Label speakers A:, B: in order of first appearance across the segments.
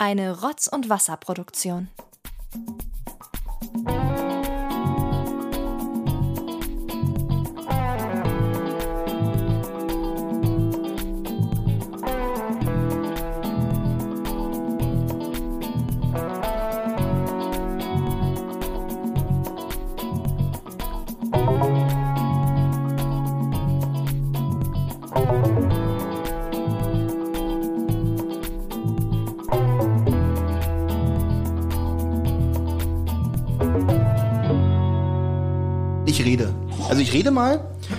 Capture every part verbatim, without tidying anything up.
A: Eine Rotz- und Wasserproduktion.
B: Ich rede. Also ich rede mal.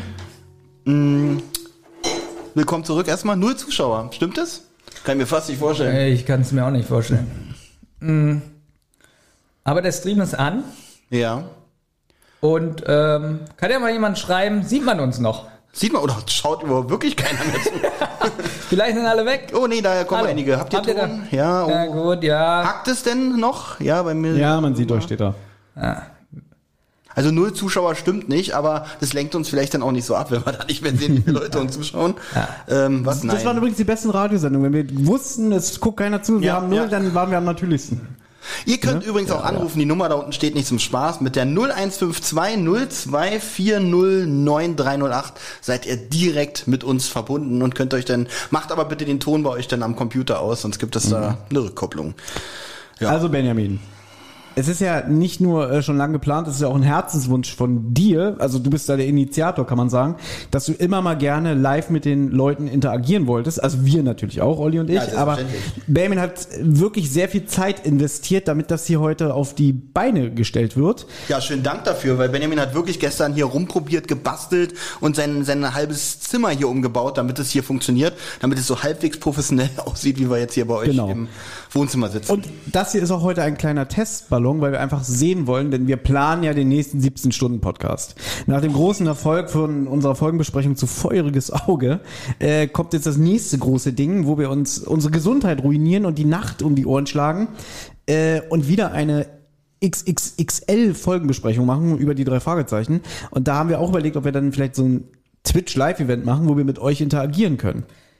B: Hm. Willkommen zurück. Erstmal null Zuschauer. Stimmt das? Kann ich mir fast nicht vorstellen.
C: Ich kann es mir auch nicht vorstellen. Mhm. Aber der Stream ist an.
B: Ja.
C: Und ähm, kann ja mal jemand schreiben, sieht man uns noch?
B: Sieht man, oder schaut überhaupt wirklich keiner mehr zu?
C: Vielleicht sind alle weg.
B: Oh nee, da kommen
C: Hallo.
B: einige. Habt ihr
C: Habt ihr
B: Ton?
C: da?
B: Ja, oh.
C: Na gut, ja.
B: Hackt es denn noch? Ja, bei mir.
D: Ja, man sieht euch, steht da.
C: Ah.
B: Also null Zuschauer stimmt nicht, aber das lenkt uns vielleicht dann auch nicht so ab, wenn wir da nicht mehr sehen, wie viele Leute uns zuschauen.
C: Ja.
B: Ähm, was? Nein.
D: Das waren übrigens die besten Radiosendungen. Wenn wir wussten, es guckt keiner zu, wir
B: Ja,
D: haben null,
B: ja.
D: dann waren wir am natürlichsten.
B: Ihr könnt
D: Ne?
B: übrigens auch anrufen, die Nummer da unten steht nicht zum Spaß, mit der null eins fünf zwei null zwei vier null neun drei null acht seid ihr direkt mit uns verbunden und könnt euch dann, macht aber bitte den Ton bei euch dann am Computer aus, sonst gibt es da eine Rückkopplung. Ja.
D: Also Benjamin, es ist ja nicht nur äh, schon lange geplant, es ist ja auch ein Herzenswunsch von dir, also du bist da der Initiator, kann man sagen, dass du immer mal gerne live mit den Leuten interagieren wolltest, also wir natürlich auch, Olli und ich,
B: Ja,
D: aber
B: selbstverständlich.
D: Benjamin hat wirklich sehr viel Zeit investiert, damit das hier heute auf die Beine gestellt wird.
B: Ja, schönen Dank dafür, weil Benjamin hat wirklich gestern hier rumprobiert, gebastelt und sein, sein halbes Zimmer hier umgebaut, damit es hier funktioniert, damit es so halbwegs professionell aussieht, wie wir jetzt hier bei euch
D: Genau.
B: im Wohnzimmer sitzen.
D: Und das hier ist auch heute ein kleiner Testballon, weil wir einfach sehen wollen, denn wir planen ja den nächsten siebzehn-Stunden-Podcast. Nach dem großen Erfolg von unserer Folgenbesprechung zu Feuriges Auge äh, kommt jetzt das nächste große Ding, wo wir uns unsere Gesundheit ruinieren und die Nacht um die Ohren schlagen äh, und wieder eine X X X L-Folgenbesprechung machen über die drei Fragezeichen. Und da haben wir auch überlegt, ob wir dann vielleicht so ein Twitch-Live-Event machen, wo wir mit euch interagieren können.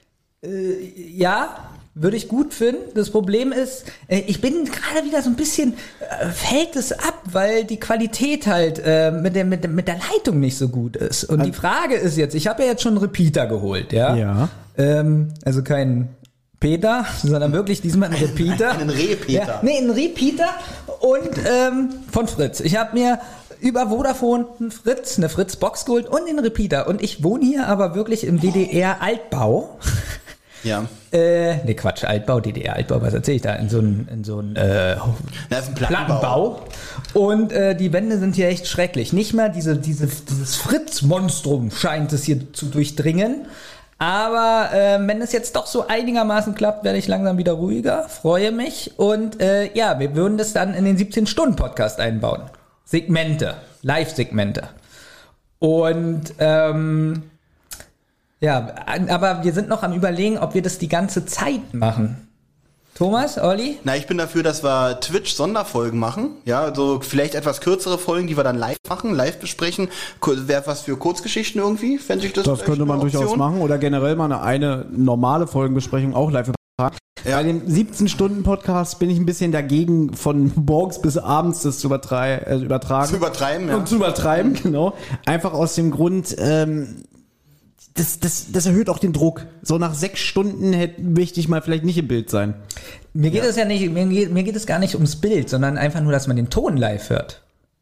C: Ja, würde ich gut finden. Das Problem ist, äh, ich bin gerade wieder so ein bisschen, äh, fällt es ab, weil die Qualität halt äh, mit, der, mit, der, mit der Leitung nicht so gut ist. Und die Frage ist jetzt, ich habe ja jetzt schon einen Repeater geholt, ja?
D: Ja.
C: Ähm, also kein Peter, sondern wirklich diesmal einen Repeater.
B: Einen Repeater.
C: Ja, nee, einen Repeater und ähm, von Fritz. Ich habe mir über Vodafone einen Fritz, eine Fritz-Box geholt und einen Repeater. Und ich wohne hier aber wirklich im D D R-Altbau.
B: Ja.
C: Äh, ne Quatsch, Altbau, D D R-Altbau, was erzähl ich da? In so ein, in so ein, äh,
B: Das ist ein Plattenbau.
C: Plattenbau. Und äh, die Wände sind hier echt schrecklich. Nicht mal diese, diese, dieses Fritz-Monstrum scheint es hier zu durchdringen. Aber äh, wenn es jetzt doch so einigermaßen klappt, werde ich langsam wieder ruhiger, freue mich. Und äh, ja, wir würden das dann in den siebzehn-Stunden-Podcast einbauen. Segmente, Live-Segmente. Und ähm, ja, aber wir sind noch am Überlegen, ob wir das die ganze Zeit machen. Thomas, Olli?
B: Na, ich bin dafür, dass wir Twitch-Sonderfolgen machen. Ja, also vielleicht etwas kürzere Folgen, die wir dann live machen, live besprechen. Wäre was für Kurzgeschichten irgendwie? Fände ich das
D: Das
B: vielleicht
D: könnte man
B: eine
D: durchaus
B: Option?
D: machen oder generell mal eine, eine normale Folgenbesprechung auch live übertragen.
B: Ja.
D: Bei dem siebzehn-Stunden-Podcast bin ich ein bisschen dagegen, von morgens bis abends das zu übertrei- äh, übertragen.
B: Zu übertreiben, ja.
D: Und zu übertreiben, genau. Einfach aus dem Grund, ähm, das, das, das erhöht auch den Druck. So nach sechs Stunden hätte, möchte ich mal vielleicht nicht im Bild sein.
C: Mir geht es ja nicht, mir geht, mir geht es gar nicht ums Bild, sondern einfach nur, dass man den Ton live hört.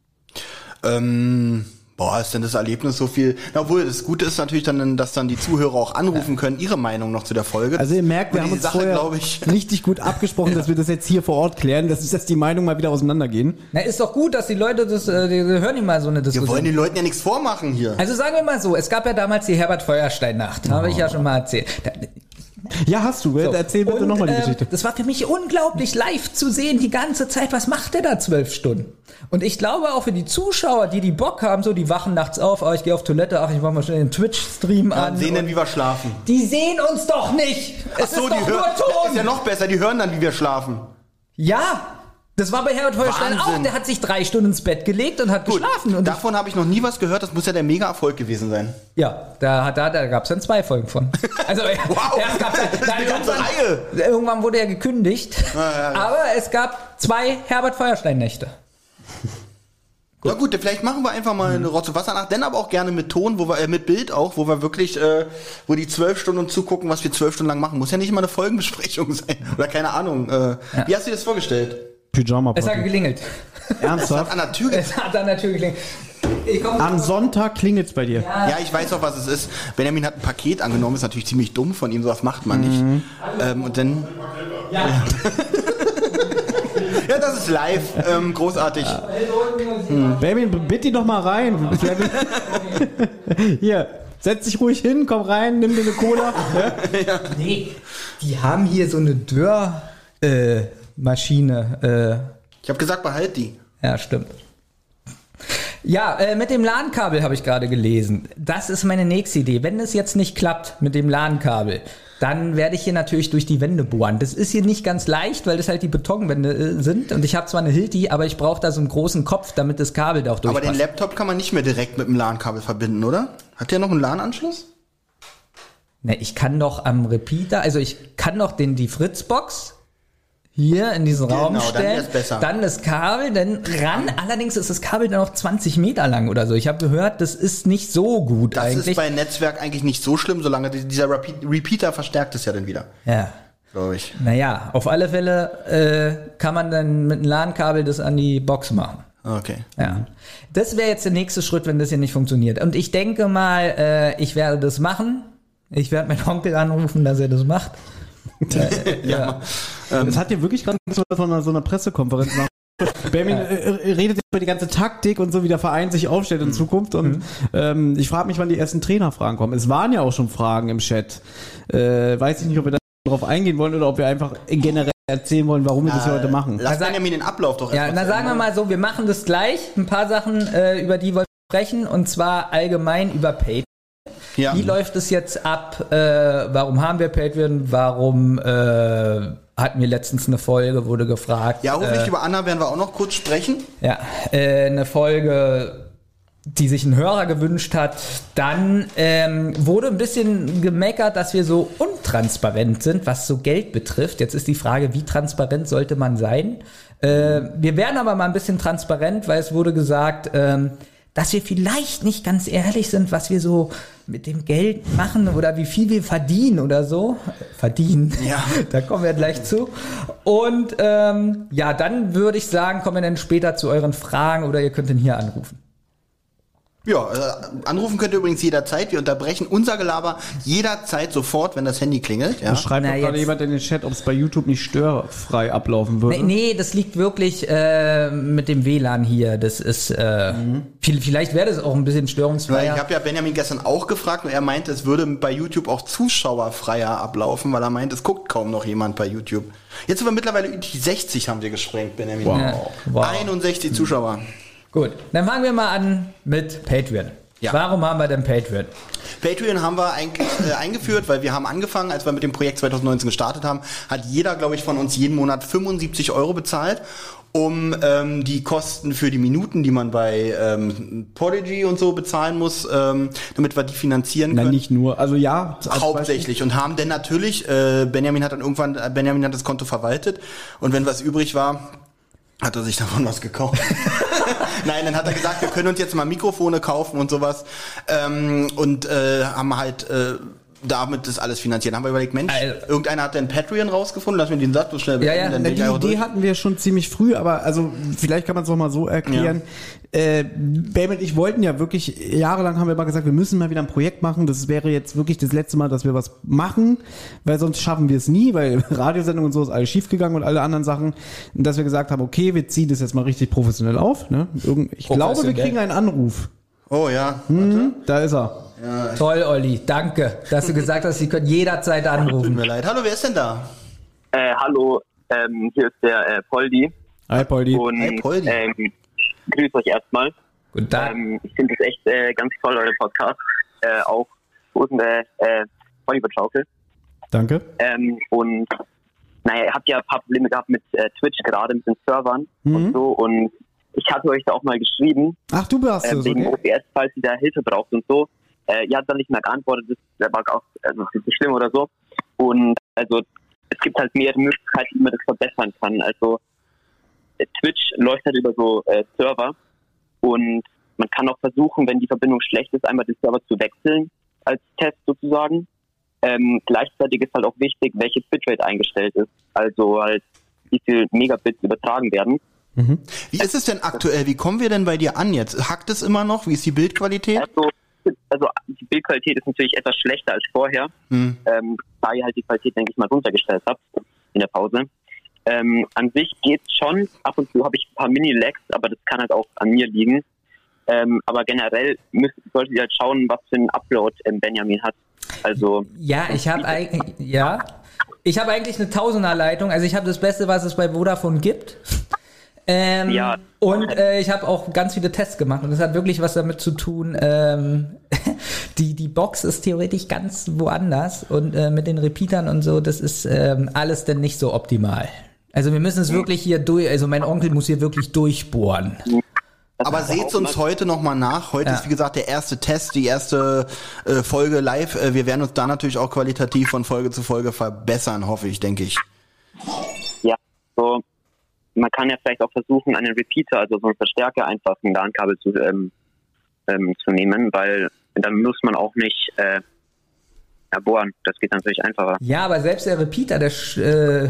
B: Ähm, boah, ist denn das Erlebnis so viel? Na, obwohl, das Gute ist natürlich dann, dass dann die Zuhörer auch anrufen können, ihre Meinung noch zu der Folge.
D: Also ihr merkt, wir
B: Und
D: haben
B: die
D: uns
B: Sache,
D: vorher
B: glaube ich,
D: richtig gut abgesprochen, dass wir das jetzt hier vor Ort klären, dass, dass die Meinungen mal wieder auseinandergehen.
C: Na, ist doch gut, dass die Leute das, äh, die, die hören die mal so eine
B: wir
C: Diskussion.
B: wollen den Leuten ja nichts vormachen hier.
C: Also sagen wir mal so, es gab ja damals die Herbert-Feuerstein-Nacht, habe ich ja schon mal erzählt. Da,
D: Ja, hast du.
C: so.
D: Erzähl bitte
C: Und,
D: nochmal die
C: ähm,
D: Geschichte.
C: Das war für mich unglaublich live zu sehen, die ganze Zeit. Was macht der da zwölf Stunden? Und ich glaube auch für die Zuschauer, die die Bock haben, so die wachen nachts auf, oh, ich gehe auf Toilette, ach, ich mach mal schnell den Twitch-Stream
B: Ja,
C: an.
B: sehen dann,
C: Und
B: wie wir schlafen.
C: die sehen uns doch nicht. Es
B: Ach so,
C: ist doch
B: die
C: nur
B: hören,
C: Ton.
B: ist ja noch besser, die hören dann, wie wir schlafen.
C: Ja, Das war bei Herbert Feuerstein
B: Wahnsinn.
C: auch. Der hat sich drei Stunden ins Bett gelegt und hat
B: Gut,
C: geschlafen. Und
B: davon habe ich noch nie was gehört. Das muss ja der Mega-Erfolg gewesen sein.
C: ja, da, da, da gab es dann zwei Folgen von. Also,
B: Wow,
C: ja, es gab,
B: das ist
C: dann
B: eine ganze
C: irgendwann,
B: Reihe.
C: irgendwann wurde er gekündigt.
B: Ah, ja, ja.
C: Aber es gab zwei Herbert Feuerstein-Nächte.
B: Na gut, vielleicht machen wir einfach mal eine Rotze Wasser nach, denn aber auch gerne mit Ton, wo wir äh, mit Bild auch, wo wir wirklich, äh, wo die zwölf Stunden zugucken, was wir zwölf Stunden lang machen. Muss ja nicht immer eine Folgenbesprechung sein oder keine Ahnung. Äh, ja. Wie hast du dir das vorgestellt?
D: Pyjama
C: Es hat
D: Party.
C: geklingelt.
D: Ernsthaft?
B: An der Tür.
C: Es hat dann natürlich geklingelt. Ich komm,
D: Am Sonntag klingelt's bei dir.
B: Ja, ich weiß auch, was es ist. Benjamin hat ein Paket angenommen, ist natürlich ziemlich dumm von ihm, sowas macht man nicht.
D: Mhm.
B: Ähm, und dann.
C: ja.
B: Ja, das ist live, ähm, großartig.
D: Baby, bitte doch mal rein. Hier, setz dich ruhig hin, komm rein, nimm dir eine Cola. Ja?
C: Nee, die haben hier so eine Dörrmaschine. Äh, Maschine,
B: Ich habe gesagt, behalt die.
C: äh, ja, stimmt. Ja, äh, mit dem LAN-Kabel habe ich gerade gelesen. Das ist meine nächste Idee. Wenn es jetzt nicht klappt mit dem LAN-Kabel, dann werde ich hier natürlich durch die Wände bohren. Das ist hier nicht ganz leicht, weil das halt die Betonwände äh, sind. Und ich habe zwar eine Hilti, aber ich brauche da so einen großen Kopf, damit das Kabel da auch
B: Aber
C: durchpasst.
B: den Laptop kann man nicht mehr direkt mit dem LAN-Kabel verbinden, oder? Hat der noch einen LAN-Anschluss?
C: Ne, ich kann doch am Repeater, also ich kann doch den, die Fritzbox hier in diesen
B: Genau,
C: Raum
B: dann
C: stellen,
B: wär's besser.
C: dann das Kabel, dann ran. Allerdings ist das Kabel dann noch zwanzig Meter lang oder so. Ich habe gehört, das ist nicht so gut
B: Das
C: eigentlich.
B: ist bei Netzwerk eigentlich nicht so schlimm, solange die- dieser Repeat Repeater verstärkt es ja dann wieder,
C: ja.
B: glaube ich.
C: Naja, auf alle Fälle äh, kann man dann mit einem LAN-Kabel das an die Box machen.
B: Okay.
C: Ja. Das wäre jetzt der nächste Schritt, wenn das hier nicht funktioniert. Und ich denke mal, äh, ich werde das machen. Ich werde meinen Onkel anrufen, dass er das macht. äh, ja.
D: Das hat dir wirklich gerade so von einer, so einer Pressekonferenz nach. Benjamin äh, redet über die ganze Taktik und so, wie der Verein sich aufstellt in Zukunft. Und ähm, ich frage mich, wann die ersten Trainerfragen kommen. Es waren ja auch schon Fragen im Chat. Äh, weiß ich nicht, ob wir da drauf eingehen wollen oder ob wir einfach generell erzählen wollen, warum wir das hier heute machen.
B: Lass
C: sag-
B: Benjamin den Ablauf doch
C: Ja,
B: erst
C: na
B: zu
C: sagen wir
B: Ende.
C: mal so, wir machen das gleich. Ein paar Sachen, äh, über die wollen wir sprechen, und zwar allgemein über Patreon.
B: Ja.
C: Wie läuft es jetzt ab? Äh, warum haben wir Patreon? Warum äh, hatten wir letztens eine Folge, wurde gefragt.
B: Ja, hoffentlich
C: äh,
B: über Anna werden wir auch noch kurz sprechen.
C: Ja, äh, eine Folge, die sich ein Hörer gewünscht hat. Dann ähm, wurde ein bisschen gemeckert, dass wir so untransparent sind, was so Geld betrifft. Jetzt ist die Frage, wie transparent sollte man sein? Äh, wir werden aber mal ein bisschen transparent, weil es wurde gesagt, ähm, dass wir vielleicht nicht ganz ehrlich sind, was wir so mit dem Geld machen oder wie viel wir verdienen oder so. Verdienen,
B: Ja.
C: da kommen wir gleich zu. Und ähm, ja, dann würde ich sagen, kommen wir dann später zu euren Fragen oder ihr könnt ihn hier anrufen.
B: Ja, äh, anrufen könnt ihr übrigens jederzeit. Wir unterbrechen unser Gelaber jederzeit sofort, wenn das Handy klingelt. Ja.
D: Da schreibt
C: Na,
D: doch gerade
C: jetzt-
D: jemand in den Chat, ob es bei YouTube nicht störfrei ablaufen würde.
C: Nee, nee, das liegt wirklich äh, mit dem W L A N hier. Das ist, äh, viel, vielleicht wäre das auch ein bisschen
B: Weil ich
C: störungsfreier.
B: habe ja Benjamin gestern auch gefragt und er meinte, es würde bei YouTube auch zuschauerfreier ablaufen, weil er meint, es guckt kaum noch jemand bei YouTube. Jetzt sind wir mittlerweile die sechzig haben wir gesprengt, Benjamin.
D: Wow.
C: Ja, wow.
B: einundsechzig Zuschauer.
C: Gut, dann fangen wir mal an mit Patreon.
B: Ja.
C: Warum haben wir denn Patreon?
B: Patreon haben wir eigentlich äh, eingeführt, weil wir haben angefangen, als wir mit dem Projekt zwanzig neunzehn gestartet haben, hat jeder, glaube ich, von uns jeden Monat fünfundsiebzig Euro bezahlt, um ähm, die Kosten für die Minuten, die man bei ähm, Podigy und so bezahlen muss, ähm, damit wir die finanzieren
D: Nein,
B: können.
D: nicht nur. Also ja, als
B: Hauptsächlich und haben dann natürlich, äh, Benjamin hat dann irgendwann, äh, Benjamin hat das Konto verwaltet und wenn was übrig war, hat er sich davon was gekauft. Nein, dann hat er gesagt, wir können uns jetzt mal Mikrofone kaufen und sowas ähm, und äh, haben halt äh, damit das alles finanziert. Dann haben wir überlegt, Mensch,
C: Also-
B: irgendeiner hat den Patreon rausgefunden, lass mir den Satz so schnell
C: Ja,
B: beenden,
C: ja,
B: dann
D: Na,
B: bin
D: die
B: ich auch
D: Idee
B: durch.
D: hatten wir schon ziemlich früh, aber also vielleicht kann man es noch mal so erklären. Äh, Bam und ich wollten ja wirklich, jahrelang haben wir immer gesagt, wir müssen mal wieder ein Projekt machen. Das wäre jetzt wirklich das letzte Mal, dass wir was machen, weil sonst schaffen wir es nie, weil Radiosendung und so ist alles schiefgegangen und alle anderen Sachen. Und dass wir gesagt haben, okay, wir ziehen das jetzt mal richtig professionell auf. Ne? Irgend, ich glaube, wir
C: Professionell.
D: kriegen einen Anruf.
B: Oh ja,
D: Hm, da ist er.
C: Toll, Olli, danke, dass du gesagt hast, Sie können jederzeit
B: tut
C: anrufen.
B: mir leid. Hallo, wer ist denn da?
E: Äh, hallo, ähm, hier ist der äh, Poldi
D: Hi, Poldi.
E: und
B: Hi, Poldi.
E: ähm, grüß euch erstmal.
C: Guten Tag.
E: Ähm, ich finde das echt äh, ganz toll, euer Podcast. Äh, auch wo ist denn der äh, Oliver Schaukel?
D: Danke.
E: Ähm, und naja, ihr habt ja ein paar Probleme gehabt mit äh, Twitch gerade, mit den Servern
D: Mhm.
E: und so. Und ich hatte euch da auch mal geschrieben,
D: Ach, du warst
E: äh,
D: es,
E: wegen
D: okay.
E: O B S, falls ihr da Hilfe braucht und so. Äh, ihr habt dann nicht mehr geantwortet, das war auch also, das ist nicht schlimm oder so. Und also es gibt halt mehrere Möglichkeiten, wie man das verbessern kann. Also äh, Twitch läuft halt über so äh, Server und man kann auch versuchen, wenn die Verbindung schlecht ist, einmal den Server zu wechseln als Test sozusagen. Ähm, gleichzeitig ist halt auch wichtig, welche Bitrate eingestellt ist. Also halt, wie viel Megabits übertragen werden.
D: Mhm.
B: Wie ist es denn aktuell? Wie kommen wir denn bei dir an jetzt? Hackt es immer noch? Wie ist die Bildqualität?
E: Also, also die Bildqualität ist natürlich etwas schlechter als vorher,
B: Hm.
E: ähm, da ihr halt die Qualität, denke ich mal, runtergestellt habt in der Pause. Ähm, an sich geht's schon. Ab und zu habe ich ein paar Mini-Lags, aber das kann halt auch an mir liegen. Ähm, aber generell müsst, solltet ihr halt schauen, was für einen Upload ähm, Benjamin hat. Also
C: Ja, ich habe eigentlich, ja, ich habe eigentlich eine Tausender-Leitung. Also ich habe das Beste, was es bei Vodafone gibt. Ähm,
E: Ja.
C: Und äh, ich habe auch ganz viele Tests gemacht und das hat wirklich was damit zu tun. Ähm, die die Box ist theoretisch ganz woanders und äh, mit den Repeatern und so, das ist ähm, alles denn nicht so optimal. Also wir müssen es wirklich hier durch. Also mein Onkel muss hier wirklich durchbohren.
B: Aber seht's uns heute nochmal nach. Heute
C: Ja.
B: ist, wie gesagt, der erste Test, die erste äh, Folge live. Äh, wir werden uns da natürlich auch qualitativ von Folge zu Folge verbessern, hoffe ich, denke ich.
E: ja, so man kann ja vielleicht auch versuchen, einen Repeater, also so einen Verstärker, einfach ein LAN-Kabel zu, ähm, ähm, zu nehmen, weil dann muss man auch nicht äh, ja, bohren. Das geht natürlich einfacher.
C: Ja, aber selbst der Repeater, der, sch- äh,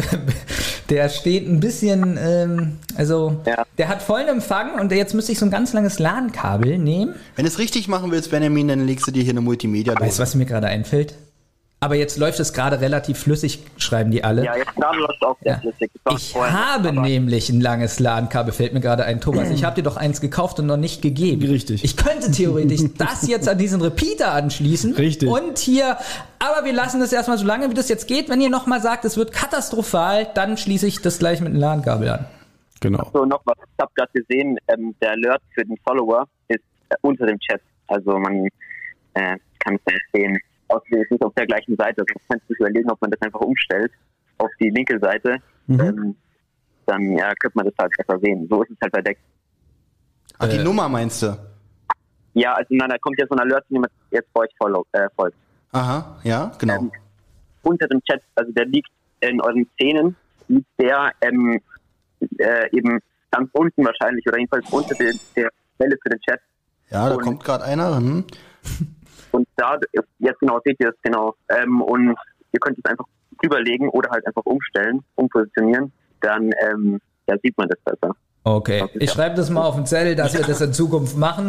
C: der steht ein bisschen, ähm, also
E: Ja.
C: der hat vollen Empfang und jetzt müsste ich so ein ganz langes LAN-Kabel nehmen.
B: Wenn du es richtig machen willst, Benjamin, dann legst du dir hier eine Multimedia
C: Weißt du, was mir gerade einfällt? Aber jetzt läuft es gerade relativ flüssig, schreiben die alle.
E: Ja, jetzt gerade läuft es auch sehr
C: Ja.
E: flüssig. Das war
C: Ich
E: vorher nicht,
C: habe
E: aber-
C: nämlich ein langes LAN-Kabel, fällt mir gerade ein, Thomas. Ich habe dir doch eins gekauft und noch nicht gegeben.
D: Richtig.
C: Ich könnte theoretisch das jetzt an diesen Repeater anschließen.
D: Richtig.
C: Und hier, aber wir lassen das erstmal so lange, wie das jetzt geht. Wenn ihr nochmal sagt, es wird katastrophal, dann schließe ich das gleich mit einem LAN-Kabel an.
D: Genau.
E: So, noch was. Ich habe gerade gesehen, ähm, der Alert für den Follower ist äh, unter dem Chat. Also man äh, kann es nicht sehen. Außerdem ist es nicht auf der gleichen Seite. Also man kann sich überlegen, ob man das einfach umstellt auf die linke Seite.
D: Mhm.
E: Ähm, dann ja, könnte man das halt besser sehen. So ist es halt bei Deck.
B: Ach, die
C: Äh.
B: Nummer meinst du?
E: Ja, also na, da kommt ja so ein Alert, wenn jemand jetzt bei euch follow, äh, folgt.
B: Aha, ja, genau.
E: Ähm, unter dem Chat, also der liegt in euren Szenen, liegt der ähm, äh, eben ganz unten wahrscheinlich oder jedenfalls unter der, der Quelle für den Chat.
B: Ja, da
E: und-
B: kommt gerade einer. Hm.
E: Und da, jetzt genau, seht ihr es genau. Ähm, und ihr könnt es einfach drüberlegen oder halt einfach umstellen, umpositionieren. Dann ähm, ja, sieht man das besser.
C: Okay, ich schreibe das mal auf den Zettel, dass wir das in Zukunft machen.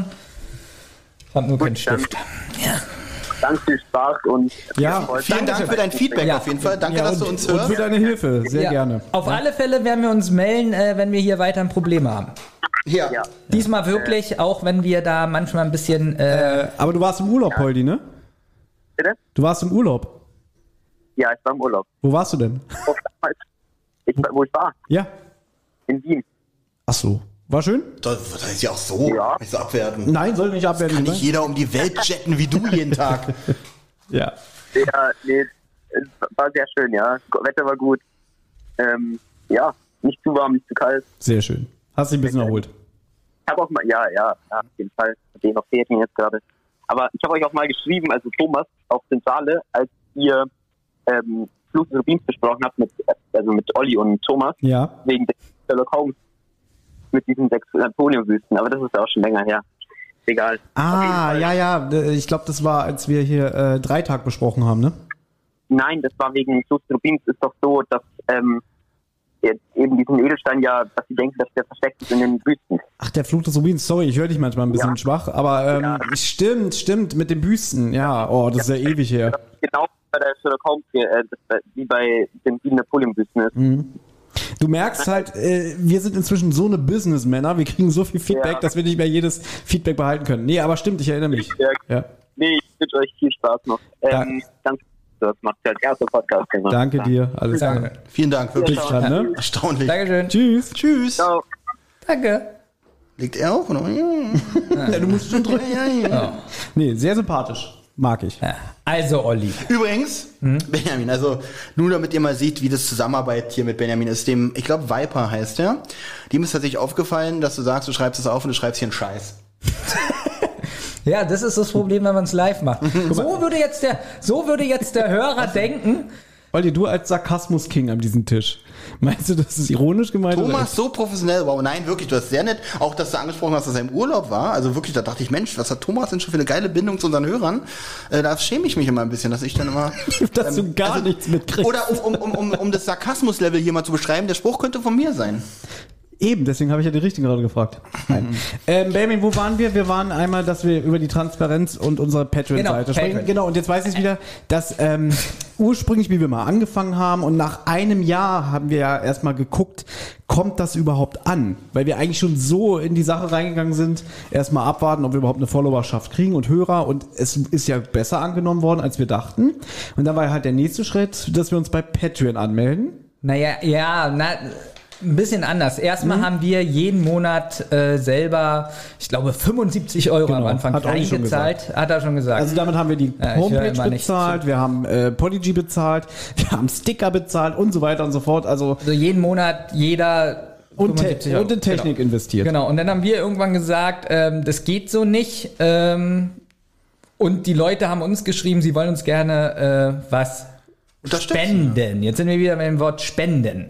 C: Ich habe nur keinen
E: Gut, dann-
C: Stift.
E: Ganz viel Spaß und
D: Ja,
E: viel Erfolg.
B: Vielen Dank für dein Feedback
C: Ja.
B: auf jeden Fall. Danke,
D: Ja,
B: dass
D: und,
B: du uns
D: und für
B: hörst.
D: deine Hilfe, sehr
C: Ja,
D: gerne.
C: Auf alle Fälle werden wir uns melden, äh, wenn wir hier weiter ein Problem haben.
B: Ja.
E: Ja.
C: Diesmal wirklich, auch wenn wir da manchmal ein bisschen... Äh,
D: Äh, aber du warst im Urlaub, Poldi, ne?
E: Bitte?
D: Du warst im Urlaub.
E: Ja, ich war im Urlaub.
D: Wo warst du denn?
E: Auf damals. Ich, wo ich war?
D: Ja.
E: In Wien.
D: Ach so. War schön?
B: Das, das ist ja auch so.
E: Ja.
B: Nicht so abwerten.
D: Nein, soll nicht abwerten.
B: Kann
D: ne?
B: nicht jeder um die Welt jetten wie du jeden Tag.
D: Ja.
E: Ja, nee, es war sehr schön, ja. Wetter war gut. Ähm, ja, nicht zu warm, nicht zu kalt.
D: Sehr schön. Hast dich ein bisschen erholt.
E: Ich habe auch mal, ja, ja, ja, auf jeden Fall. Mit denen noch Ferien jetzt gerade. Aber ich habe euch auch mal geschrieben, also Thomas, auf Zentrale, als ihr ähm, Fluch des Rubins besprochen habt, mit, also mit Olli und Thomas,
D: Ja.
E: wegen der Sherlock Holmes mit diesen sechs Napoleon-Wüsten. Aber das ist ja auch schon länger her. Egal. Auf
D: Ah,
E: jeden Fall.
D: ja, ja. d- Ich glaube, das war, als wir hier äh, Dreitag besprochen haben, ne?
E: Nein, das war wegen Fluch des Rubins. Ist doch so, dass ähm, jetzt eben diesen Edelstein ja, dass sie denken, dass der versteckt ist in den Wüsten.
D: Ach, der Fluch des Rubins. Sorry, ich höre dich manchmal ein bisschen
E: Ja.
D: schwach. Aber ähm,
E: Ja.
D: stimmt, stimmt. Mit den Büsten. Ja, oh, das ist ja ewig her.
E: Genau bei der Sherlock Holmes, äh, das, wie bei den sieben Napoleon-Büsten ist.
D: Mhm. Du merkst halt, äh, wir sind inzwischen so eine Businessmänner, wir kriegen so viel Feedback,
E: Ja.
D: dass wir nicht mehr jedes Feedback behalten können. Nee, aber stimmt, ich erinnere mich.
E: Ja.
D: Ja.
E: Nee, ich wünsche euch viel Spaß noch. Ähm,
D: Danke.
E: ganz das macht ja als erster Podcast gemacht.
D: Danke dir, alles
C: Danke.
D: klar.
B: Vielen Dank, wirklich
E: Ja,
D: Dann, ne?
B: erstaunlich.
C: Dankeschön.
D: Tschüss.
B: Tschüss.
E: Ciao.
C: Danke.
B: Liegt er auch? Oder? Ja, du musst schon drüber. Ja, ja.
D: Nee, sehr sympathisch. Mag ich.
C: Ja. Also, Olli.
B: Übrigens, Benjamin, also nur damit ihr mal seht, wie das Zusammenarbeit hier mit Benjamin ist, dem, ich glaube Viper heißt der, dem ist tatsächlich aufgefallen, dass du sagst, du schreibst es auf und du schreibst hier einen Scheiß.
C: Ja, das ist das Problem, wenn man es live macht. So würde jetzt der, so würde jetzt der Hörer denken.
D: Olli, du als Sarkasmus-King an diesem Tisch. Meinst du, das ist ironisch gemeint?
B: Thomas, so professionell, wow, nein, wirklich, du hast sehr nett, auch dass du angesprochen hast, dass er im Urlaub war, also wirklich, da dachte ich, Mensch, was hat Thomas denn schon für eine geile Bindung zu unseren Hörern? Äh, da schäme ich mich immer ein bisschen, dass ich dann immer...
D: dass
B: ähm,
D: du gar
B: also,
D: nichts mitkriegst.
B: Oder um, um, um, um, um das Sarkasmus-Level hier mal zu beschreiben, der Spruch könnte von mir sein.
D: Eben, deswegen habe ich ja die Richtigen gerade gefragt. Nein. ähm, Benjamin, wo waren wir? Wir waren einmal, dass wir über die Transparenz und unsere Patreon-Seite
C: Genau,
D: sprechen.
C: Patreon.
D: Genau, und jetzt weiß ich wieder, dass ähm, ursprünglich, wie wir mal angefangen haben und nach einem Jahr haben wir ja erstmal geguckt, kommt das überhaupt an? Weil wir eigentlich schon so in die Sache reingegangen sind, erstmal abwarten, ob wir überhaupt eine Followerschaft kriegen und Hörer, und es ist ja besser angenommen worden, als wir dachten. Und dann war halt der nächste Schritt, dass wir uns bei Patreon anmelden.
C: Naja, ja, na, ein bisschen anders. Erstmal
D: Mhm.
C: haben wir jeden Monat äh, selber, ich glaube, fünfundsiebzig Euro
D: Genau,
C: am Anfang
D: hat Olli schon
C: reingezahlt. Hat er schon gesagt.
D: Also damit haben wir die
C: Ja, ich höre
D: Homepage
C: immer nicht
D: bezahlt,
C: zu.
D: wir haben äh, Podigy bezahlt, wir haben Sticker bezahlt und so weiter und so fort. Also
C: also jeden Monat jeder
D: und, Te
C: fünfundsiebzig Euro.
D: und in Technik
C: Genau.
D: investiert.
C: Genau, und dann haben wir irgendwann gesagt, ähm, das geht so nicht. Ähm, und die Leute haben uns geschrieben, sie wollen uns gerne äh, was
B: Unterstützen.
C: spenden. Jetzt sind wir wieder beim Wort spenden.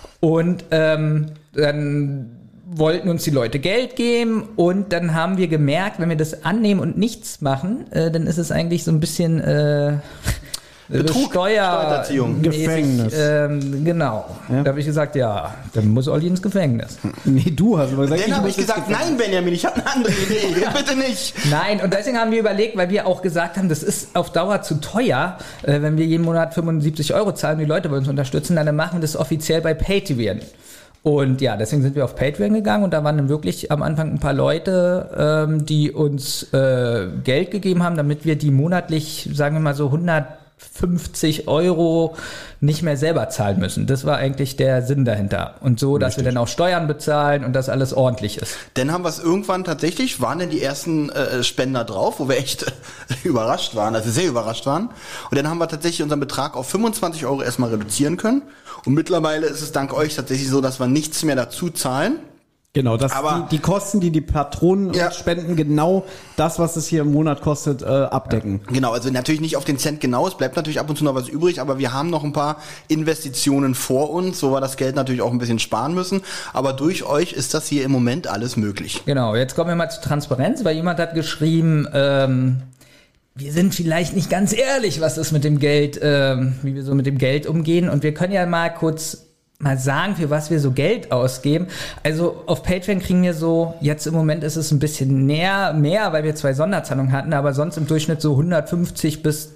C: Und ähm, dann wollten uns die Leute Geld geben, und dann haben wir gemerkt, wenn wir das annehmen und nichts machen, äh, dann ist es eigentlich so ein bisschen äh,
B: Betrug,
C: Steuer
B: Steuererziehung.
D: Gefängnis.
C: Ähm, genau.
D: Ja.
C: Da habe ich gesagt, ja, dann muss Olli ins Gefängnis.
D: Nee, du hast aber gesagt,
B: Dann habe
D: muss
B: ich gesagt,
D: jetzt-
B: nein, Benjamin, ich habe eine andere Idee, bitte nicht.
C: Nein, und deswegen haben wir überlegt, weil wir auch gesagt haben, das ist auf Dauer zu teuer, äh, wenn wir jeden Monat fünfundsiebzig Euro zahlen, die Leute wollen uns unterstützen, dann machen wir das offiziell bei Patreon. Und ja, deswegen sind wir auf Patreon gegangen, und da waren dann wirklich am Anfang ein paar Leute, ähm, die uns äh, Geld gegeben haben, damit wir die monatlich, sagen wir mal so hundertfünfzig Euro nicht mehr selber zahlen müssen. Das war eigentlich der Sinn dahinter. Und so, dass wir dann auch Steuern bezahlen und dass alles ordentlich ist.
B: Dann haben wir es irgendwann tatsächlich, waren denn die ersten äh, Spender drauf, wo wir echt äh, überrascht waren, also sehr überrascht waren. Und dann haben wir tatsächlich unseren Betrag auf fünfundzwanzig Euro erstmal reduzieren können. Und mittlerweile ist es dank euch tatsächlich so, dass wir nichts mehr dazu zahlen.
D: Genau, das
B: Aber-
D: die, die Kosten, die die Patronen
B: Ja.
D: uns spenden, genau das, was es hier im Monat kostet, äh, abdecken.
B: Genau, also natürlich nicht auf den Cent genau, es bleibt natürlich ab und zu noch was übrig, aber wir haben noch ein paar Investitionen vor uns, wo wir das Geld natürlich auch ein bisschen sparen müssen. Aber durch euch ist das hier im Moment alles möglich.
C: Genau, jetzt kommen wir mal zur Transparenz, weil jemand hat geschrieben, ähm, wir sind vielleicht nicht ganz ehrlich, was ist mit dem Geld, ähm, wie wir so mit dem Geld umgehen. Und wir können ja mal kurz mal sagen, für was wir so Geld ausgeben. Also auf Patreon kriegen wir so, jetzt im Moment ist es ein bisschen näher, mehr, weil wir zwei Sonderzahlungen hatten, aber sonst im Durchschnitt so hundertfünfzig bis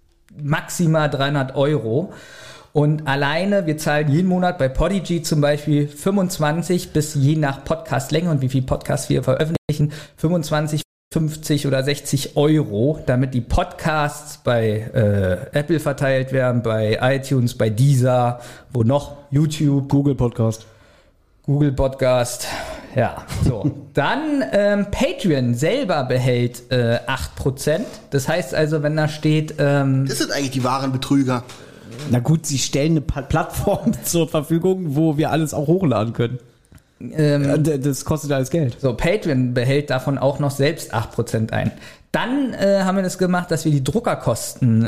C: maximal dreihundert Euro. Und alleine, wir zahlen jeden Monat bei Podigy zum Beispiel fünfundzwanzig bis je nach Podcastlänge und wie viel Podcasts wir veröffentlichen, fünfundzwanzig, fünfzig oder sechzig Euro, damit die Podcasts bei äh, Apple verteilt werden, bei iTunes, bei Deezer, wo noch? YouTube,
D: Google Podcast.
C: Google Podcast. Ja, so. Dann ähm, Patreon selber behält äh, acht Prozent. Das heißt also, wenn da steht... Ähm,
B: Das sind eigentlich die wahren Betrüger.
D: Na gut, sie stellen eine Pa- Plattform zur Verfügung, wo wir alles auch hochladen können.
C: ähm,
D: Äh, d- Das kostet alles Geld.
C: So, Patreon behält davon auch noch selbst acht Prozent ein. Dann äh, haben wir das gemacht, dass wir die Druckerkosten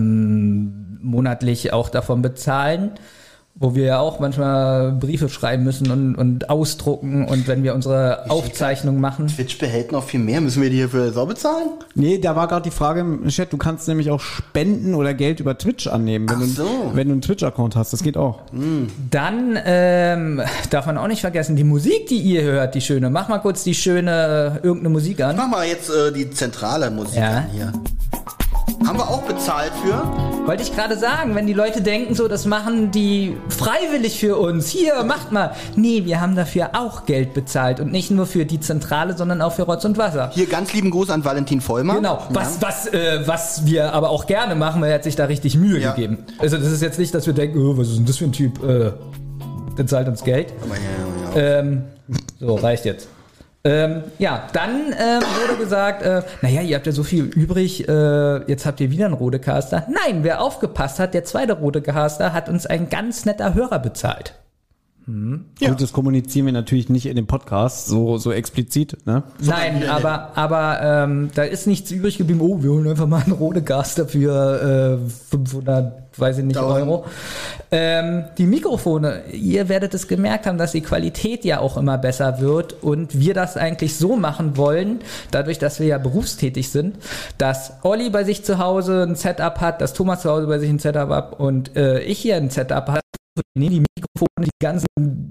C: ähm, monatlich auch davon bezahlen, wo wir ja auch manchmal Briefe schreiben müssen und, und ausdrucken, und wenn wir unsere Aufzeichnung machen.
B: Twitch behält noch viel mehr. Müssen wir die hier für sau bezahlen?
D: Nee, da war gerade die Frage im Chat, du kannst nämlich auch Spenden oder Geld über Twitch annehmen, wenn,
B: Ach so.
D: du, wenn du einen Twitch-Account hast. Das geht auch.
C: Dann ähm, darf man auch nicht vergessen, die Musik, die ihr hört, die schöne. Mach mal kurz die schöne, äh, irgendeine Musik an.
B: Mach mal jetzt äh, die zentrale Musik
C: Ja.
B: an hier. Haben wir auch bezahlt für?
C: Wollte ich gerade sagen, wenn die Leute denken so, das machen die freiwillig für uns. Hier, macht mal. Nee, wir haben dafür auch Geld bezahlt. Und nicht nur für die Zentrale, sondern auch für Rotz und Wasser.
B: Hier ganz lieben Gruß an Valentin Vollmer.
C: Genau, was, was, äh, was wir aber auch gerne machen, weil er hat sich da richtig Mühe
B: Ja.
C: gegeben. Also das ist jetzt nicht, dass wir denken, oh, was ist denn das für ein Typ, äh, der zahlt uns Geld.
B: Aber ja, ja, ja.
C: Ähm, so, reicht jetzt. Ähm, ja, dann ähm, wurde gesagt, äh, naja, ihr habt ja so viel übrig, äh, jetzt habt ihr wieder einen Rodecaster. Nein, wer aufgepasst hat, der zweite Rodecaster hat uns ein ganz netter Hörer bezahlt.
D: Hm. Ja. Gut, das kommunizieren wir natürlich nicht in dem Podcast so so explizit, ne?
C: Nein, aber aber ähm, da ist nichts übrig geblieben. Oh, wir holen einfach mal einen Rodecaster für äh, fünfhundert, weiß ich nicht, Euro. Ähm, die Mikrofone, ihr werdet es gemerkt haben, dass die Qualität ja auch immer besser wird und wir das eigentlich so machen wollen, dadurch, dass wir ja berufstätig sind, dass Olli bei sich zu Hause ein Setup hat, dass Thomas zu Hause bei sich ein Setup hat und äh, ich hier ein Setup habe. Die Mikrofone, die ganzen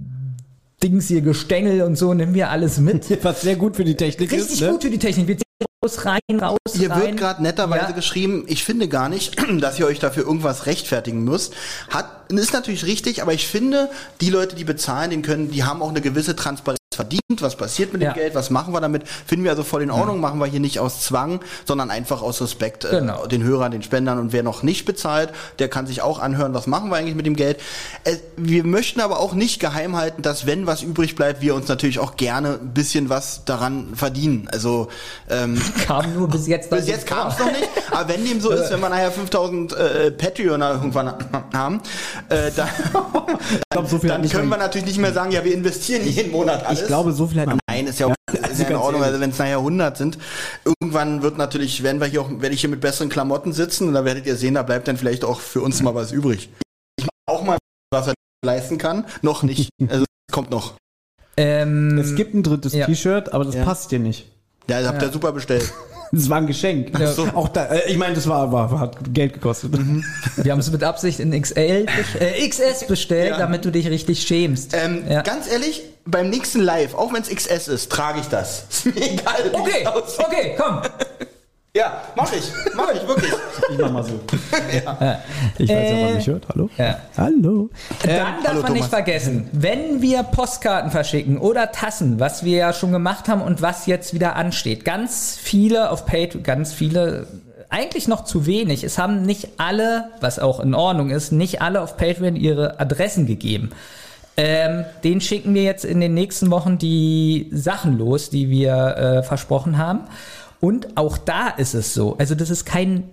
C: Dings hier, Gestängel und so, nehmen wir alles mit.
D: Was sehr gut für die Technik
C: Richtig
D: ist. Richtig
C: gut ne? für die Technik. Wir ziehen raus, rein, raus,
B: Hier
C: rein.
B: wird gerade netterweise
C: ja.
B: geschrieben, ich finde gar nicht, dass ihr euch dafür irgendwas rechtfertigen müsst. Hat, ist natürlich richtig, aber ich finde, die Leute, die bezahlen, den können, die haben auch eine gewisse Transparenz verdient. Was passiert mit dem
C: ja.
B: Geld? Was machen wir damit? Finden wir also voll in Ordnung. Mhm. Machen wir hier nicht aus Zwang, sondern einfach aus Respekt
C: genau.
B: äh, den Hörern, den Spendern. Und wer noch nicht bezahlt, der kann sich auch anhören, was machen wir eigentlich mit dem Geld. Äh, wir möchten aber auch nicht geheim halten, dass wenn was übrig bleibt, wir uns natürlich auch gerne ein bisschen was daran verdienen. Also ähm,
C: kam nur bis jetzt.
B: Bis jetzt kam es noch nicht. Aber wenn dem so ist, wenn wir nachher fünftausend äh, Patreoner irgendwann haben, äh, dann,
D: glaub, so viel
B: dann können wir natürlich nicht mehr sagen, ja, wir investieren jeden Monat alles.
D: Ich glaube, so viel hat
B: Nein, ist ja auch ja, ist ja in Ordnung, also wenn es nachher hundert sind. Irgendwann wird natürlich, werden wir hier auch, werde ich hier mit besseren Klamotten sitzen und da werdet ihr sehen, da bleibt dann vielleicht auch für uns mal was übrig. Ich mache auch mal, was er leisten kann. Noch nicht. Also es kommt noch.
C: Ähm,
D: es gibt ein drittes
C: ja.
D: T-Shirt, aber das
B: ja.
D: passt dir nicht.
B: Ja, das habt ihr ja. super bestellt.
D: Das war ein Geschenk.
C: Ja.
D: So. Auch da, äh, ich meine, das war, war, hat Geld gekostet. Mhm.
C: Wir haben es mit Absicht in X L, äh, X S bestellt, ja. damit du dich richtig schämst.
B: Ähm, ja. Ganz ehrlich, beim nächsten Live, auch wenn es X S ist, trage ich das. Ist mir egal.
C: Okay, okay, komm.
B: Ja, mach ich. Mach ich, wirklich.
D: Ich mach mal so. Ja. Ich weiß ja, ob man mich hört. Hallo?
C: Ja.
D: Hallo.
C: Dann
B: ähm,
C: darf
B: hallo,
C: man nicht
B: Thomas.
C: vergessen, wenn wir Postkarten verschicken oder Tassen, was wir ja schon gemacht haben und was jetzt wieder ansteht, ganz viele auf Patreon, ganz viele, eigentlich noch zu wenig. Es haben nicht alle, was auch in Ordnung ist, nicht alle auf Patreon ihre Adressen gegeben. Ähm, den schicken wir jetzt in den nächsten Wochen die Sachen los, die wir äh, versprochen haben. Und auch da ist es so, also das ist kein,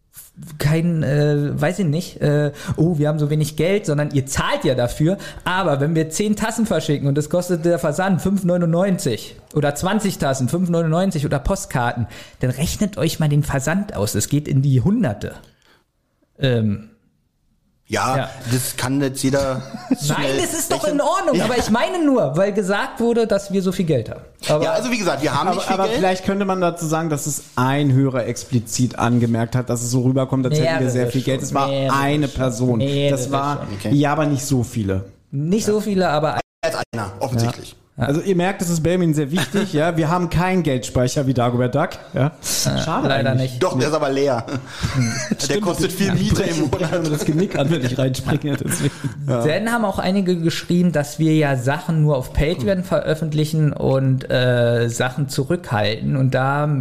C: kein, äh, weiß ich nicht, äh, oh, wir haben so wenig Geld, sondern ihr zahlt ja dafür. Aber wenn wir zehn Tassen verschicken und das kostet der Versand fünf neunundneunzig oder zwanzig Tassen, fünf neunundneunzig oder Postkarten, dann rechnet euch mal den Versand aus. Es geht in die Hunderte. Ähm.
B: Ja,
C: Ja.
B: das kann jetzt jeder.
C: Nein, das ist doch in Ordnung, ja. aber ich meine nur, weil gesagt wurde, dass wir so viel Geld haben. Aber
B: ja, also wie gesagt, wir haben
D: aber,
B: nicht viel
D: aber
B: Geld.
D: vielleicht könnte man dazu sagen, dass es ein Hörer explizit angemerkt hat, dass es so rüberkommt, als hätten wir sehr viel Geld. Es war
C: Mehrere
D: eine
C: schon.
D: Person.
C: Mehrere
D: Das war,
B: schon. Okay.
D: ja, aber nicht so viele.
C: nicht so viele, aber
B: Als einer, offensichtlich.
D: Also ihr merkt, es ist Belmin sehr wichtig, ja. Wir haben keinen Geldspeicher wie Dagobert Duck, ja.
C: Schade leider
D: eigentlich.
C: nicht.
B: Doch, der ist aber leer. Der kostet viel Miete im Monat.
D: Ich das Genick an, wenn ich reinspringe. Deswegen.
C: Ja. Dann haben auch einige geschrieben, dass wir ja Sachen nur auf Patreon veröffentlichen und äh, Sachen zurückhalten. Und da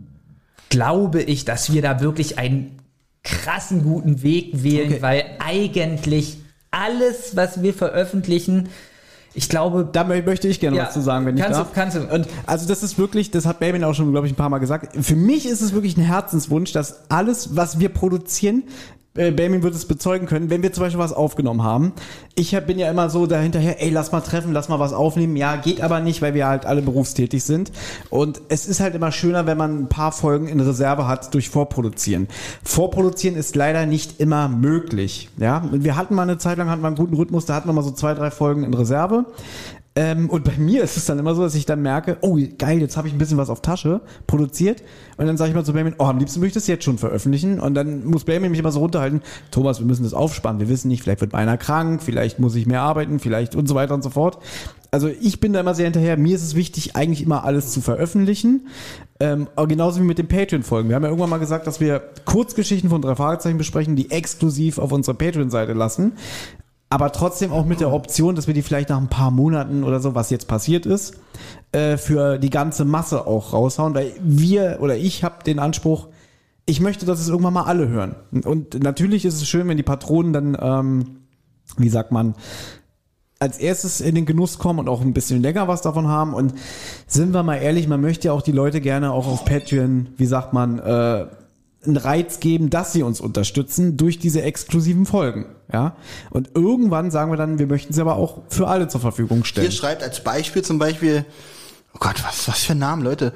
C: glaube ich, dass wir da wirklich einen krassen guten Weg wählen,
D: Okay.
C: weil eigentlich alles, was wir veröffentlichen, ich glaube,
D: Da möchte ich gerne
C: Ja,
D: was zu sagen, wenn ich
C: kannst du-
D: darf.
C: kannst du.
D: Und also das ist wirklich, das hat Belmin auch schon, glaube ich, ein paar Mal gesagt. Für mich ist es wirklich ein Herzenswunsch, dass alles, was wir produzieren, äh, Belmin wird es bezeugen können, wenn wir zum Beispiel was aufgenommen haben. Ich hab, bin ja immer so dahinterher, ey, lass mal treffen, lass mal was aufnehmen. Ja, geht aber nicht, weil wir halt alle berufstätig sind. Und es ist halt immer schöner, wenn man ein paar Folgen in Reserve hat durch Vorproduzieren. Vorproduzieren ist leider nicht immer möglich. Ja, wir hatten mal eine Zeit lang, hatten wir einen guten Rhythmus, da hatten wir mal so zwei, drei Folgen in Reserve. Ähm, und bei mir ist es dann immer so, dass ich dann merke, oh geil, jetzt habe ich ein bisschen was auf Tasche produziert und dann sage ich mal zu Benjamin, oh am liebsten möchte ich das jetzt schon veröffentlichen und dann muss Benjamin mich immer so runterhalten, Thomas, wir müssen das aufspannen, wir wissen nicht, vielleicht wird einer krank, vielleicht muss ich mehr arbeiten, vielleicht und so weiter und so fort. Also ich bin da immer sehr hinterher, mir ist es wichtig, eigentlich immer alles zu veröffentlichen, ähm, aber genauso wie mit den Patreon-Folgen. Wir haben ja irgendwann mal gesagt, dass wir Kurzgeschichten von drei Fragezeichen besprechen, die exklusiv auf unserer Patreon-Seite lassen. Aber trotzdem auch mit der Option, dass wir die vielleicht nach ein paar Monaten oder so, was jetzt passiert ist, äh, für die ganze Masse auch raushauen. Weil wir oder ich habe den Anspruch, ich möchte, dass es irgendwann mal alle hören. Und natürlich ist es schön, wenn die Patronen dann, ähm, wie sagt man, als erstes in den Genuss kommen und auch ein bisschen länger was davon haben. Und sind wir mal ehrlich, man möchte ja auch die Leute gerne auch auf Patreon, wie sagt man, äh, einen Reiz geben, dass sie uns unterstützen durch diese exklusiven Folgen. Ja. Und irgendwann sagen wir dann, wir möchten sie aber auch für alle zur Verfügung stellen.
B: Hier schreibt als Beispiel zum Beispiel, oh Gott, was, was für ein Name, Leute.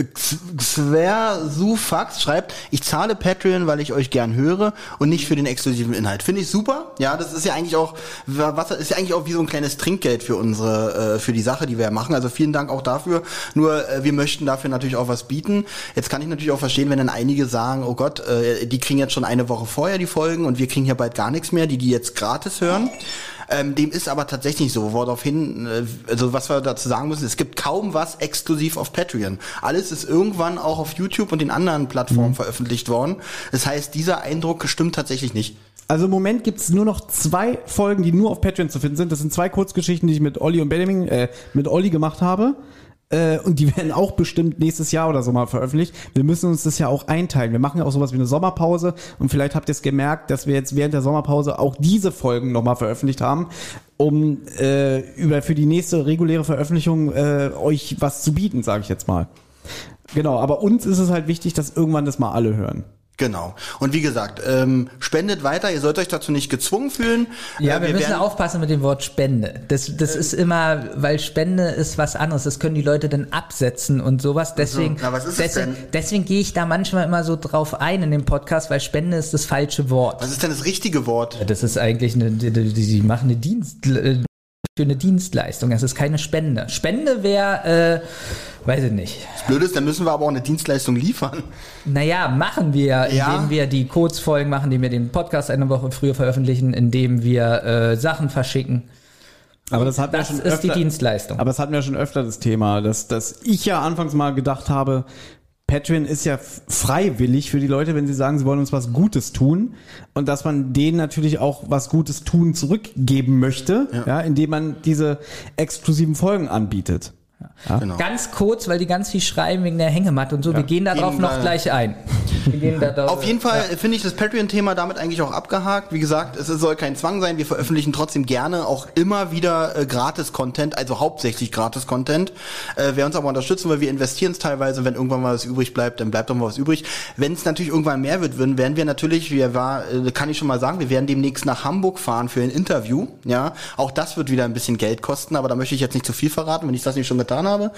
B: Xversufax schreibt, ich zahle Patreon, weil ich euch gern höre und nicht für den exklusiven Inhalt. Finde ich super. Ja, das ist ja eigentlich auch, was ist ja eigentlich auch wie so ein kleines Trinkgeld für unsere, für die Sache, die wir machen. Also vielen Dank auch dafür. Nur, wir möchten dafür natürlich auch was bieten. Jetzt kann ich natürlich auch verstehen, wenn dann einige sagen, oh Gott, die kriegen jetzt schon eine Woche vorher die Folgen und wir kriegen hier bald gar nichts mehr, die die jetzt gratis hören. Ähm, dem ist aber tatsächlich so, woraufhin, äh, also was wir dazu sagen müssen, es gibt kaum was exklusiv auf Patreon. Alles ist irgendwann auch auf YouTube und den anderen Plattformen mhm. veröffentlicht worden. Das heißt, dieser Eindruck stimmt tatsächlich nicht.
D: Also im Moment gibt's nur noch zwei Folgen, die nur auf Patreon zu finden sind. Das sind zwei Kurzgeschichten, die ich mit Olli und Benjamin, äh, mit Olli gemacht habe. Und die werden auch bestimmt nächstes Jahr oder so mal veröffentlicht. Wir müssen uns das ja auch einteilen. Wir machen ja auch sowas wie eine Sommerpause und vielleicht habt ihr es gemerkt, dass wir jetzt während der Sommerpause auch diese Folgen nochmal veröffentlicht haben, um äh, über für die nächste reguläre Veröffentlichung äh, euch was zu bieten, sage ich jetzt mal. Genau, aber uns ist es halt wichtig, dass irgendwann das mal alle hören.
B: Genau. Und wie gesagt, ähm, spendet weiter, ihr sollt euch dazu nicht gezwungen fühlen.
C: Ja,
B: äh,
C: wir,
B: wir
C: müssen
B: werden
C: aufpassen mit dem Wort Spende. Das, das äh, ist immer, weil Spende ist was anderes. Das können die Leute dann absetzen und sowas. Deswegen,
B: also, na, was ist
C: deswegen,
B: das denn?
C: deswegen gehe ich da manchmal immer so drauf ein in dem Podcast, weil Spende ist das falsche Wort.
B: Was ist denn das richtige Wort?
C: Ja, das ist eigentlich eine, die, die, die machen eine Dienst, für eine Dienstleistung. Das ist keine Spende. Spende wäre, äh, weiß ich nicht.
B: Das Blöde ist, dann müssen wir aber auch eine Dienstleistung liefern.
C: Naja, machen wir,
B: Ja.
C: indem wir die Kurzfolgen machen, indem wir den Podcast eine Woche früher veröffentlichen, indem wir äh, Sachen verschicken.
D: Aber das hatten
C: Das
D: wir schon
C: ist
D: öfter,
C: die Dienstleistung.
D: Aber das hatten wir schon öfter das Thema, dass, dass ich ja anfangs mal gedacht habe, Patreon ist ja f- freiwillig für die Leute, wenn sie sagen, sie wollen uns was Gutes tun und dass man denen natürlich auch was Gutes tun zurückgeben möchte, ja,
B: Ja.
D: indem man diese exklusiven Folgen anbietet. Ja.
B: Genau.
C: Ganz kurz, weil die ganz viel schreiben wegen der Hängematte und so. Wir gehen darauf
B: Gehen
C: noch
B: wir-
C: gleich ein. Wir gehen da drauf-
B: Auf jeden Fall finde ich das Patreon-Thema damit eigentlich auch abgehakt. Wie gesagt, es soll kein Zwang sein. Wir veröffentlichen trotzdem gerne auch immer wieder äh, Gratis-Content, also hauptsächlich Gratis-Content. Äh, wer uns aber unterstützen will, wir investieren es teilweise. Wenn irgendwann mal was übrig bleibt, dann bleibt doch mal was übrig. Wenn es natürlich irgendwann mehr wird, würden, werden wir natürlich, wir war, äh, kann ich schon mal sagen, wir werden demnächst nach Hamburg fahren für ein Interview. Ja, auch das wird wieder ein bisschen Geld kosten, aber da möchte ich jetzt nicht zu viel verraten, wenn ich das nicht schon getan habe.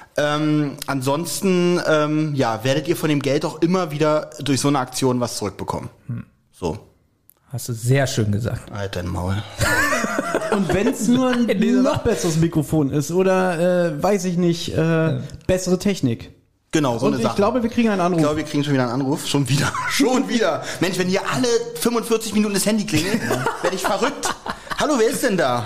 B: Ähm, ansonsten, ähm, ja, werdet ihr von dem Geld auch immer wieder durch so eine Aktion was zurückbekommen. Hm. So.
C: Hast du sehr schön gesagt.
B: Alter Maul.
D: Und wenn es nur ein noch besseres Mikrofon ist oder, äh, weiß ich nicht, äh, bessere Technik.
B: Genau, so
D: Und
B: eine
D: ich
B: Sache.
D: glaube, wir kriegen einen Anruf.
B: Ich glaube, wir kriegen schon wieder einen Anruf. Schon wieder. Schon wieder. Mensch, wenn hier alle fünfundvierzig Minuten das Handy klingelt, werde ich verrückt. Hallo, wer ist denn da?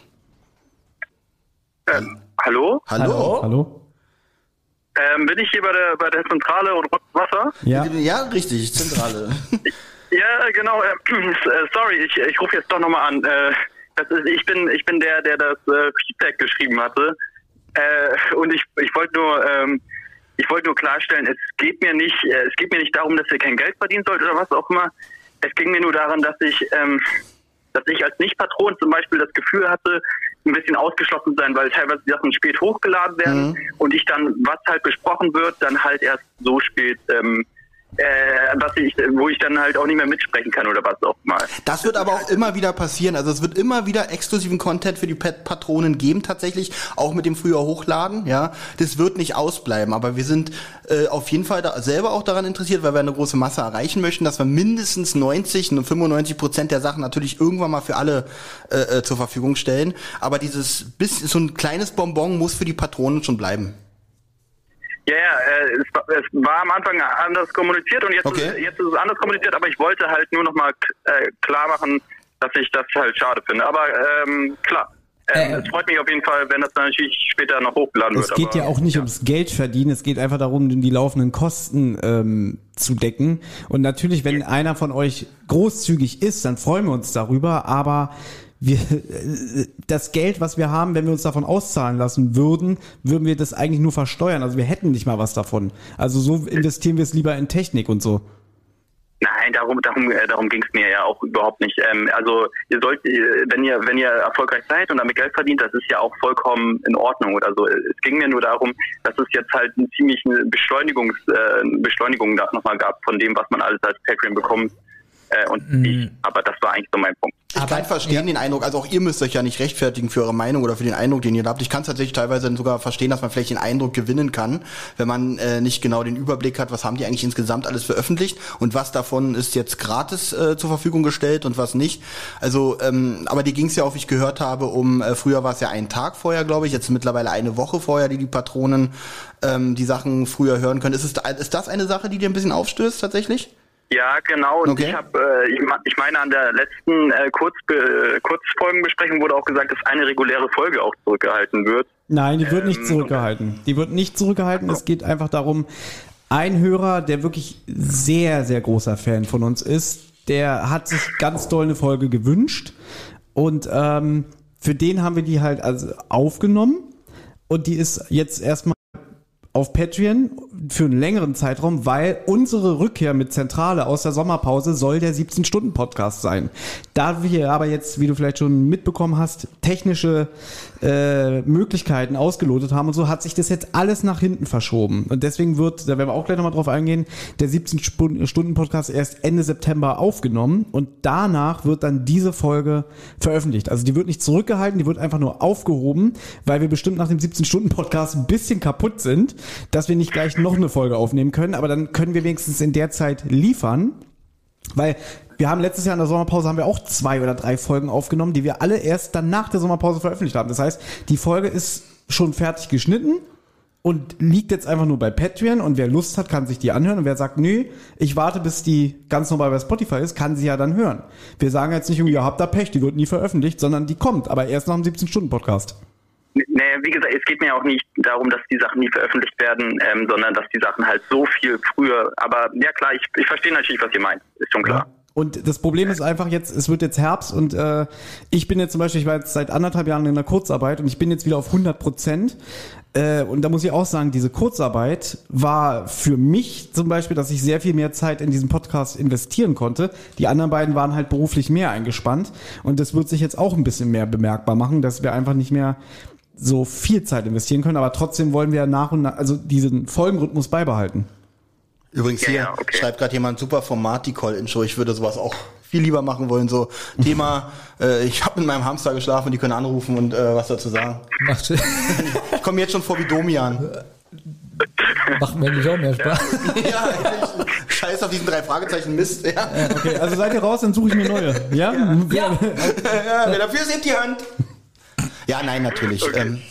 E: Ähm, hallo?
B: Hallo?
D: Hallo?
E: Ähm, bin ich hier bei der bei der Zentrale und Wasser?
D: Ja.
B: Ja, richtig, Zentrale.
E: Ja, genau. Äh, sorry, ich, ich rufe jetzt doch nochmal an. Äh, das ist, ich bin ich bin der, der das äh, Feedback geschrieben hatte. Äh, und ich ich wollte nur ähm, ich wollte nur klarstellen, es geht mir nicht äh, es geht mir nicht darum, dass ihr kein Geld verdienen sollt oder was auch immer. Es ging mir nur daran, dass ich ähm, dass ich als Nicht-Patron zum Beispiel das Gefühl hatte, ein bisschen ausgeschlossen sein, weil teilweise die Sachen spät hochgeladen werden mhm. und ich dann, was halt besprochen wird, dann halt erst so spät, ähm, äh, was ich, wo ich dann halt auch nicht mehr mitsprechen kann oder was auch mal.
B: Das wird aber auch immer wieder passieren. Also es wird immer wieder exklusiven Content für die Pat- Patronen geben, tatsächlich, auch mit dem früher Hochladen. Ja, das wird nicht ausbleiben. Aber wir sind äh, auf jeden Fall da selber auch daran interessiert, weil wir eine große Masse erreichen möchten, dass wir mindestens neunzig und fünfundneunzig Prozent der Sachen natürlich irgendwann mal für alle äh, zur Verfügung stellen. Aber dieses bis so ein kleines Bonbon muss für die Patronen schon bleiben.
E: Ja, ja, äh, es, war- es war am Anfang anders kommuniziert und jetzt,
B: Okay.
E: ist, jetzt ist es anders kommuniziert, aber ich wollte halt nur nochmal äh, klar machen, dass ich das halt schade finde. Aber ähm, klar, ähm,
C: Äh,
E: es freut mich auf jeden Fall, wenn das dann natürlich später noch hochgeladen
D: Es
E: wird.
D: geht
E: aber,
D: ja auch nicht ums Geld verdienen, es geht einfach darum, die laufenden Kosten ähm, zu decken. Und natürlich, wenn einer von euch großzügig ist, dann freuen wir uns darüber, aber wir, äh, das Geld, was wir haben, wenn wir uns davon auszahlen lassen würden, würden wir das eigentlich nur versteuern. Also wir hätten nicht mal was davon. Also so investieren wir es lieber in Technik und so.
E: Nein, darum, darum, äh, darum ging es mir ja auch überhaupt nicht. Ähm, also ihr sollt, wenn ihr, wenn ihr erfolgreich seid und damit Geld verdient, das ist ja auch vollkommen in Ordnung oder so. Es ging mir nur darum, dass es jetzt halt eine ziemliche Beschleunigungs, äh, Beschleunigung da nochmal gab von dem, was man alles als Patreon bekommt. Äh, und mm. ich, aber das war eigentlich so mein Punkt.
B: Ich kann verstehen ja. den Eindruck, also auch ihr müsst euch ja nicht rechtfertigen für eure Meinung oder für den Eindruck, den ihr habt. Ich kann tatsächlich teilweise sogar verstehen, dass man vielleicht den Eindruck gewinnen kann, wenn man äh, nicht genau den Überblick hat, was haben die eigentlich insgesamt alles veröffentlicht und was davon ist jetzt gratis äh, zur Verfügung gestellt und was nicht. Also, ähm, aber die ging es ja auch, wie ich gehört habe, um, äh, früher war es ja einen Tag vorher, glaube ich, jetzt mittlerweile eine Woche vorher, die die Patronen ähm, die Sachen früher hören können. Ist, es, ist das eine Sache, die dir ein bisschen aufstößt tatsächlich?
E: Ja, genau. Und
B: okay.
E: ich habe, äh, ich, ich meine, an der letzten äh, Kurz, äh, Kurzfolgenbesprechung wurde auch gesagt, dass eine reguläre Folge auch zurückgehalten wird.
D: Nein, die wird
E: ähm,
D: nicht zurückgehalten. Die wird nicht zurückgehalten. Es geht einfach darum, ein Hörer, der wirklich sehr, sehr großer Fan von uns ist, der hat sich ganz doll eine Folge gewünscht und ähm, für den haben wir die halt also aufgenommen und die ist jetzt erstmal auf Patreon für einen längeren Zeitraum, weil unsere Rückkehr mit Zentrale aus der Sommerpause soll der siebzehn-Stunden-Podcast sein. Da wir aber jetzt, wie du vielleicht schon mitbekommen hast, technische äh, Möglichkeiten ausgelotet haben und so, hat sich das jetzt alles nach hinten verschoben. Und deswegen wird, da werden wir auch gleich nochmal drauf eingehen, der siebzehn-Stunden-Podcast erst Ende September aufgenommen und danach wird dann diese Folge veröffentlicht. Also die wird nicht zurückgehalten, die wird einfach nur aufgehoben, weil wir bestimmt nach dem siebzehn-Stunden-Podcast ein bisschen kaputt sind, dass wir nicht gleich noch eine Folge aufnehmen können, aber dann können wir wenigstens in der Zeit liefern, weil wir haben letztes Jahr in der Sommerpause haben wir auch zwei oder drei Folgen aufgenommen, die wir alle erst dann nach der Sommerpause veröffentlicht haben. Das heißt, die Folge ist schon fertig geschnitten und liegt jetzt einfach nur bei Patreon und wer Lust hat, kann sich die anhören und wer sagt, nö, ich warte, bis die ganz normal bei Spotify ist, kann sie ja dann hören. Wir sagen jetzt nicht irgendwie, ihr habt da Pech, die wird nie veröffentlicht, sondern die kommt, aber erst nach dem siebzehn-Stunden-Podcast.
E: Naja, wie gesagt, es geht mir auch nicht darum, dass die Sachen nie veröffentlicht werden, ähm, sondern dass die Sachen halt so viel früher, aber ja klar, ich, ich verstehe natürlich, was ihr meint, ist schon klar.
D: Ja. Und das Problem ist einfach jetzt, es wird jetzt Herbst und äh, ich bin jetzt zum Beispiel, ich war jetzt seit anderthalb Jahren in der Kurzarbeit und ich bin jetzt wieder auf hundert Prozent äh, und da muss ich auch sagen, diese Kurzarbeit war für mich zum Beispiel, dass ich sehr viel mehr Zeit in diesen Podcast investieren konnte. Die anderen beiden waren halt beruflich mehr eingespannt und das wird sich jetzt auch ein bisschen mehr bemerkbar machen, dass wir einfach nicht mehr so viel Zeit investieren können, aber trotzdem wollen wir nach und nach, also diesen Folgenrhythmus beibehalten.
B: Übrigens hier
E: ja, okay.
B: schreibt gerade jemand, super Format, die Call-In-Show. Ich würde sowas auch viel lieber machen wollen. So Thema, äh, ich habe mit meinem Hamster geschlafen, die können anrufen und äh, was dazu sagen.
C: Macht,
B: ich komme jetzt schon vor wie Domian.
C: macht mir nicht auch mehr Spaß.
B: Ja, ehrlich. Scheiß auf diesen drei Fragezeichen Mist. Ja.
D: Okay, also seid ihr raus, dann suche ich mir neue. Ja?
B: Ja. ja. ja wer dafür ist, hebt die Hand. Ja, nein, natürlich. Okay. Ähm,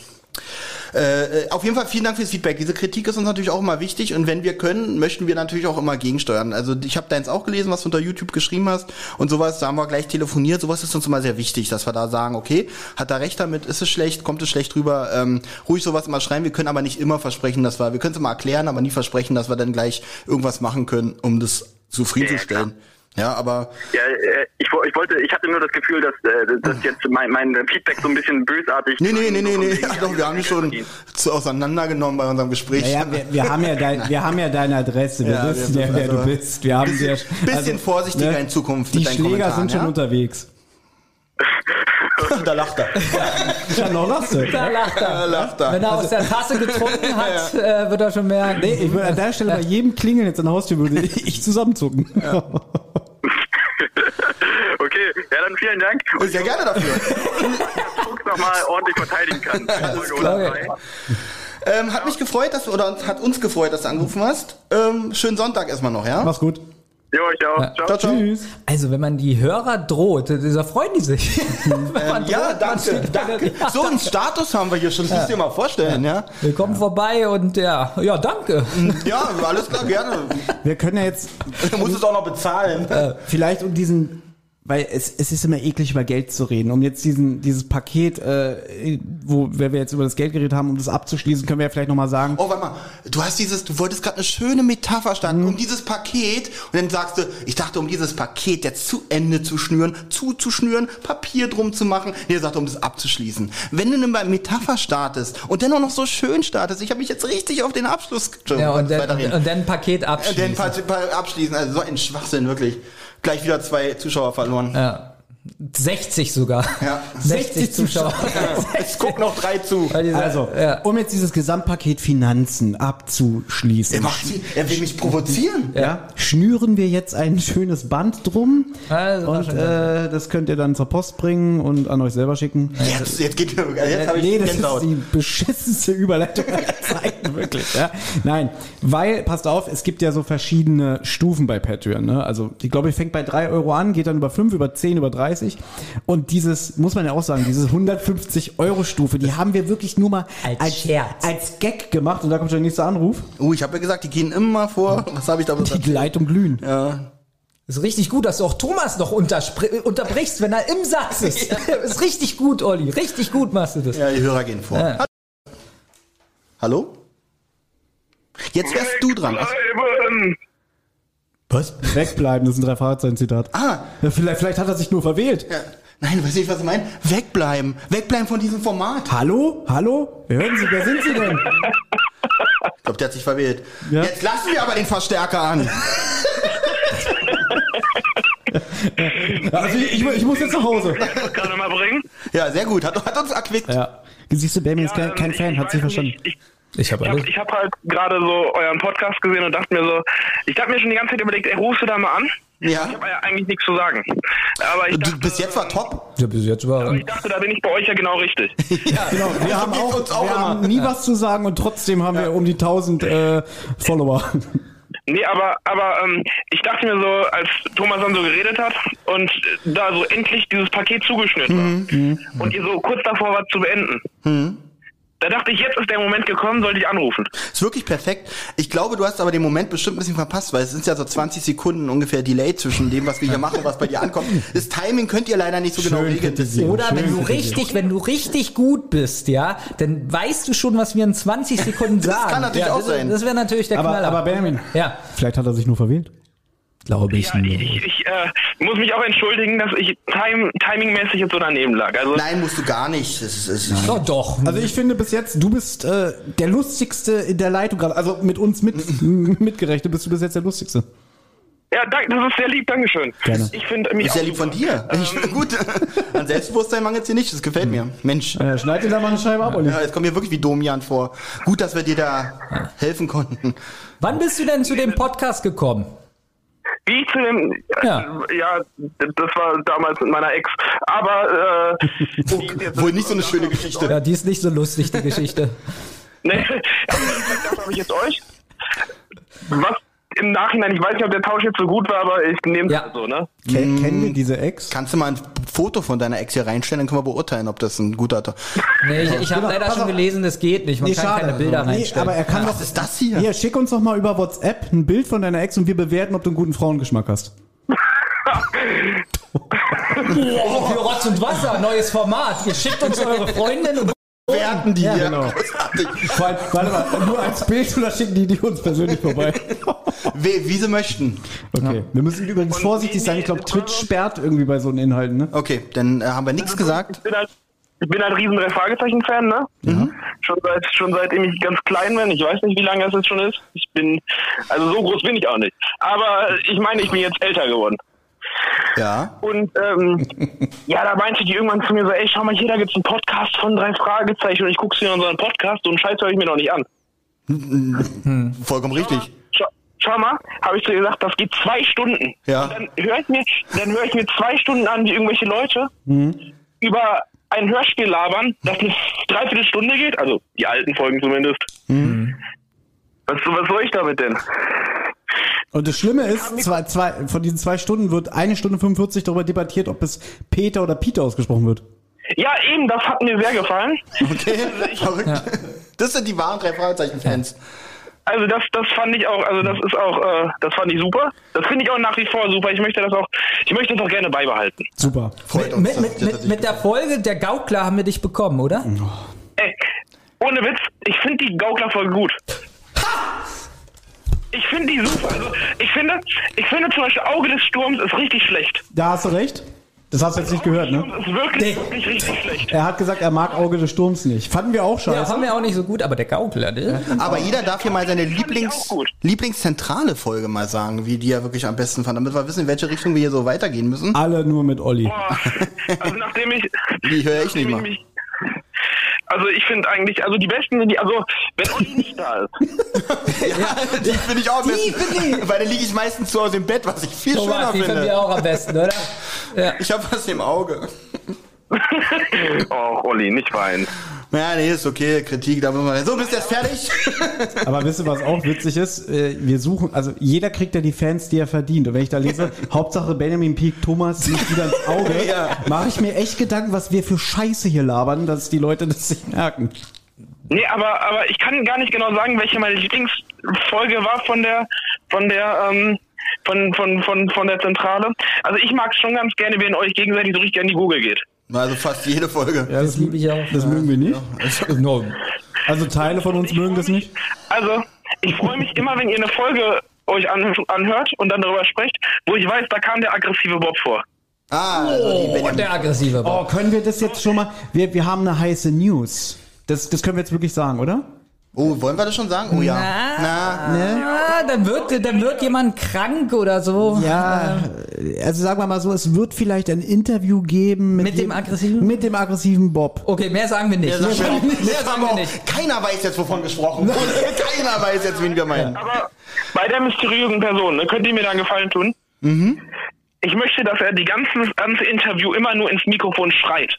B: Äh, auf jeden Fall vielen Dank fürs Feedback. Diese Kritik ist uns natürlich auch immer wichtig und wenn wir können, möchten wir natürlich auch immer gegensteuern. Also ich habe deins auch gelesen, was du unter YouTube geschrieben hast und sowas, da haben wir gleich telefoniert. Sowas ist uns immer sehr wichtig, dass wir da sagen, okay, hat er recht damit, ist es schlecht, kommt es schlecht rüber, ähm, ruhig sowas immer schreiben. Wir können aber nicht immer versprechen, dass wir, wir können es immer erklären, aber nie versprechen, dass wir dann gleich irgendwas machen können, um das zufriedenzustellen. Ja, ja, aber
E: ja, ich, ich wollte, ich hatte nur das Gefühl, dass, dass jetzt mein, mein Feedback so ein bisschen bösartig.
B: Nee, nee, nee, nee, nee. Ja, doch, wir haben dich schon zu auseinandergenommen bei unserem Gespräch.
D: Naja, wir, wir haben ja dein, wir haben ja deine Adresse, wir ja, wissen ja, wer also du bist. Wir haben
B: bisschen,
D: sehr,
B: bisschen
D: also,
B: vorsichtiger ne, in Zukunft
D: die
B: mit deinen
D: Schläger
B: Kommentaren.
D: sind schon
B: ja?
D: unterwegs.
B: Da lacht er.
D: Ja, noch lacht er.
C: Da lacht er.
B: Da lacht er.
C: Wenn er aus der Tasse getrunken hat, ja. äh, wird er schon merken.
D: Nee, ich würde an der Stelle bei jedem Klingeln jetzt an der Haustür würde ich zusammenzucken. Ja.
E: Okay, ja dann vielen Dank.
B: Und sehr gerne dafür.
E: Fuchs nochmal ordentlich verteidigen kann.
C: Okay.
B: Ähm, hat mich gefreut, dass du, oder hat uns gefreut, dass du angerufen hast. Ähm, schönen Sonntag erstmal noch, ja?
D: Mach's gut.
E: Jo, ich auch.
C: Ja.
E: Ciao.
B: Ciao, ciao.
D: Tschüss.
C: Also wenn man die Hörer droht, da freuen die sich.
B: Ähm, ja, danke. danke. So einen Status haben wir hier schon, das musst du dir mal vorstellen, ja?
C: Wir kommen vorbei und ja, ja, danke.
B: Ja, alles klar, gerne.
D: Wir können ja jetzt
B: Du musst es auch noch bezahlen.
D: äh, vielleicht um diesen weil es, es ist immer eklig, über Geld zu reden. Um jetzt diesen dieses Paket, äh, wo wenn wir jetzt über das Geld geredet haben, um das abzuschließen, können wir ja vielleicht nochmal sagen.
B: Oh, warte mal, du hast dieses, du wolltest gerade eine schöne Metapher starten, mhm. um dieses Paket, und dann sagst du, ich dachte, um dieses Paket jetzt zu Ende zu schnüren, zuzuschnüren, Papier drum zu machen. Nee, er sagte, um das abzuschließen. Wenn du eine Metapher startest und dann auch noch so schön startest, ich habe mich jetzt richtig auf den Abschluss...
C: Ja, und dann, und dann ein Paket abschließen.
B: Und dann ein Paket abschließen, also so ein Schwachsinn, wirklich. Gleich wieder zwei Zuschauer verloren.
C: Ja. sechzig sogar.
B: Ja.
C: sechzig Zuschauer.
B: Es gucken noch drei zu.
D: Also, ja. um jetzt dieses Gesamtpaket Finanzen abzuschließen.
B: Er, macht sie, er will mich provozieren.
D: Ja. ja. Schnüren wir jetzt ein schönes Band drum.
C: Also
D: und äh, das könnt ihr dann zur Post bringen und an euch selber schicken.
B: Jetzt, jetzt geht jetzt habe ich
D: nee, das
B: Gänsehaut.
D: ist die beschissenste Überleitung aller Zeiten, wirklich. Ja? Nein, weil, passt auf, es gibt ja so verschiedene Stufen bei Patreon. Ne? Also, ich glaube, ich fängt bei drei Euro an, geht dann über fünf, über zehn, über dreißig. Und dieses, muss man ja auch sagen, diese hundertfünfzig Euro Stufe, die haben wir wirklich nur mal
C: als,
D: als,
C: Scherz.
D: als Gag gemacht. Und da kommt schon der nächste Anruf.
B: Oh, ich habe ja gesagt, die gehen immer vor. Was habe ich da gesagt?
D: Die Leitung glühen.
B: Ja.
C: Ist richtig gut, dass du auch Thomas noch unterbrichst, wenn er im Satz ist. Ist richtig gut, Olli. Richtig gut machst du das.
B: Ja, die Hörer gehen vor. Ja. Hallo? Jetzt wärst du dran.
D: Was? Wegbleiben, das ist ein Drei-Fragezeichen-Zitat.
B: Ah.
D: Ja, vielleicht, vielleicht hat er sich nur verwählt.
B: Ja. Nein, weiß nicht, was ich meine. Wegbleiben. Wegbleiben von diesem Format.
D: Hallo? Hallo? Hören Sie, wer sind Sie denn?
B: Ich glaube, der hat sich verwählt.
D: Ja.
B: Jetzt lassen wir aber den Verstärker an.
D: Also ich, ich, ich muss jetzt nach Hause.
E: Gerade mal bringen.
B: Ja, sehr gut. Hat, hat uns erquickt.
D: Ja. Siehst du, Benjamin ist kein, kein Fan, hat sich verstanden.
E: Ich, ich,
C: Ich habe
E: Ich habe hab halt gerade so euren Podcast gesehen und dachte mir so, ich habe mir schon die ganze Zeit überlegt, ey, rufst du da mal an?
B: Ja.
E: Ich habe ja eigentlich nichts zu sagen. Aber ich
B: Du,
E: dachte,
B: bis jetzt war top.
C: Ja, bis jetzt war
E: aber ich dachte, da bin ich bei euch ja genau richtig.
B: Ja,
D: Genau, wir haben
B: geht's
D: auch,
B: uns auch
D: wir
B: immer.
D: haben nie was zu sagen und trotzdem haben wir um die tausend äh, Follower.
E: Nee, aber aber ähm, ich dachte mir so, als Thomas dann so geredet hat und da so endlich dieses Paket zugeschnitten
B: Mhm.
E: war und ihr so kurz davor wart zu beenden,
B: Mhm.
E: da dachte ich, jetzt ist der Moment gekommen, sollte ich anrufen.
B: Ist wirklich perfekt. Ich glaube, du hast aber den Moment bestimmt ein bisschen verpasst, weil es sind ja so zwanzig Sekunden ungefähr Delay zwischen dem, was wir hier machen und was bei dir ankommt. Das Timing könnt ihr leider nicht so genau regeln.
D: kritisieren.
C: Oder wenn
D: Schön
C: du
D: kritisieren.
C: richtig, wenn du richtig gut bist, ja, dann weißt du schon, was wir in zwanzig Sekunden
B: Das
C: sagen.
B: kann natürlich
C: ja,
B: auch
C: das,
B: sein.
C: Das wäre natürlich der
D: Aber,
C: Knaller.
D: aber Benjamin,
C: ja,
D: vielleicht hat er sich nur verwählt.
C: glaube ich
E: Ja, ich,
C: nicht.
E: ich, ich äh, muss mich auch entschuldigen, dass ich time, timingmäßig jetzt so daneben lag. Also
B: Nein, musst du gar nicht. Das ist, das ist
C: Doch, doch.
D: Also ich finde bis jetzt, du bist äh, der lustigste in der Leitung gerade. Also mit uns mit, mitgerechnet bist du bis jetzt der lustigste.
E: ja, danke, das ist sehr lieb, Dankeschön.
D: Gerne.
E: Ich finde mich
B: ist ja
E: auch
B: lieb von
E: super.
B: dir. Ich, gut. An Selbstbewusstsein mangelt's hier nicht. Das gefällt mir. Mensch.
D: Äh, schneid dir da mal eine Scheibe ab, Olli.
B: Ja, jetzt kommen wir wirklich wie Domian vor. Gut, dass wir dir da helfen konnten.
C: Wann bist du denn zu dem Podcast gekommen?
E: Wie ich zu dem,
C: Ja.
E: äh, ja, das war damals mit meiner Ex. Aber, äh, die ist jetzt-
B: Wohl nicht so eine schöne Geschichte.
C: Ja, die ist nicht so lustig, die Geschichte.
E: Ne, das habe ich jetzt euch. Was im Nachhinein, ich weiß nicht, ob der Tausch jetzt so gut war, aber ich nehme es
C: Ja.
E: halt so, ne?
D: Ken, kennen wir diese Ex?
B: Kannst du mal ein Foto von deiner Ex hier reinstellen, dann können wir beurteilen, ob das ein guter...
C: Nee, ich, ich habe
D: Genau,
C: leider
D: pass
C: schon
D: auf.
C: gelesen, das geht nicht. Man
D: Nee,
C: kann
D: schade.
C: keine Bilder
D: Nee,
C: reinstellen.
D: aber er kann
B: Was
D: doch...
B: ist das hier?
D: Hier, schick uns doch mal über WhatsApp ein Bild von deiner Ex und wir bewerten, ob du einen guten Frauengeschmack hast.
C: Oh, für Rotz und Wasser, neues Format. Ihr schickt uns eure Freundin und
B: Bewerten die
C: Ja,
B: hier.
D: genau.
B: Großartig.
D: Vor allem, warte mal, nur als Bild oder schicken die die uns persönlich vorbei?
B: Wie, wie sie möchten.
D: Okay. Wir müssen übrigens
E: Und
D: vorsichtig
E: wie-
D: sein. Ich glaube, Twitch sperrt irgendwie bei so einen Inhalten, ne?
B: Okay, dann äh, haben wir nichts gesagt.
E: Ich bin halt, ich bin halt riesen drei Fragezeichen-Fan, ne?
B: Mhm.
E: Schon seit, schon seitdem ich ganz klein bin. Ich weiß nicht, wie lange das jetzt schon ist. Ich bin, also so groß bin ich auch nicht. Aber ich meine, ich bin jetzt älter geworden.
B: Ja.
E: Und ähm, ja, da meinte die irgendwann zu mir so, ey, schau mal hier, da gibt's einen Podcast von drei Fragezeichen und ich guck's mir unseren Podcast und Scheiß höre ich mir noch nicht an.
B: Vollkommen richtig.
E: Schau, schau mal, habe ich zu ihr gesagt, das geht zwei Stunden.
B: Ja.
E: Und dann höre ich mir, dann höre ich mir zwei Stunden an, wie irgendwelche Leute über ein Hörspiel labern, das eine Dreiviertelstunde geht, also die alten Folgen zumindest. Was, was soll ich damit denn?
D: Und das Schlimme ist, zwei, zwei, von diesen zwei Stunden wird eine Stunde fünfundvierzig darüber debattiert, ob es Peter oder Peter ausgesprochen wird.
E: Ja, eben, das hat mir sehr gefallen.
B: Okay, verrückt. Das sind die wahren drei Fragezeichen-Fans.
F: Also das, das fand ich auch, also das ist auch, äh, das fand ich super. Das finde ich auch nach wie vor super. Ich möchte das auch, ich möchte das auch gerne beibehalten.
D: Super.
B: Freut uns,
C: Mit,
B: dass
C: mit,
B: dir
C: mit,
B: das
C: mit der Folge Der Gaukler haben wir dich bekommen, oder?
F: Ey, ohne Witz, ich finde die Gaukler-Folge gut. Ich finde die super. Also ich finde, ich finde zum Beispiel Auge des Sturms ist richtig schlecht.
D: Da hast du recht. Das hast du jetzt nicht gehört, ne?
F: Das ist wirklich, wirklich richtig schlecht.
D: Er hat gesagt, er mag Auge des Sturms nicht. Fanden wir auch scheiße.
C: Ja, fanden wir auch nicht so gut, aber der Gaukler, ne?
B: Aber jeder darf hier mal seine
F: fand ich
B: Lieblings
F: auch gut.
B: Lieblingszentrale Folge mal sagen, wie die er wirklich am besten fand, damit wir wissen, in welche Richtung wir hier so weitergehen müssen.
D: Alle nur mit Olli.
F: Boah, also nachdem ich...
B: Die höre ich nicht
F: nachdem
B: mal.
F: mich- Also ich finde eigentlich, also die besten sind die, also wenn Olli nicht da ist.
B: Ja, die finde ich auch am
C: Die
B: besten.
C: finde ich.
B: Weil dann liege ich meistens zu Hause im Bett, was ich viel
C: Thomas,
B: schöner
C: die finden
B: finde.
C: wir auch am besten, oder? Ja.
B: Ich habe was im Auge.
F: Oh, Olli, nicht weinen.
B: Ja, nee, ist okay, Kritik, da muss man... So, bist du jetzt fertig?
D: Aber wisst ihr, was auch witzig ist? Äh, Wir suchen, also jeder kriegt ja die Fans, die er verdient. Und wenn ich da lese, Hauptsache Benjamin Pieck, Thomas liegt wieder ins Auge,
B: Ja.
D: mache ich mir echt Gedanken, was wir für Scheiße hier labern, dass die Leute das nicht merken.
F: Nee, aber, aber ich kann gar nicht genau sagen, welche meine Lieblingsfolge war von der, von der, ähm, von, von, von, von der Zentrale. Also ich mag es schon ganz gerne, wenn euch gegenseitig so richtig an die Gurgel geht.
B: Also fast jede Folge.
D: Ja,
C: Das liebe ich auch.
D: Das mögen wir nicht.
C: No.
D: Also Teile von uns
F: Ich
D: mögen
F: freu
D: das
F: mich-
D: nicht.
F: Also, ich freue mich immer, wenn ihr eine Folge euch an, anhört und dann darüber sprecht, wo ich weiß, da kam der aggressive Bob vor.
B: Ah, also die
C: Oh,
B: Benjamin.
C: der aggressive
D: Oh,
C: Bob.
D: können wir das jetzt schon mal? Wir, wir haben eine heiße News. Das, das können wir jetzt wirklich sagen, oder?
B: Oh, wollen wir das schon sagen? Oh ja.
C: Na,
B: Na,
C: Ja, dann wird, dann wird jemand krank oder so.
D: Ja, also sagen wir mal so, es wird vielleicht ein Interview geben mit,
C: Mit dem aggressiven?
D: mit dem aggressiven Bob.
C: Okay, mehr sagen wir nicht.
B: mehr sagen wir auch.
C: Mehr
B: Mehr sagen
C: sagen
B: wir
C: wir
B: auch.
C: nicht.
B: Keiner weiß jetzt, wovon gesprochen wurde. Keiner weiß jetzt, wen wir meinen.
F: Aber bei der mysteriösen Person, ne, könnt ihr mir da einen Gefallen tun? Mhm. Ich möchte, dass er die ganze, ganze Interview immer nur ins Mikrofon schreit.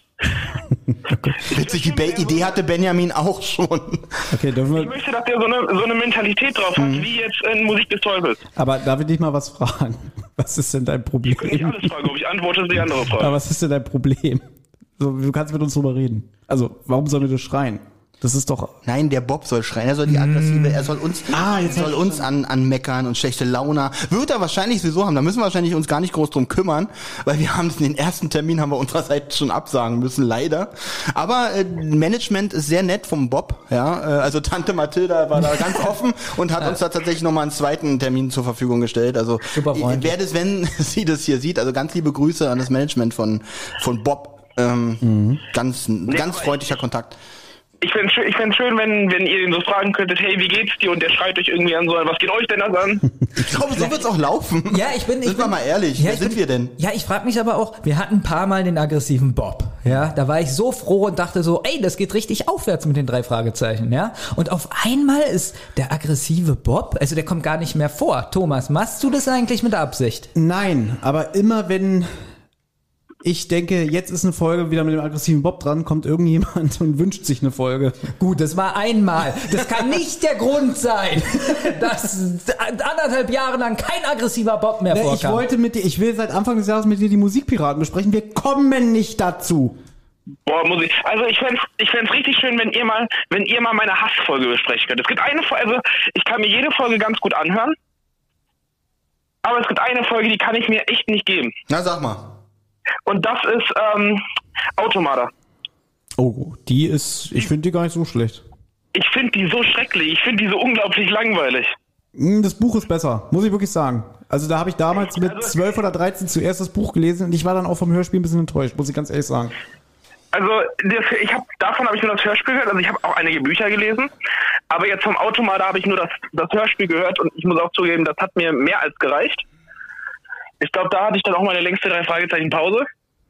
B: Witzig, die Be- Idee hatte Benjamin auch schon.
D: Okay, dürfen
F: Ich
D: wir,
F: möchte, dass er so eine, so eine Mentalität drauf hat, wie jetzt in Musik des Teufels.
D: aber darf ich dich mal was fragen? Was ist denn dein Problem?
F: Nicht alles fragen, ob ich antworte, ist die andere Frage.
D: Aber was ist denn dein Problem? So, du kannst mit uns drüber reden. Also, warum sollen wir das schreien? Das ist doch...
B: Nein, der Bob soll schreien, er soll die aggressive, er soll uns,
D: Ah, jetzt
B: soll
D: hab ich
B: uns an, anmeckern und schlechte Laune. Wird er wahrscheinlich sowieso haben, da müssen wir wahrscheinlich uns gar nicht groß drum kümmern, weil wir haben den ersten Termin haben wir unsererseits schon absagen müssen, leider. Aber äh, Management ist sehr nett vom Bob, ja, äh, also Tante Mathilda war da ganz offen und hat uns da tatsächlich nochmal einen zweiten Termin zur Verfügung gestellt. Also
C: Super freundlich.
B: wer das, wenn sie das hier sieht, also ganz liebe Grüße an das Management von von Bob, ähm, ganz ganz
F: aber
B: freundlicher Kontakt.
F: Ich fände schön, ich fänd's schön, wenn, wenn ihr ihn so fragen könntet, hey, wie geht's dir? Und der schreit euch irgendwie an, so, was geht euch denn das an?
B: Ich glaube, so wird's auch laufen.
C: Ja, ich bin. Ich
B: Sind wir
C: bin,
B: mal ehrlich,
C: ja,
B: wer
C: ich
B: sind
C: bin,
B: wir denn?
C: Ja, ich frage mich aber auch, wir hatten ein paar Mal den aggressiven Bob. Ja, da war ich so froh und dachte so, ey, das geht richtig aufwärts mit den drei Fragezeichen, ja. Und auf einmal ist der aggressive Bob, also der kommt gar nicht mehr vor. Thomas, machst du das eigentlich mit Absicht?
D: Nein, aber immer wenn ich denke, jetzt ist eine Folge wieder mit dem aggressiven Bob dran, kommt irgendjemand und wünscht sich eine Folge.
C: Gut, das war einmal. Das kann nicht der Grund sein, dass anderthalb Jahre lang kein aggressiver Bob mehr
D: Ne,
C: vorkam.
D: ich wollte mit dir, ich will seit Anfang des Jahres mit dir die Musikpiraten besprechen. Wir kommen nicht dazu.
F: Boah, muss ich. Also ich fänd's, ich fänd's richtig schön, wenn ihr mal, wenn ihr mal meine Hassfolge besprechen könnt. Es gibt eine Folge, also ich kann mir jede Folge ganz gut anhören. Aber es gibt eine Folge, die kann ich mir echt nicht geben.
B: Na, sag mal.
F: Und das ist ähm, Automata.
D: Oh, die ist, ich finde die gar nicht so schlecht.
F: Ich finde die so schrecklich. Ich finde die so unglaublich langweilig.
D: Hm, Das Buch ist besser, muss ich wirklich sagen. Also da habe ich damals mit
F: Also-
D: zwölf oder dreizehn zuerst das Buch gelesen und ich war dann auch vom Hörspiel ein bisschen enttäuscht, muss ich ganz ehrlich sagen.
F: Also das, ich habe davon habe ich nur das Hörspiel gehört. Also ich habe auch einige Bücher gelesen. Aber jetzt vom Automata habe ich nur das, das Hörspiel gehört. Und ich muss auch zugeben, das hat mir mehr als gereicht. Ich glaube, da hatte ich dann auch meine längste drei Fragezeichen Pause.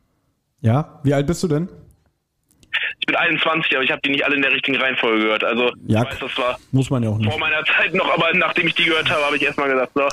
D: Ja, wie alt bist du denn?
F: Ich bin einundzwanzig, aber ich habe die nicht alle in der richtigen Reihenfolge gehört. Also
D: Ja.
F: ich weiß, das war
D: Muss man ja auch nicht.
F: vor meiner Zeit noch, aber nachdem ich die gehört habe, habe ich erstmal gesagt, so,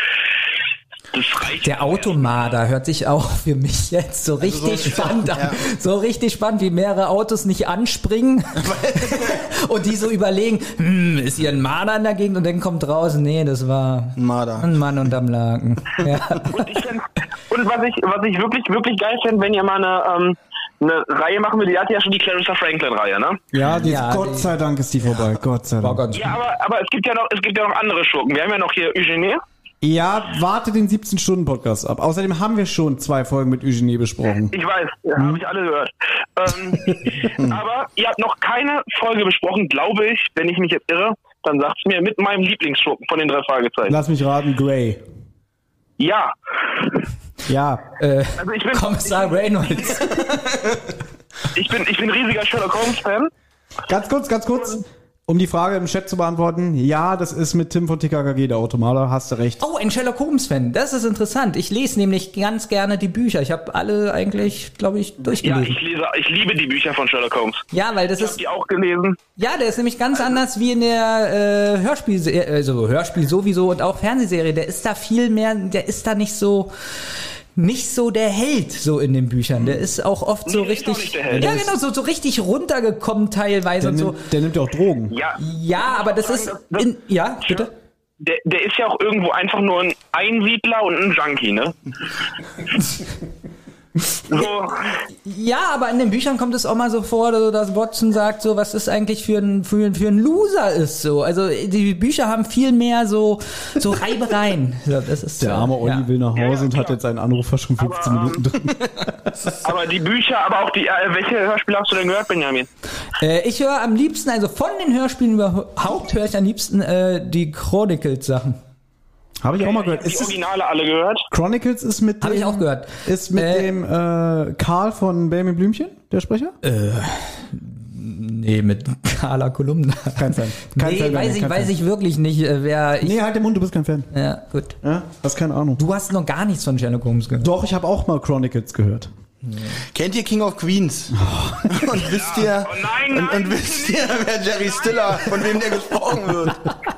F: das reicht.
C: Der Automarder hört sich auch für mich jetzt so richtig
B: so-
C: spannend an.
B: ja.
C: So richtig spannend, wie mehrere Autos nicht anspringen und die so überlegen, hm, ist hier ein Marder in der Gegend? Und dann kommt draußen, nee, das war
B: Ein Marder.
C: ein Mann unterm Laken. Ja.
F: Und, ich find, und was ich was ich wirklich, wirklich geil finde, wenn ihr mal eine, ähm, eine Reihe machen will, die hat ja schon die Clarissa Franklin-Reihe, ne?
D: Ja, die
C: Ja,
D: ist, Gott
C: die-
D: sei Dank ist die vorbei. Gott sei
C: War
D: Dank.
C: ganz
F: Ja, aber, aber es gibt ja noch, es gibt ja noch andere Schurken. Wir haben ja noch hier Eugenie.
D: Ja, warte den siebzehn-Stunden-Podcast ab. Außerdem haben wir schon zwei Folgen mit Eugenie besprochen.
F: Ich weiß, ja, habe ich alle gehört. Ähm, aber ihr habt noch keine Folge besprochen, glaube ich, wenn ich mich jetzt irre, dann sagt's mir, mit meinem Lieblingsschurken von den drei Fragezeichen.
D: Lass mich raten, Grey.
F: Ja,
D: Ja.
C: äh,
F: also ich bin,
C: Kommissar Reynolds.
F: ich bin, ich bin riesiger Sherlock Holmes-Fan.
D: Ganz kurz, ganz kurz. Um die Frage im Chat zu beantworten, ja, das ist mit Tim von T K K G, der Automaler, hast du recht.
C: Oh, ein Sherlock Holmes-Fan. Das ist interessant. Ich lese nämlich ganz gerne die Bücher. Ich habe alle eigentlich, glaube ich,
F: Ja,
C: durchgelesen.
F: ich lese, ich liebe die Bücher von Sherlock Holmes.
C: Ja, weil das
F: Ich habe
C: ist,
F: die auch gelesen.
C: ja, der ist nämlich ganz anders wie in der äh, Hörspielserie, also Hörspiel sowieso und auch Fernsehserie. Der ist da viel mehr, der ist da nicht so, nicht so der Held so in den Büchern. Der ist auch oft so
F: Nee, der ist
C: richtig,
F: auch nicht der Held.
C: ja genau, so, so richtig runtergekommen teilweise
D: Der
C: und so.
D: nimmt, der nimmt ja auch Drogen.
F: Ja,
C: Ja, aber das ist, in, ja, bitte?
F: der, der ist ja auch irgendwo einfach nur ein Einsiedler und ein Junkie, ne? So,
C: Ja, aber in den Büchern kommt es auch mal so vor, so, dass Watson sagt, so was das eigentlich für ein, für ein, für ein Loser ist. So. Also die Bücher haben viel mehr so, so Reibereien. So, das ist,
D: Der arme Olli
C: ja.
D: will nach Hause
F: Ja, ja,
D: und hat
F: klar.
D: jetzt seinen Anrufer schon fünfzehn
F: Aber,
D: Minuten drin.
F: aber die Bücher, aber auch die, äh, welche Hörspiele hast du denn gehört, Benjamin?
C: Äh, ich höre am liebsten, also von den Hörspielen überhaupt höre ich am liebsten äh, die Chronicles-Sachen.
D: Habe ich auch mal gehört.
F: Die
D: Ist es,
F: Originale alle gehört?
D: Chronicles ist mit
C: Hab
D: dem,
C: ich auch gehört.
D: Ist mit
C: Äh,
D: dem äh, Karl von Benjamin Blümchen, der Sprecher?
C: Nee, mit Carla Kolumna.
D: Kein Fan. Kein
C: nee,
D: Fan,
C: weiß
D: kein
C: ich,
D: Fan.
C: weiß ich wirklich nicht, äh, wer ich.
D: Nee, halt den Mund, du bist kein Fan.
C: Ja, gut.
D: Ja? Hast keine Ahnung.
C: Du hast noch gar nichts von Sherlock Holmes gehört.
D: Doch, ich habe auch mal Chronicles gehört.
B: Kennt ihr King of Queens? Und wisst ihr,
F: Oh nein,
B: und,
F: nein,
B: und wisst ihr, wer Jerry Stiller, von wem der gesprochen wird?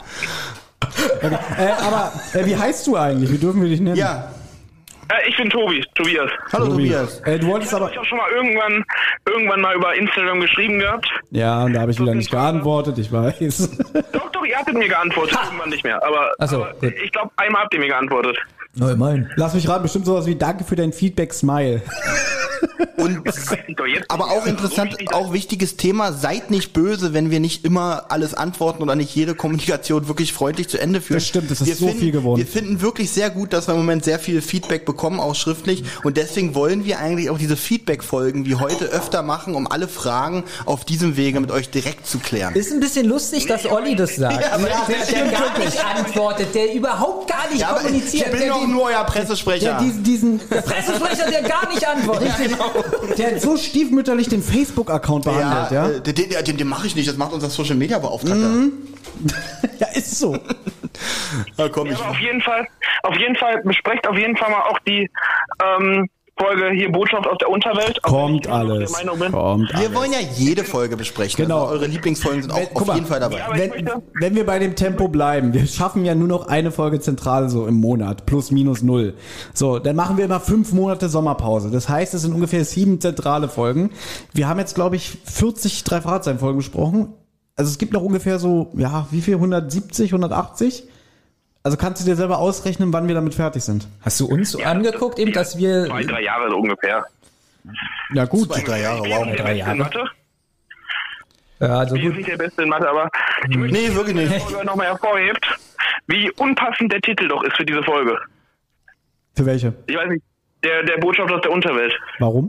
D: Äh, aber äh, wie heißt du eigentlich? Wie dürfen wir dich nennen?
B: Ja,
F: Äh, ich bin Tobi, Tobias.
B: hallo
D: Tobi.
B: Tobias.
D: Äh, du wolltest
F: Ich habe
D: aber...
F: euch auch schon mal irgendwann, irgendwann mal über Instagram geschrieben gehabt.
D: Ja, und da habe ich wieder nicht geantwortet, ich weiß.
F: Doch, doch, ihr hattet mir geantwortet, irgendwann nicht mehr. Aber,
C: Ach so,
F: aber
C: gut.
F: ich glaube, einmal habt ihr mir geantwortet.
C: Neu, mein.
D: Lass mich raten, bestimmt sowas wie Danke für dein Feedback, Smile.
B: Und
F: Doch, jetzt-
B: aber auch interessant, auch wichtiges Thema, seid nicht böse, wenn wir nicht immer alles antworten oder nicht jede Kommunikation wirklich freundlich zu Ende führen.
D: Das stimmt, das ist
B: wir
D: so
B: finden,
D: viel geworden.
B: Wir finden wirklich sehr gut, dass wir im Moment sehr viel Feedback bekommen, auch schriftlich. Und deswegen wollen wir eigentlich auch diese Feedback-Folgen wie heute öfter machen, um alle Fragen auf diesem Wege mit euch direkt zu klären.
C: Ist ein bisschen lustig, dass Olli das sagt.
B: Ja, aber
C: der,
B: das
C: der,
B: stimmt
C: der gar
B: wirklich.
C: nicht antwortet, der überhaupt gar nicht
B: Ja, aber ich
C: kommuniziert.
B: bin
C: der
B: doch
C: die-
B: nur euer Pressesprecher.
D: Der diesen, diesen
C: Pressesprecher, der gar nicht antwortet.
D: der hat so stiefmütterlich den Facebook-Account behandelt, ja?
B: äh, den, den, den, den mache ich nicht, das macht unser Social Media Beauftragter.
D: Mhm. Ja, ist so.
B: Ja, komm,
F: Ja,
B: ich,
F: aber auf jeden Fall, auf jeden Fall, besprecht auf jeden Fall mal auch die ähm, Folge hier Botschaft aus der Unterwelt. Auch wenn ich
D: Kommt
F: immer noch
D: alles.
F: der Meinung bin.
D: Kommt
B: wir
D: alles.
B: wollen ja jede Folge besprechen.
D: Genau.
B: Also eure Lieblingsfolgen sind auch
D: Wenn- guck
B: auf
D: mal.
B: jeden Fall dabei.
F: Ja, aber ich
D: Wenn,
F: möchte,
D: wenn wir bei dem Tempo bleiben, wir schaffen ja nur noch eine Folge zentral so im Monat, plus minus null. So, dann machen wir immer fünf Monate Sommerpause. Das heißt, es sind ungefähr sieben zentrale Folgen. Wir haben jetzt, glaube ich, vierzig drei Fragezeichen-Folgen besprochen. Also es gibt noch ungefähr so, ja, wie viel? hundertsiebzig, hundertachtzig? Also kannst du dir selber ausrechnen, wann wir damit fertig sind.
C: Hast du uns so angeguckt, eben, dass wir.
F: zwei, drei Jahre so ungefähr.
D: Ja gut.
B: Zwei, drei Jahre,
F: Ich bin jetzt
B: wow.
F: nicht der
C: drei
F: Beste in
C: Jahre.
F: Mathe.
C: Ja, also
F: Ich bin
C: gut.
F: nicht der Beste in Mathe, aber ich möchte
B: Nee, wirklich nicht.
F: die Folge nochmal hervorhebt, wie unpassend der Titel doch ist für diese Folge.
D: Für welche?
F: Ich weiß nicht, der, der Botschaft aus der Unterwelt.
D: Warum?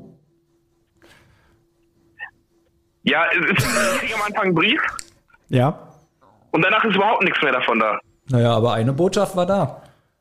F: Ja, es ist am Anfang ein Brief
D: Ja.
F: und danach ist überhaupt nichts mehr davon da.
C: Naja, aber eine Botschaft war da.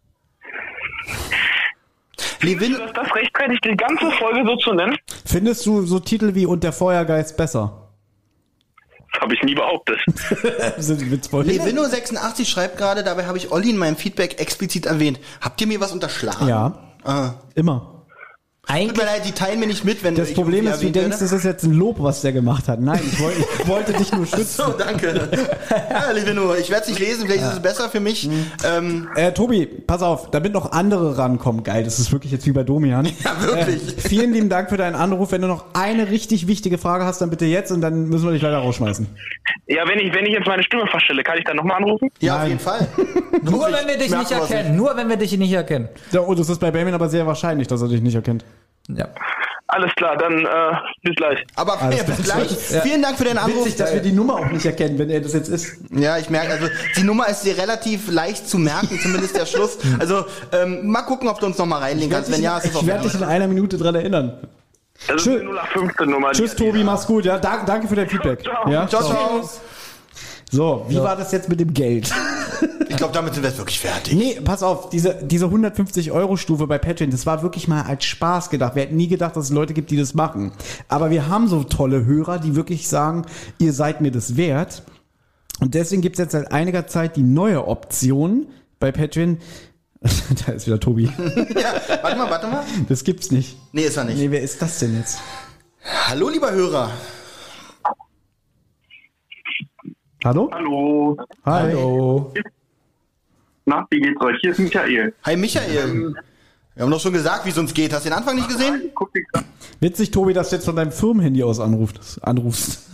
B: Levin,
F: Dass das rechtfertigt, die ganze Folge so zu nennen,
D: Findest du so Titel wie Und der Feuergeist besser?
F: das habe ich nie behauptet.
D: Sind die witzvoll?
B: Levino sechsundachtzig schreibt gerade, dabei habe ich Olli in meinem Feedback explizit erwähnt. Habt ihr mir was unterschlagen?
D: Ja,
B: Ah.
D: immer.
B: Tut mir
C: Eigentlich.
B: leid, die teilen mir nicht mit, wenn
D: Das
B: ich
D: Problem
B: irgendwie
D: ist, du
B: erwähnt
D: denkst,
B: werde.
D: das ist jetzt ein Lob, was der gemacht hat. Nein, ich, wollte, ich wollte dich nur schützen.
B: So, danke. Ja, Levino, ich werde es nicht lesen, vielleicht ist es besser für mich. Ähm,
D: Äh, Tobi, pass auf, damit noch andere rankommen. Geil, das ist wirklich jetzt wie bei Domian.
B: ja, wirklich.
D: Äh, vielen lieben Dank für deinen Anruf. Wenn du noch eine richtig wichtige Frage hast, dann bitte jetzt und dann müssen wir dich leider rausschmeißen.
F: Ja, wenn ich, wenn ich jetzt meine Stimme verstelle, kann ich dann nochmal anrufen?
B: Ja,
D: Nein.
B: auf jeden Fall.
C: Nur
B: Wirklich,
C: wenn wir dich
B: merkst
C: nicht
B: du was
C: erkennen. Nur wenn wir dich nicht erkennen.
D: Ja, und das ist bei Benjamin aber sehr wahrscheinlich, dass er dich nicht erkennt.
C: Ja.
F: Alles klar, dann äh, bis gleich.
B: Aber
D: Alles
B: ja, bis
D: klar.
B: gleich.
D: Ja.
B: Vielen Dank für den Anruf.
D: Witzig, dass wir die Nummer auch nicht erkennen, wenn er das jetzt ist.
B: Ja, ich merke, also die Nummer ist dir relativ leicht zu merken, zumindest der Schluss. Also ähm, mal gucken, ob du uns noch mal reinlegen kannst. Wenn ja, ist es
D: Ich
B: auf
D: werde dich in einer Minute dran erinnern.
F: Das ist
D: Tschö-
F: die null acht fünfzehn Nummer.
D: Tschüss, Tobi, mach's gut. Ja, danke, danke für dein Feedback.
F: Ciao.
D: Ja,
B: Ciao, ciao.
D: So, wie war das jetzt mit dem Geld?
B: Ich glaube, damit sind wir jetzt wirklich fertig.
D: Nee, pass auf, diese, diese hundertfünfzig Euro Stufe bei Patreon, das war wirklich mal als Spaß gedacht. Wir hätten nie gedacht, dass es Leute gibt, die das machen. Aber wir haben so tolle Hörer, die wirklich sagen, ihr seid mir das wert. Und deswegen gibt's jetzt seit einiger Zeit die neue Option bei Patreon. Da ist wieder Tobi.
B: Ja, warte mal, warte mal.
D: Das gibt's nicht.
B: Nee, ist er nicht.
D: Nee, wer ist das denn jetzt?
B: Hallo, lieber Hörer.
D: Hallo?
F: Hallo.
D: Hallo.
F: Na, wie geht's euch? Hier ist Michael.
B: Hi, Michael. Wir haben doch schon gesagt, wie es uns geht. Hast du den Anfang nicht gesehen?
F: Guck dir grad-
D: Witzig, Tobi, dass du jetzt von deinem Firmenhandy aus anrufst. anrufst.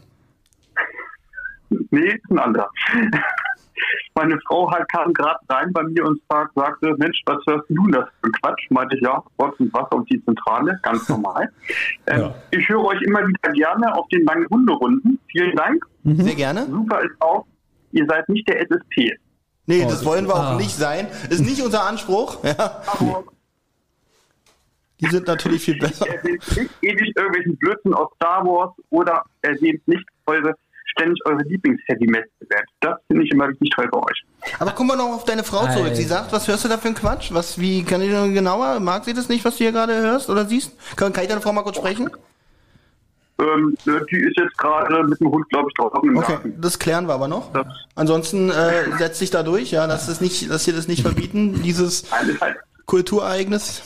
F: Nee, ist ein anderer. Meine Frau halt kam gerade rein bei mir und sagte, Mensch, was hörst du das für ein Quatsch? Meinte ich, ja, Rotz und Wasser und die Zentrale, ganz normal. Ähm,
D: Ja.
F: Ich höre euch immer wieder gerne auf den langen Hunderunden. Vielen Dank.
B: Sehr gerne.
F: Super ist auch, ihr seid nicht der S S P.
B: Nee, das wollen wir auch
C: ah.
B: nicht sein. Ist nicht unser Anspruch. Ja.
F: Aber
B: Die sind natürlich viel besser.
F: erwähnt nicht ewig irgendwelchen Blödsinn aus Star Wars oder erwähnt nicht eure ständig eure Lieblings-Heavy-Metal-Band. Das finde ich immer richtig toll bei euch.
B: Aber kommen wir noch auf deine Frau zurück.
C: Alter.
B: Sie sagt, was hörst du da für ein Quatsch? Was, wie, kann ich noch genauer? Mag sie das nicht, was du hier gerade hörst oder siehst? Kann, kann ich deine Frau mal kurz sprechen?
F: Ähm, die ist jetzt gerade mit dem Hund, glaube ich, draußen im
B: Okay,
F: Garten.
B: das klären wir aber noch.
F: Das-
B: Ansonsten äh, setz dich da durch, ja, dass das nicht, dass wir das nicht verbieten, dieses
F: Alles halt.
B: Kulturereignis.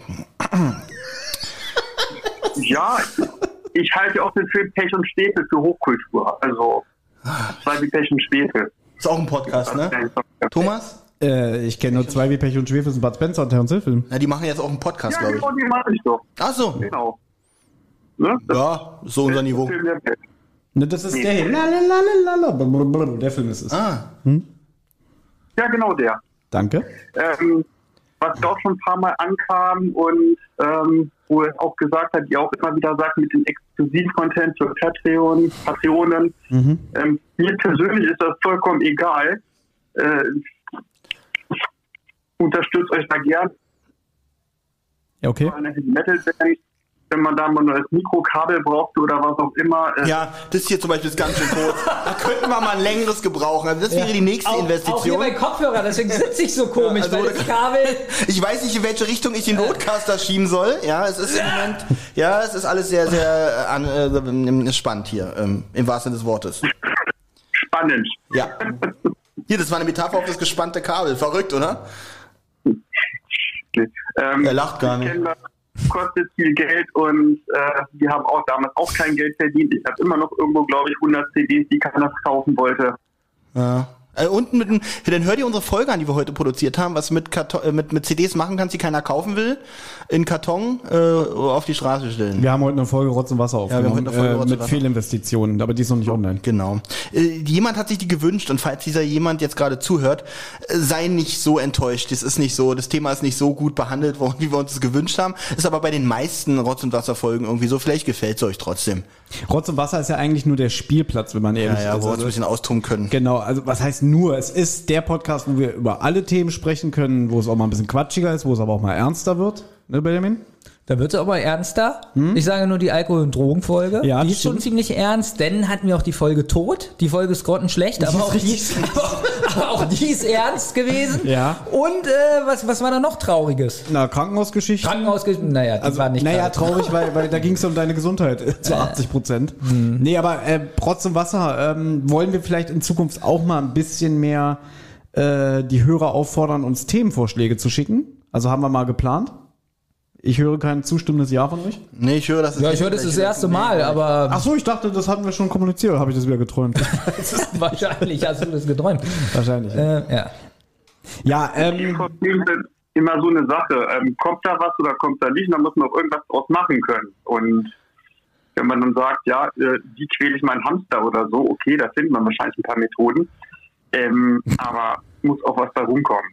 F: Ja, ich halte auch den Film Pech und Schwefel für Hochkultur. Also, zwei wie Pech und Schwefel.
B: Ist auch ein Podcast, ne? Thomas?
D: Äh, ich kenne nur zwei wie Pech und Schwefel, sind Bud Spencer und Terence Hill Film.
B: Ja, die machen jetzt auch einen Podcast,
F: Ja,
B: glaube ich.
F: genau, die mache ich doch.
B: Ach so.
F: Genau. Ne? Das
B: Ja, so unser Niveau.
F: Film der Welt.
D: Ne, das ist der hier. Lalalala, blablabla, der Film ist es.
B: Ah,
F: Ja, genau der.
D: Danke.
F: Ähm, was auch schon ein paar Mal ankam und ähm, wo er auch gesagt hat, die auch immer wieder sagt, mit dem Exklusiv-Content für Patreon, Patreonen.
D: Mhm.
F: Ähm, mir persönlich ist das vollkommen egal. Äh, unterstützt euch da gern.
D: Ja, okay.
F: Eine Heavy Metal Band, wenn man da mal ein neues Mikrokabel braucht oder was auch immer. Äh,
B: ja, das hier zum Beispiel ist ganz schön kurz. Da könnten wir mal ein längeres gebrauchen. Also das wäre die nächste
C: Auch, auch hier
B: Investition.
C: bei Kopfhörer, deswegen sitze ich so komisch,
B: Ja, also-
C: weil das Kabel...
B: Ich weiß nicht, in welche Richtung ich den Roadcaster schieben soll. Ja, es ist im Moment, ja, es ist alles sehr, sehr an, äh, spannend hier, ähm, im wahrsten Sinne des Wortes.
F: Spannend.
B: Ja. Hier, das war eine Metapher auf das gespannte Kabel. Verrückt, oder?
F: Ähm,
B: Er lacht gar nicht.
F: ich kenn das, kostet viel Geld und äh, wir haben auch damals auch kein Geld verdient. Ich habe immer noch irgendwo, glaube ich, hundert C Ds, die keiner kaufen wollte.
B: Ja. Äh, unten mit dem, dann hör dir unsere Folge an, die wir heute produziert haben, was mit, Karton, äh, mit, mit C Ds machen kannst, die keiner kaufen will, in Karton äh, auf die Straße stellen.
D: Wir haben heute eine Folge Rotz und Wasser
B: wir haben
D: aufgenommen,
B: heute eine Folge
D: äh,
B: Rotz und
D: mit
B: Wasser.
D: Fehlinvestitionen, aber die ist noch nicht online.
B: Genau. Äh, jemand hat sich die gewünscht und falls dieser jemand jetzt gerade zuhört, äh, sei nicht so enttäuscht. Das ist nicht so, das Thema ist nicht so gut behandelt worden, wie wir uns das gewünscht haben. Ist aber bei den meisten Rotz und Wasser Folgen irgendwie so. Vielleicht gefällt es euch trotzdem.
D: Rotz und Wasser ist ja eigentlich nur der Spielplatz, wenn man ehrlich
B: Ja, ja,
D: ist.
B: wo wir uns ein
D: Also,
B: bisschen austoben können.
D: genau, also was heißt nur? Es ist der Podcast, wo wir über alle Themen sprechen können, wo es auch mal ein bisschen quatschiger ist, wo es aber auch mal ernster wird. Ne, Benjamin?
C: Da wird es aber ernster. Ich sage nur die Alkohol- und Drogenfolge.
D: Ja,
C: die
D: das
C: ist schon
D: stimmt.
C: ziemlich ernst, denn hatten wir auch die Folge Tod. Die Folge ist grottenschlecht, aber
D: ist
C: auch die,
D: richtig
C: aber auch die ist ernst gewesen.
D: Ja.
C: Und äh, was, was war da noch Trauriges?
D: Na, Krankenhausgeschichte.
C: Krankenhausgeschichte, naja, die
D: Also,
C: war nicht
D: naja,
C: traurig.
D: traurig, weil, weil da ging es um deine Gesundheit äh, zu achtzig Prozent. Nee, aber äh, Rotz und Wasser, ähm, wollen wir vielleicht in Zukunft auch mal ein bisschen mehr äh, die Hörer auffordern, uns Themenvorschläge zu schicken? Also haben wir mal geplant. Ich höre kein zustimmendes Ja von euch.
B: Nee, ich höre, das ist
C: Ja, ich höre das das erste Mal, aber
D: Ach so, ich dachte, das hatten wir schon kommuniziert, oder habe ich das wieder geträumt?
C: wahrscheinlich hast du das geträumt.
D: Wahrscheinlich.
C: Äh, ja.
D: Ja,
F: Die
D: ähm,
F: Kostüme sind immer so eine Sache. Ähm, kommt da was oder kommt da nicht? Da muss man auch irgendwas draus machen können. Und wenn man dann sagt, ja, äh, wie quäle ich meinen Hamster oder so, okay, da findet man wahrscheinlich ein paar Methoden. Ähm, aber muss auch was da rumkommen.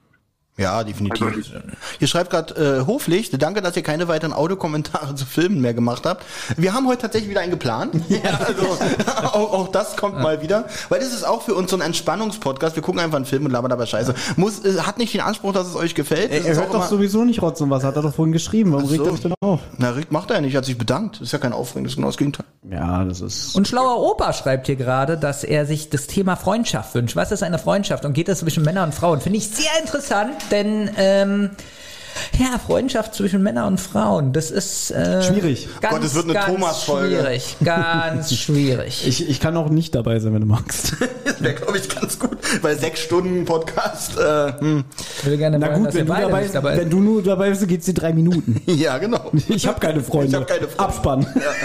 B: Ja, definitiv. Hier schreibt gerade äh, Hoflicht, danke, dass ihr keine weiteren Audiokommentare zu Filmen mehr gemacht habt. Wir haben heute tatsächlich wieder einen geplant. Ja, also auch, auch das kommt ja. mal wieder. Weil das ist auch für uns so ein Entspannungspodcast. Wir gucken einfach einen Film und labern dabei Scheiße. Muss, äh, hat nicht den Anspruch, dass es euch gefällt.
D: Er, er hört doch sowieso nicht Rotz und was, hat er doch vorhin geschrieben. Warum
B: so.
D: regt er mich denn auf?
B: Na, regt macht er ja nicht, er hat sich bedankt. Das ist ja kein Aufregen, das ist genau das Gegenteil.
D: Ja, das ist...
C: Und schlauer Opa schreibt hier gerade, dass er sich das Thema Freundschaft wünscht. Was ist eine Freundschaft und geht das zwischen Männern und Frauen? Finde ich sehr interessant, denn ähm, ja, Freundschaft zwischen Männern und Frauen, das ist äh,
D: schwierig.
C: Ganz,
B: Gott, es wird eine Thomas-Folge.
C: Schwierig, ganz schwierig.
D: Ich, ich kann auch nicht dabei sein, wenn du magst.
B: Das wäre, glaube ich, ganz gut, weil sechs Stunden Podcast. Äh, hm.
C: Ich will gerne
D: Na
C: wollen,
D: gut, wenn du, dabei,
C: dabei
D: wenn du nur dabei bist, geht's dir drei Minuten.
B: Ja, genau.
D: Ich habe keine Freunde.
B: Ich habe keine Freunde.
D: Abspann.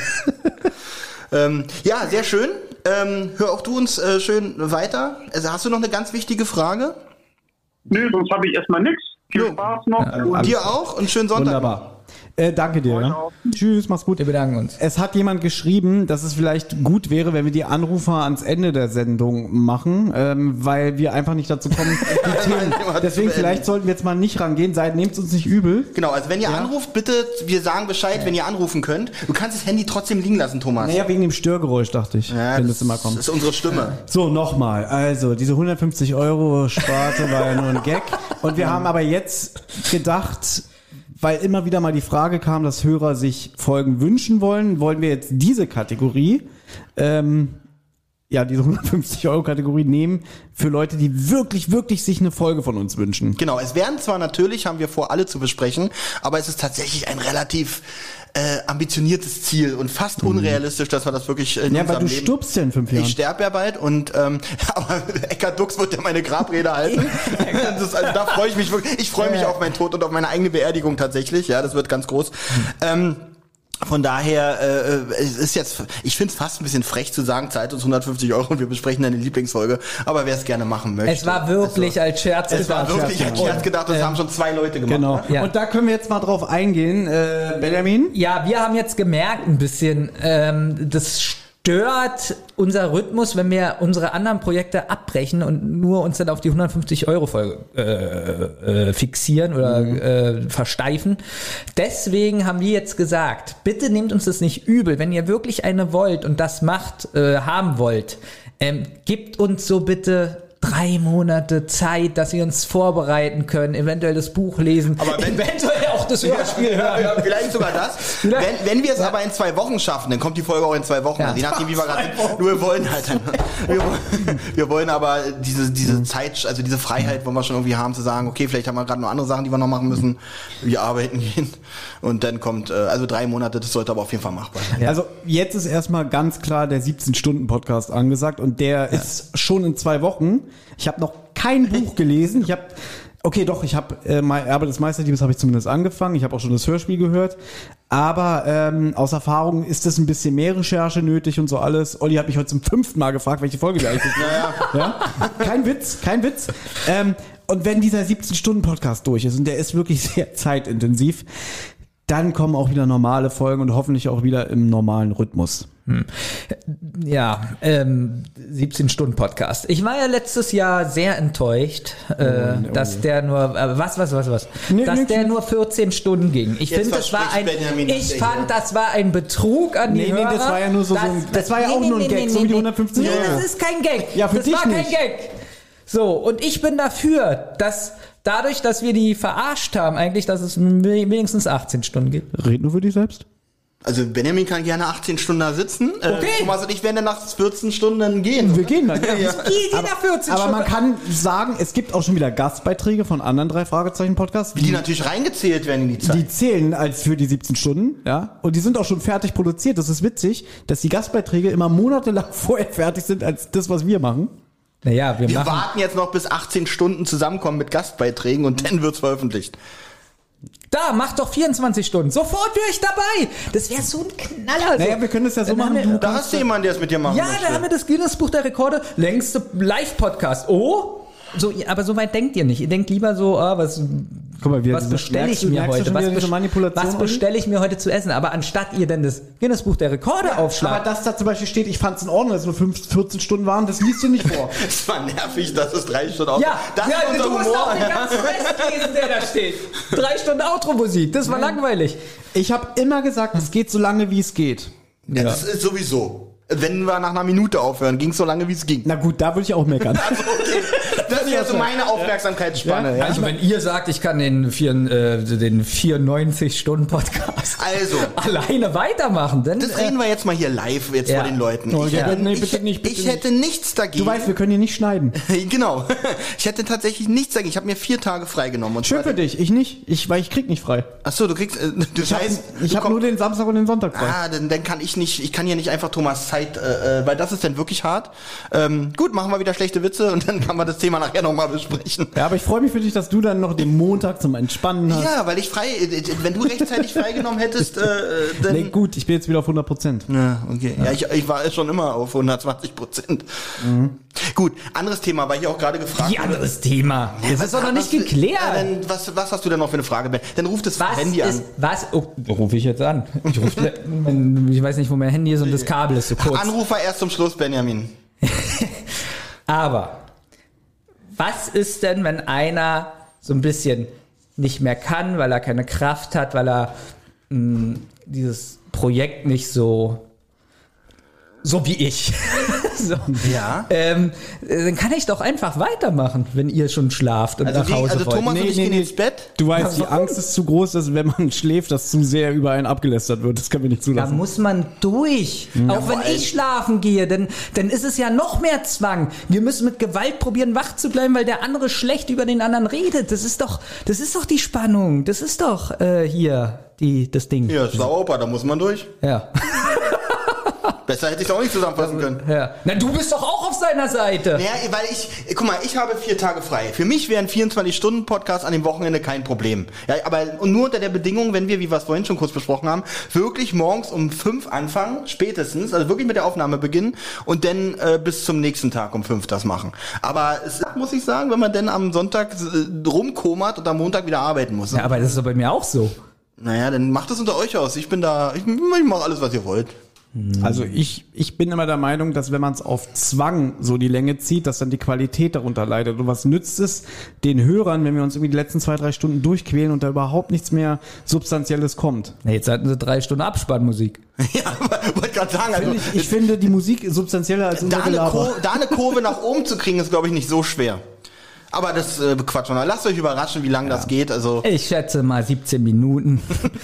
B: Ja, ähm, ja sehr schön. Ähm, hör auch du uns äh, schön weiter. Also hast du noch eine ganz wichtige Frage?
F: Nö, sonst habe ich erstmal nichts. Viel
B: Jo.
F: Spaß noch.
B: Ja,
F: und
B: dir auch und schönen Sonntag.
D: Wunderbar. Äh, danke dir. Ja. Tschüss, mach's gut.
C: Wir bedanken uns.
D: Es hat jemand geschrieben, dass es vielleicht gut wäre, wenn wir die Anrufer ans Ende der Sendung machen, ähm, weil wir einfach nicht dazu kommen, die Themen. Deswegen vielleicht sollten wir jetzt mal nicht rangehen. Seid, nehmt uns nicht übel.
B: Genau, also wenn ihr
D: Ja.
B: anruft, bitte, wir sagen Bescheid, wenn ihr anrufen könnt. Du kannst das Handy trotzdem liegen lassen, Thomas.
D: Naja, wegen dem Störgeräusch, dachte ich,
B: Ja,
D: wenn
B: das,
D: das immer kommt.
B: das ist unsere Stimme.
D: So, nochmal. Also, diese hundertfünfzig Euro Sparte war ja nur ein Gag. Und wir haben aber jetzt gedacht, weil immer wieder mal die Frage kam, dass Hörer sich Folgen wünschen wollen, wollen wir jetzt diese Kategorie, ähm, ja, diese hundertfünfzig Euro Kategorie nehmen für Leute, die wirklich, wirklich sich eine Folge von uns wünschen.
B: Genau, es werden zwar natürlich, haben wir vor, alle zu besprechen, aber es ist tatsächlich ein relativ äh, ambitioniertes Ziel und fast unrealistisch, dass wir das wirklich in
D: Ja, weil
B: unserem
D: du
B: Leben...
D: stirbst ja in fünf Jahren.
B: Ich sterbe ja bald und ähm, aber Eckhard Dux wird ja meine Grabrede halten. Das ist, also da freue ich mich wirklich. Ich freue mich auf meinen Tod und auf meine eigene Beerdigung tatsächlich. Ja, das wird ganz groß. Ähm, Von daher, äh, es ist jetzt, ich finde es fast ein bisschen frech zu sagen, zahlt uns hundertfünfzig Euro und wir besprechen deine Lieblingsfolge, aber wer es gerne machen möchte.
C: Es war wirklich
B: also,
C: als Scherz
B: Es
C: gedacht.
B: war wirklich als Scherz gedacht, das
C: Und,
B: haben schon zwei Leute gemacht.
D: Genau.
B: Ne?
C: Ja.
D: Und da können wir jetzt mal drauf eingehen, äh, Benjamin.
C: Ja, wir haben jetzt gemerkt ein bisschen, ähm, das stört unser Rhythmus, wenn wir unsere anderen Projekte abbrechen und nur uns dann auf die hundertfünfzig Euro Folge äh, äh, fixieren oder mhm. äh, versteifen. Deswegen haben wir jetzt gesagt, bitte nehmt uns das nicht übel, wenn ihr wirklich eine wollt und das macht, äh, haben wollt, ähm, gebt uns so bitte drei Monate Zeit, dass wir uns vorbereiten können, eventuell das Buch lesen,
B: aber wenn,
C: eventuell auch das Hörspiel
B: ja,
C: hören.
B: ja, vielleicht sogar das. Wenn, wenn wir es ja. aber in zwei Wochen schaffen, dann kommt die Folge auch in zwei Wochen.
C: Ja.
B: Also je nachdem, wie wir gerade sind. Nur wir wollen halt, wir, wir wollen aber diese, diese Zeit, also diese Freiheit wollen wir schon irgendwie haben, zu sagen, okay, vielleicht haben wir gerade noch andere Sachen, die wir noch machen müssen. Wir arbeiten gehen. Und dann kommt, also drei Monate, das sollte aber auf jeden Fall machbar sein.
D: Ja. Also jetzt ist erstmal ganz klar der siebzehn-Stunden-Podcast angesagt und der ja. ist schon in zwei Wochen. Ich habe noch kein Buch gelesen. Ich habe, okay, doch, ich habe äh, mein Erbe des Meisterdiebes habe ich zumindest angefangen. Ich habe auch schon das Hörspiel gehört. Aber ähm, aus Erfahrung ist das ein bisschen mehr Recherche nötig und so alles. Olli hat mich heute zum fünften Mal gefragt, welche Folge wir eigentlich ist. Ja, ja. Kein Witz, kein Witz. Ähm, und wenn dieser siebzehn-Stunden-Podcast durch ist und der ist wirklich sehr zeitintensiv, dann kommen auch wieder normale Folgen und hoffentlich auch wieder im normalen Rhythmus.
C: Hm. Ja, ähm, siebzehn-Stunden-Podcast. Ich war ja letztes Jahr sehr enttäuscht, äh, oh, dass der nur, äh, was, was, was, was,
D: nee,
C: dass
D: nee,
C: der nur vierzehn Stunden ging. Ich finde, das war ein, ich fand, das war ein Betrug an die
D: nee,
C: Hörer.
D: Nee, das war ja nur so,
C: das,
D: so ein, das war ja
C: nee,
D: auch
C: nee,
D: nur ein
C: nee,
D: Gag,
C: nee,
D: so wie die
C: nee,
D: hundertfünfzig
C: nee,
D: Euro.
C: das ist kein Gag.
D: Ja, für
C: das
D: dich
C: war kein
D: nicht.
C: Gag. So, und ich bin dafür, dass dadurch, dass wir die verarscht haben, eigentlich, dass es wenigstens achtzehn Stunden gibt.
D: Red nur für dich selbst.
B: Also Benjamin kann gerne achtzehn Stunden da sitzen.
C: Okay.
B: Äh, Thomas und ich werden dann nach vierzehn Stunden dann gehen.
D: Wir gehen dann. Ja.
B: Ja.
C: Geht nach vierzehn
D: Aber
C: Stunden.
D: man kann sagen, es gibt auch schon wieder Gastbeiträge von anderen drei Fragezeichen-Podcasts.
B: Die natürlich reingezählt werden in die Zeit.
D: Die zählen als für die siebzehn Stunden, ja. Und die sind auch schon fertig produziert. Das ist witzig, dass die Gastbeiträge immer monatelang vorher fertig sind als das, was wir machen.
C: Naja, wir,
B: Wir
C: machen,
B: warten jetzt noch bis achtzehn Stunden zusammenkommen mit Gastbeiträgen und dann wird's veröffentlicht.
C: Da, mach doch vierundzwanzig Stunden. Sofort wäre ich dabei. Das wäre so ein Knaller.
D: Naja, wir können das ja so
C: Dann
D: machen.
C: haben wir-
D: Du
B: Da hast du jemanden, der es mit dir machen
C: Ja,
B: möchte.
C: da haben wir das Guinness-Buch der Rekorde. Längste Live-Podcast. Oh, So, aber so weit denkt ihr nicht. Ihr denkt lieber so, ah, was,
D: Guck mal, wie
C: was bestelle ich
D: merkst du-
C: mir
D: merkst du
C: heute?
D: schon
C: Was,
D: wieder diese
C: bes-
D: Manipulation
C: was
D: drin?
C: bestelle ich mir heute zu essen? Aber anstatt ihr denn das Guinness-Buch der Rekorde
D: Aber
C: aufschlagt,
D: dass da zum Beispiel steht, ich fand es in Ordnung, dass es nur fünf, vierzehn Stunden waren, das liest du nicht vor.
B: Es war nervig, dass es drei Stunden aus.
C: ja,
B: das
C: ja,
B: ist unser
C: du musst
B: Humor.
C: auch den ganzen Rest lesen, der da steht. Drei Stunden Outro-Musik, das war langweilig.
D: Ich habe immer gesagt, es geht so lange, wie es geht.
B: Ja, das ist sowieso. Wenn wir nach einer Minute aufhören, ging es so lange, wie es ging.
D: Na gut, da würde ich auch meckern.
B: Also, okay. Das ist ja so meine Aufmerksamkeitsspanne. Ja?
C: Also wenn ihr sagt, ich kann den, vier, äh, den vierundneunzig-Stunden-Podcast
B: Also.
C: alleine weitermachen, dann...
B: Das reden wir jetzt mal hier live jetzt
C: Ja.
B: vor den Leuten.
D: Oh,
B: Ich,
D: ja.
B: hätte,
D: Nee,
B: ich,
D: bitte nicht, bitte
B: ich hätte nichts dagegen.
D: Du weißt, wir können hier nicht schneiden.
B: Genau. Ich hätte tatsächlich nichts dagegen. Ich habe mir vier Tage freigenommen. Und
D: Schön
B: zwar-
D: für dich, ich nicht. Ich, weil ich krieg nicht frei.
B: Ach so, du kriegst. Äh, du
D: Ich habe
B: heißt,
D: ich
B: du
D: hab
B: komm-
D: nur den Samstag und den Sonntag frei.
B: Ah, dann, dann kann ich nicht, ich kann hier nicht einfach Thomas Zeit, äh, äh, weil das ist dann wirklich hart. Ähm, gut, machen wir wieder schlechte Witze und dann kann man das Thema nachher nochmal besprechen.
D: Ja, aber ich freue mich für dich, dass du dann noch den Montag zum Entspannen hast.
B: Ja, weil ich frei, äh, wenn du rechtzeitig freigenommen hättest, äh, dann.
D: Nee, gut, ich bin jetzt wieder auf hundert Prozent.
B: Ja, okay. Ja, ich, ich war schon immer auf hundertzwanzig Prozent. Gut, anderes Thema, weil ich auch gerade gefragt
C: Wie anderes Thema. Das ist doch noch nicht geklärt.
B: Ja, dann, was, was hast du denn noch für eine Frage, Ben? Dann ruf das
C: Was
B: Handy
C: ist,
B: an.
C: was, oh, rufe ich jetzt an. Ich, ruf, ich weiß nicht, wo mein Handy ist und das Kabel ist so kurz.
B: Anrufer erst zum Schluss, Benjamin.
C: Aber, was ist denn, wenn einer so ein bisschen nicht mehr kann, weil er keine Kraft hat, weil er mh, dieses Projekt nicht so, so wie ich. so.
B: Ja.
C: Ähm, dann kann ich doch einfach weitermachen, wenn ihr schon schlaft und
B: Also
C: nach
B: wie-
C: Hause
B: also
C: wollt.
B: Thomas- und ich gehen ins Bett?
D: Du weißt, die
C: Warum?
D: Angst ist zu groß, dass wenn man schläft, dass zu sehr über einen abgelästert wird. Das können wir nicht
C: Da
D: zulassen.
C: muss man durch. Auch wenn ich schlafen gehe, dann, dann ist es ja noch mehr Zwang. Wir müssen mit Gewalt probieren, wach zu bleiben, weil der andere schlecht über den anderen redet. Das ist doch, das ist doch die Spannung. Das ist doch äh, hier die, das Ding.
B: Ja, ist Opa, da muss man durch.
C: Ja.
B: Besser hätte ich es auch nicht zusammenfassen können.
C: ja. Na, du bist doch auch auf seiner Seite.
B: Naja, weil ich, guck mal, ich habe vier Tage frei. Für mich wären vierundzwanzig-Stunden-Podcast an dem Wochenende kein Problem. Ja, aber und nur unter der Bedingung, wenn wir, wie wir es vorhin schon kurz besprochen haben, wirklich morgens um fünf anfangen, spätestens, also wirklich mit der Aufnahme beginnen und dann äh, bis zum nächsten Tag um fünf das machen. Aber es ist, muss ich sagen, wenn man dann am Sonntag äh, rumkomert und am Montag wieder arbeiten muss.
C: Ja, aber das ist doch bei mir auch so.
B: Naja, dann macht es unter euch aus. Ich bin da, ich, ich mache alles, was ihr wollt.
D: Also ich, ich bin immer der Meinung, dass wenn man es auf Zwang so die Länge zieht, dass dann die Qualität darunter leidet. Und was nützt es den Hörern, wenn wir uns irgendwie die letzten zwei, drei Stunden durchquälen und da überhaupt nichts mehr Substanzielles kommt?
C: Na, jetzt hatten sie drei Stunden Abspannmusik.
B: Ja, wollte gerade sagen, also
D: Ich, ich finde die Musik substanzieller als unser
B: da, eine
D: Gelaber.
B: Kur- da eine Kurve nach oben zu kriegen, ist, glaube ich, nicht so schwer. Aber das äh, quatschen wir. Lasst euch überraschen, wie lange das geht. Also
C: Ich schätze mal siebzehn Minuten.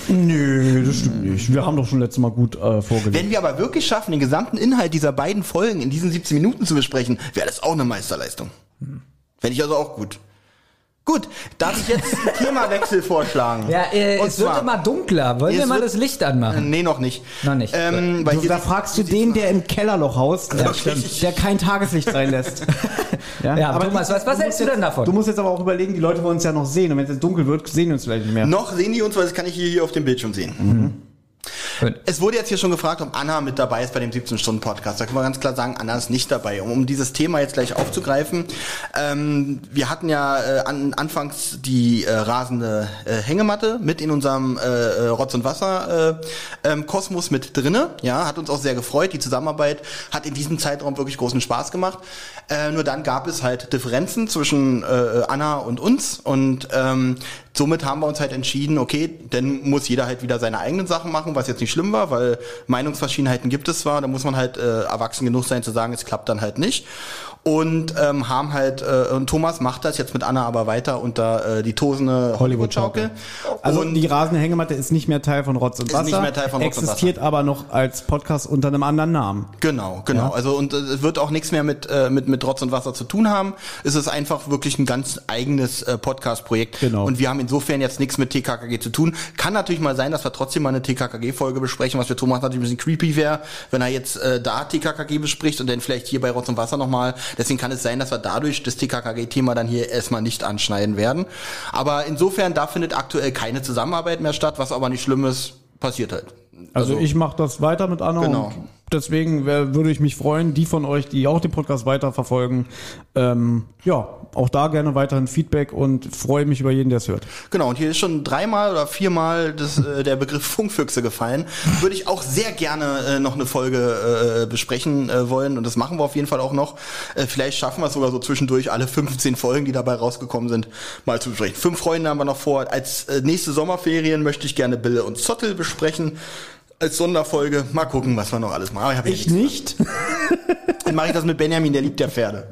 D: Nö, das stimmt nicht. Wir haben doch schon letztes Mal gut äh, vorgelegt.
B: wenn wir aber wirklich schaffen, den gesamten Inhalt dieser beiden Folgen in diesen siebzehn Minuten zu besprechen, wäre das auch eine Meisterleistung. Fände ich also auch gut. Gut, darf ich jetzt einen Themawechsel vorschlagen?
C: Ja, äh,
B: Und
C: es wird
B: zwar-
C: immer dunkler. Wollen wir
B: Es
C: mal
B: wird-
C: das Licht anmachen?
B: Nee, noch nicht.
C: Noch nicht.
B: Ähm, weil
D: Du,
B: hier
D: da
B: sieht-
D: fragst du den, der im Kellerloch haust, der,
B: stimmt.
D: der kein Tageslicht reinlässt.
C: Ja, Thomas, was- was hältst
D: musst
C: du denn
D: jetzt,
C: davon?
D: Du musst jetzt aber auch überlegen, die Leute wollen uns ja noch sehen. Und wenn es jetzt dunkel wird, sehen die uns vielleicht nicht mehr.
B: Noch sehen die uns, weil das kann ich hier, hier auf dem Bildschirm sehen.
C: Schön.
B: Es wurde jetzt hier schon gefragt, ob Anna mit dabei ist bei dem siebzehn-Stunden-Podcast. Da können wir ganz klar sagen, Anna ist nicht dabei. Um, um dieses Thema jetzt gleich aufzugreifen, ähm, wir hatten ja äh, an, anfangs die äh, rasende äh, Hängematte mit in unserem äh, Rotz und Wasser äh, ähm, Kosmos mit drinne. Ja, hat uns auch sehr gefreut. Die Zusammenarbeit hat in diesem Zeitraum wirklich großen Spaß gemacht. Äh, nur dann gab es halt Differenzen zwischen äh, Anna und uns und ähm, somit haben wir uns halt entschieden, okay, dann muss jeder halt wieder seine eigenen Sachen machen, was jetzt nicht schlimm war, weil Meinungsverschiedenheiten gibt es zwar, da muss man halt äh, erwachsen genug sein zu sagen, es klappt dann halt nicht. Und ähm, haben halt, äh, und Thomas macht das jetzt mit Anna aber weiter unter äh, die tosende Hollywood-Schaukel.
D: Also
B: Und
D: die rasende Hängematte ist nicht mehr Teil von Rotz und
B: Ist
D: Wasser.
B: nicht mehr Teil von Rotz und
D: existiert aber noch als Podcast unter einem anderen Namen.
B: Genau, genau.
D: Ja.
B: Also und äh, es wird auch nichts mehr mit äh, mit mit Rotz und Wasser zu tun haben. Es ist einfach wirklich ein ganz eigenes äh, Podcast-Projekt.
D: Genau.
B: Und wir haben insofern jetzt nichts mit T K K G zu tun. Kann natürlich mal sein, dass wir trotzdem mal eine T K K G-Folge besprechen, was für Thomas natürlich ein bisschen creepy wäre, wenn er jetzt äh, da T K K G bespricht und dann vielleicht hier bei Rotz und Wasser nochmal. Deswegen kann es sein, dass wir dadurch das T K K G-Thema dann hier erstmal nicht anschneiden werden. Aber insofern, da findet aktuell keine Zusammenarbeit mehr statt, was aber nicht schlimm ist, passiert halt.
D: Also, ich mache das weiter mit Anna
B: Genau.
D: und Deswegen wär, würde ich mich freuen, die von euch, die auch den Podcast weiterverfolgen, ähm, ja, auch da gerne weiterhin Feedback und freue mich über jeden, der es hört.
B: Genau, und hier ist schon dreimal oder viermal das, äh, der Begriff Funkfüchse gefallen. Würde ich auch sehr gerne äh, noch eine Folge äh, besprechen äh, wollen und das machen wir auf jeden Fall auch noch. Äh, vielleicht schaffen wir es sogar so zwischendurch, alle fünfzehn Folgen, die dabei rausgekommen sind, mal zu besprechen. Fünf Freunde haben wir noch vor. Als äh, nächste Sommerferien möchte ich gerne Bille und Zottel besprechen. Als Sonderfolge. Mal gucken, was wir noch alles machen. Aber ich,
D: Ich nicht.
B: Dann mache ich das mit Benjamin, der liebt ja Pferde.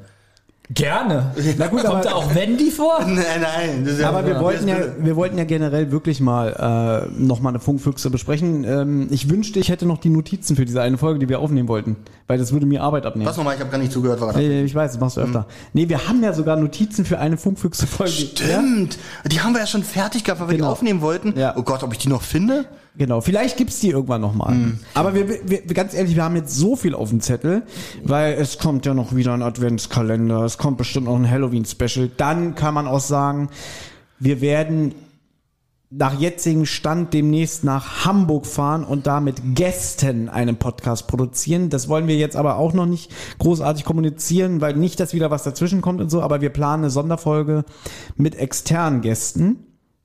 C: Gerne.
D: Na gut,
C: Kommt
D: aber-
C: da auch Wendy vor?
B: Nein, nein. Das ist
D: Aber wir
B: ja,
D: wollten ja, wir wollten ja generell wirklich mal äh, noch mal eine Funkfüchse besprechen. Ähm, ich wünschte, ich hätte noch die Notizen für diese eine Folge, die wir aufnehmen wollten, weil das würde mir Arbeit abnehmen.
B: Was nochmal? Ich habe gar nicht zugehört. War das?
D: Äh, Ich weiß, das machst du öfter. Nee, wir haben ja sogar Notizen für eine Funkfüchse-Folge.
B: Stimmt. Die haben wir ja schon fertig gehabt, weil wir
D: Genau.
B: die aufnehmen wollten.
D: Ja.
B: Oh Gott, ob ich die noch finde?
D: Genau, vielleicht gibt's die irgendwann nochmal. Mhm. Aber wir, wir, ganz ehrlich, wir haben jetzt so viel auf dem Zettel, weil es kommt ja noch wieder ein Adventskalender, es kommt bestimmt noch ein Halloween-Special. Dann kann man auch sagen, wir werden nach jetzigem Stand demnächst nach Hamburg fahren und da mit Gästen einen Podcast produzieren. Das wollen wir jetzt aber auch noch nicht großartig kommunizieren, weil nicht, dass wieder was dazwischen kommt und so, aber wir planen eine Sonderfolge mit externen Gästen.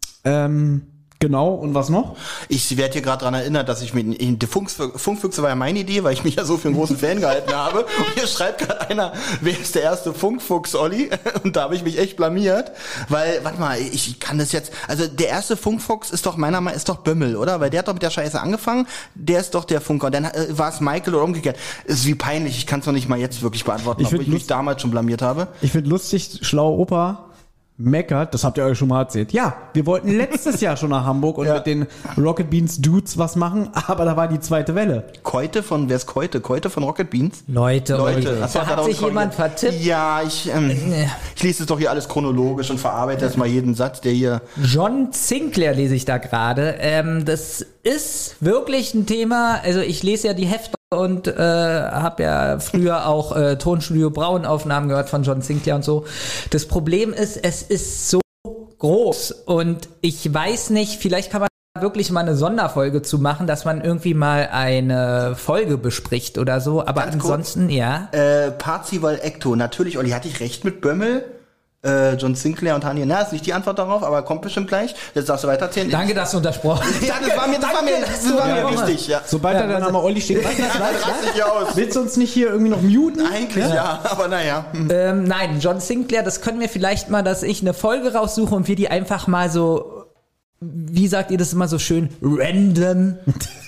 D: Ähm, Genau, und was noch?
B: Ich werde hier gerade daran erinnert, dass ich mit die Funk, Funkfüchse war ja meine Idee, weil ich mich ja so für einen großen Fan gehalten habe. Und hier schreibt gerade einer, wer ist der erste Funkfuchs, Olli? Und da habe ich mich echt blamiert, weil, warte mal, ich kann das jetzt, also der erste Funkfuchs ist doch meiner Meinung ist doch Bömmel, oder? Weil der hat doch mit der Scheiße angefangen, der ist doch der Funker. Und dann äh, war es Michael oder umgekehrt. Ist wie peinlich, ich kann es noch nicht mal jetzt wirklich beantworten,
D: Ich
B: obwohl
D: find
B: ich mich
D: lust-
B: damals schon blamiert habe.
D: Ich finde lustig, schlauer Opa meckert, das habt ihr euch schon mal erzählt. Ja, wir wollten letztes Jahr schon nach Hamburg und
B: Ja.
D: mit den Rocket Beans Dudes was machen, aber da war die zweite Welle.
B: Keute von, wer ist Keute? Keute von Rocket Beans?
C: Leute,
B: Leute,
C: Leute.
B: ach so,
C: Da hat
B: er
C: sich
B: uns
C: jemand
B: korrigiert.
C: vertippt.
B: Ja, ich, ähm, ich lese es doch hier alles chronologisch und verarbeite jetzt mal jeden Satz, der hier.
C: John Sinclair lese ich da gerade. Ähm, das ist wirklich ein Thema. Also ich lese ja die Hefte und äh, habe ja früher auch äh, Tonstudio Braun Aufnahmen gehört von John Sinclair und so. Das Problem ist, es ist so groß und ich weiß nicht, vielleicht kann man wirklich mal eine Sonderfolge zu machen, dass man irgendwie mal eine Folge bespricht oder so, aber
B: Ganz kurz.
C: ansonsten, ja.
B: Äh, Parzival Ecto. Natürlich, Olli, hatte ich recht mit Bömmel? Äh, John Sinclair und Haniel. Na, ist nicht die Antwort darauf, aber kommt bestimmt gleich. Jetzt darfst du weitererzählen.
C: Danke, dass du unterbrochen hast.
B: Ja, das war mir, das war mir, das war mir wichtig, ja.
D: Sobald da der Name Olli steht, was, was,
B: Das raste ich aus.
D: willst du uns nicht hier irgendwie noch muten?
B: Eigentlich ja, aber naja. Hm.
C: Ähm, nein, John Sinclair, das können wir vielleicht mal, dass ich eine Folge raussuche und wir die einfach mal so, wie sagt ihr das immer so schön, random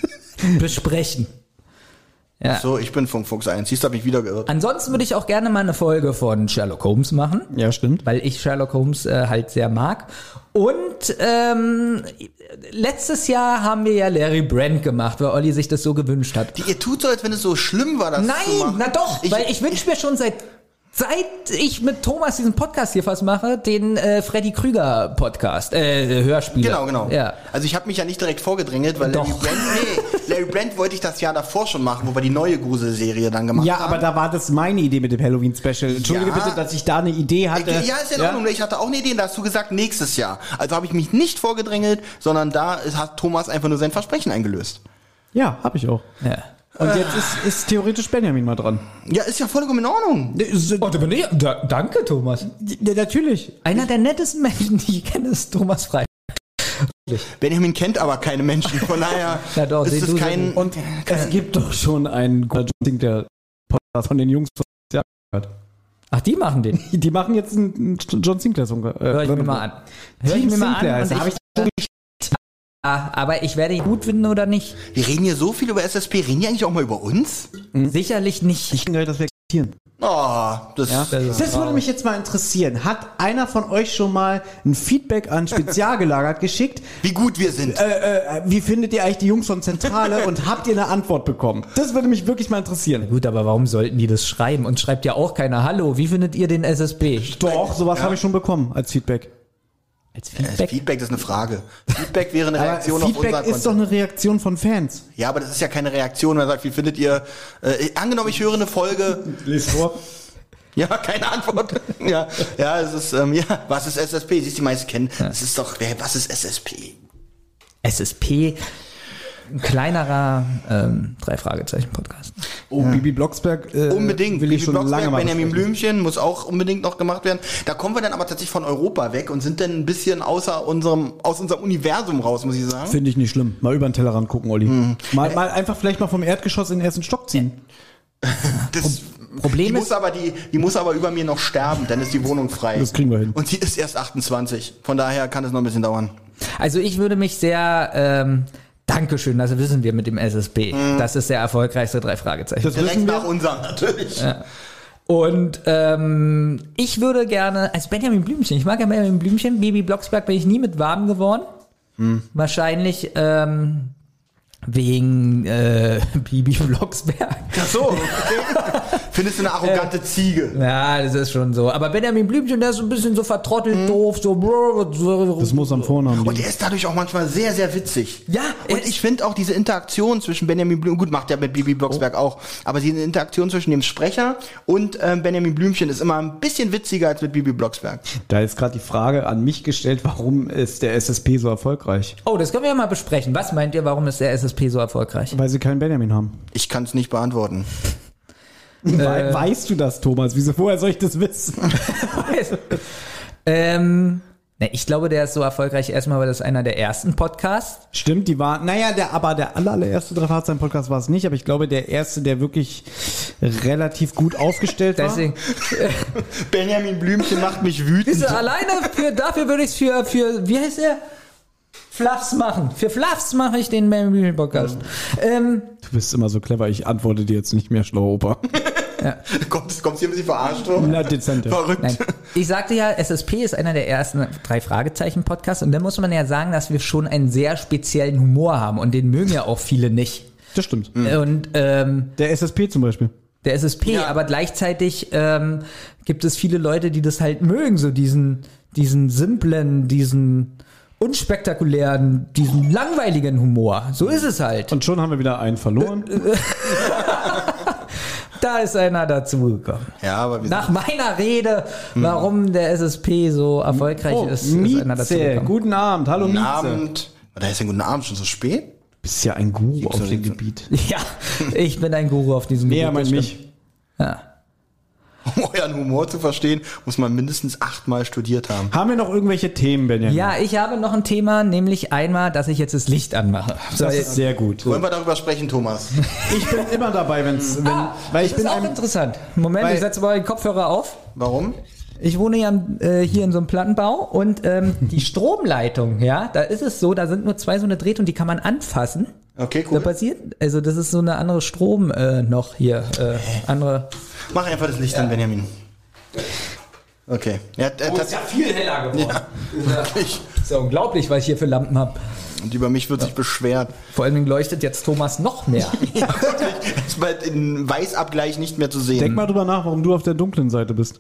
C: besprechen. Ja.
B: So, ich bin Funkfuchs eins. Siehst du, hab ich wieder geirrt.
C: Ansonsten würde ich auch gerne mal eine Folge von Sherlock Holmes machen,
D: Ja, stimmt.
C: weil ich Sherlock Holmes äh, halt sehr mag. Und ähm, letztes Jahr haben wir ja Larry Brand gemacht, weil Olli sich das so gewünscht hat.
B: Die, ihr tut so, als wenn es so schlimm war, das zu
C: Nein,
B: machen.
C: na doch,
B: Ich-
C: weil ich wünsche mir schon seit seit ich mit Thomas diesen Podcast hier fast mache, den äh, Freddy Krüger Podcast, äh, Hörspiel.
B: Genau, genau.
C: Ja.
B: Also ich habe mich ja nicht direkt vorgedrängelt, weil Larry
C: Doch.
B: Brand, nee, Larry Brand wollte ich das Jahr davor schon machen, wo wir die neue Gruselserie dann gemacht
D: Ja,
B: haben.
D: aber da war das meine Idee mit dem Halloween-Special. Entschuldige
B: Ja.
D: bitte, dass ich da eine Idee hatte.
B: Ja, ist ja in Ordnung. Ich hatte auch eine Idee, da hast du gesagt, nächstes Jahr. Also habe ich mich nicht vorgedrängelt, sondern da ist- hat Thomas einfach nur sein Versprechen eingelöst.
D: Ja, hab ich auch.
C: Ja.
D: Und jetzt ist, ist theoretisch Benjamin mal dran.
B: Ja, ist ja vollkommen in Ordnung.
C: Oh, da bin ich, da, danke, Thomas.
D: Ja, natürlich.
C: Einer der nettesten Menschen, die ich kenne, ist Thomas Frei.
B: Benjamin kennt aber keine Menschen, von daher
C: Ja, doch,
B: ist
C: seh
B: es
C: du
B: kein...
C: so.
D: Und es gibt doch schon einen John Sinclair Podcast von den Jungs von ja, gehört.
C: Ach, die machen den.
D: Die machen jetzt einen John Sinclair Song. Äh,
C: Hör ich mir mal an. Hör ich
D: Team
C: mir mal
D: Sinclair
C: an.
D: heißt
C: Und
D: er. Hab
C: ich, Ah, aber ich werde ihn gut finden oder nicht?
B: Wir reden hier so viel über S S P, reden die eigentlich auch mal über uns?
C: Sicherlich nicht.
D: Ich gehört, dass wir existieren.
B: Oh, das...
D: Ja? Das würde mich jetzt mal interessieren. Hat einer von euch schon mal ein Feedback an Spezialgelagert geschickt?
B: Wie gut wir sind.
D: Äh, äh, wie findet ihr eigentlich die Jungs von Zentrale und habt ihr eine Antwort bekommen? Das würde mich wirklich mal interessieren.
C: Gut, aber warum sollten die das schreiben? Und schreibt ja auch keiner, hallo, wie findet ihr den S S P?
D: Doch, sowas habe ich schon bekommen als Feedback.
C: Als
B: Feedback?
C: Feedback?
B: Feedback ist eine Frage. Feedback wäre eine
D: Aber
B: Reaktion auf
D: Feedback
B: unser
D: ist doch
B: Content.
D: eine Reaktion von Fans.
B: Ja, aber das ist ja keine Reaktion, wenn man sagt, wie findet ihr... Äh, angenommen, ich höre eine Folge...
D: Lies vor.
B: Ja, keine Antwort. ja, ja, es ist... Ähm, ja, was ist S S P? Siehst du, die meisten kennen. Es ist doch... wer- Was ist S S P?
C: S S P, ein kleinerer ähm, Drei-Fragezeichen-Podcast.
D: Oh, ja. Bibi Blocksberg äh,
B: unbedingt.
D: will ich
B: Bibi
D: schon
B: Blocksberg,
D: lange mal
B: Benjamin
D: besprechen.
B: Blümchen muss auch unbedingt noch gemacht werden. Da kommen wir dann aber tatsächlich von Europa weg und sind dann ein bisschen außer unserem, aus unserem Universum raus, muss ich sagen.
D: Finde ich nicht schlimm. Mal über den Tellerrand gucken, Olli. Mhm. Mal, mal einfach vielleicht mal vom Erdgeschoss in den ersten Stock ziehen.
B: Das
C: Problem
B: die
C: ist-
B: muss aber die, die muss aber über mir noch sterben, dann ist die Wohnung frei.
D: Das kriegen wir hin.
B: Und sie ist erst achtundzwanzig. Von daher kann es noch ein bisschen dauern.
C: Also ich würde mich sehr, ähm, Dankeschön, das wissen wir mit dem S S P.
B: Mhm.
C: Das ist der erfolgreichste drei Fragezeichen.
D: Das
B: Direkt
D: wissen wir.
B: nach unserem natürlich.
C: Und ähm, ich würde gerne, als Benjamin Blümchen, ich mag ja Benjamin Blümchen, Bibi Blocksberg bin ich nie mit warm geworden.
B: Hm.
C: Wahrscheinlich ähm, wegen äh, Bibi Blocksberg.
B: Ach so, okay. Findest du eine arrogante Ziege?
C: Ja, das ist schon so. Aber Benjamin Blümchen, der ist so ein bisschen so vertrottelt, doof, so. brr, so
D: Das muss am Vornamen
B: Und
D: liegen.
B: er ist dadurch auch manchmal sehr, sehr witzig.
C: Ja, er
B: Und ich finde auch diese Interaktion zwischen Benjamin Blümchen, gut, macht er mit Bibi Blocksberg auch, aber diese Interaktion zwischen dem Sprecher und ähm, Benjamin Blümchen ist immer ein bisschen witziger als mit Bibi Blocksberg.
D: Da ist gerade die Frage an mich gestellt, warum ist der S S P so erfolgreich?
C: Oh, das können wir ja mal besprechen. Was meint ihr, warum ist der S S P so erfolgreich?
D: Weil sie keinen Benjamin haben.
B: Ich kann es nicht beantworten.
D: We- Weißt du das, Thomas? Wieso, woher soll ich das wissen?
C: ähm, ne, ich glaube, der ist so erfolgreich erstmal, weil das einer der ersten Podcasts.
D: Stimmt, die waren, naja, der, aber der aller, allererste drei Fragezeichen-Podcast war es nicht, aber ich glaube, der erste, der wirklich relativ gut aufgestellt war.
C: Deswegen,
B: Benjamin Blümchen macht mich wütend.
C: diese alleine für, dafür würde ich es für, für, wie heißt der? Fluffs machen. Für Fluffs mache ich den Benjamin Podcast. Ähm,
D: Du bist immer so clever, ich antworte dir jetzt nicht mehr, schlauer Opa.
B: Kommt, kommst hier ein bisschen verarscht vor?
D: Na, dezent.
B: Verrückt.
C: nein. Ich sagte ja, S S P ist einer der ersten drei Fragezeichen-Podcasts und da muss man ja sagen, dass wir schon einen sehr speziellen Humor haben und den mögen ja auch viele nicht.
D: Das stimmt.
C: Und ähm,
D: Der S S P zum Beispiel.
C: der S S P,
B: Ja.
C: aber gleichzeitig ähm, gibt es viele Leute, die das halt mögen, so diesen, diesen simplen, diesen unspektakulären, diesen langweiligen Humor. So ist es halt.
D: Und schon haben wir wieder einen verloren.
C: Da ist einer dazugekommen.
B: Ja, aber wir
C: Nach meiner Rede, warum der S S P so erfolgreich
D: Oh,
C: ist, ist einer
D: Mieze,
C: dazugekommen.
D: guten Abend, hallo
B: guten
D: Mieze.
B: Abend. Da ist ja guten Abend, schon so spät?
D: Du bist ja ein Guru auf
B: so
D: dem
B: so-
D: Gebiet.
C: Ja, ich bin ein Guru auf diesem
D: Mehr
C: Gebiet,
D: mein
C: das
D: mich.
C: stimmt. Ja.
B: Um euren Humor zu verstehen, muss man mindestens achtmal studiert haben.
D: Haben wir noch irgendwelche Themen, Benjamin?
C: ja, ich habe noch ein Thema, nämlich einmal, dass ich jetzt das Licht anmache.
D: Das ist sehr gut.
B: Wollen wir darüber sprechen, Thomas?
D: Ich bin immer dabei, wenn's, wenn, weil ich
C: das
D: bin
C: ist auch
D: ein,
C: interessant. Moment,
D: weil-
C: ich setze mal den Kopfhörer auf.
B: Warum?
C: Ich wohne ja äh, hier in so einem Plattenbau und ähm, die Stromleitung, ja, da ist es so, da sind nur zwei so eine Drähte und die kann man anfassen.
B: Okay,
C: Da
B: cool.
C: passiert, also das ist so eine andere Strom äh, noch hier, äh, andere.
B: Mach einfach das Licht an, Benjamin. Okay. Ja, äh, tats-
C: viel heller geworden.
B: ja, wirklich.
C: Ist ja unglaublich, was ich hier für Lampen habe.
B: Und über mich wird sich beschwert.
C: Vor allen Dingen leuchtet jetzt Thomas noch mehr.
B: Ja, wirklich. Ist bald in Weißabgleich nicht mehr zu sehen.
D: denk mal drüber nach, warum du auf der dunklen Seite bist.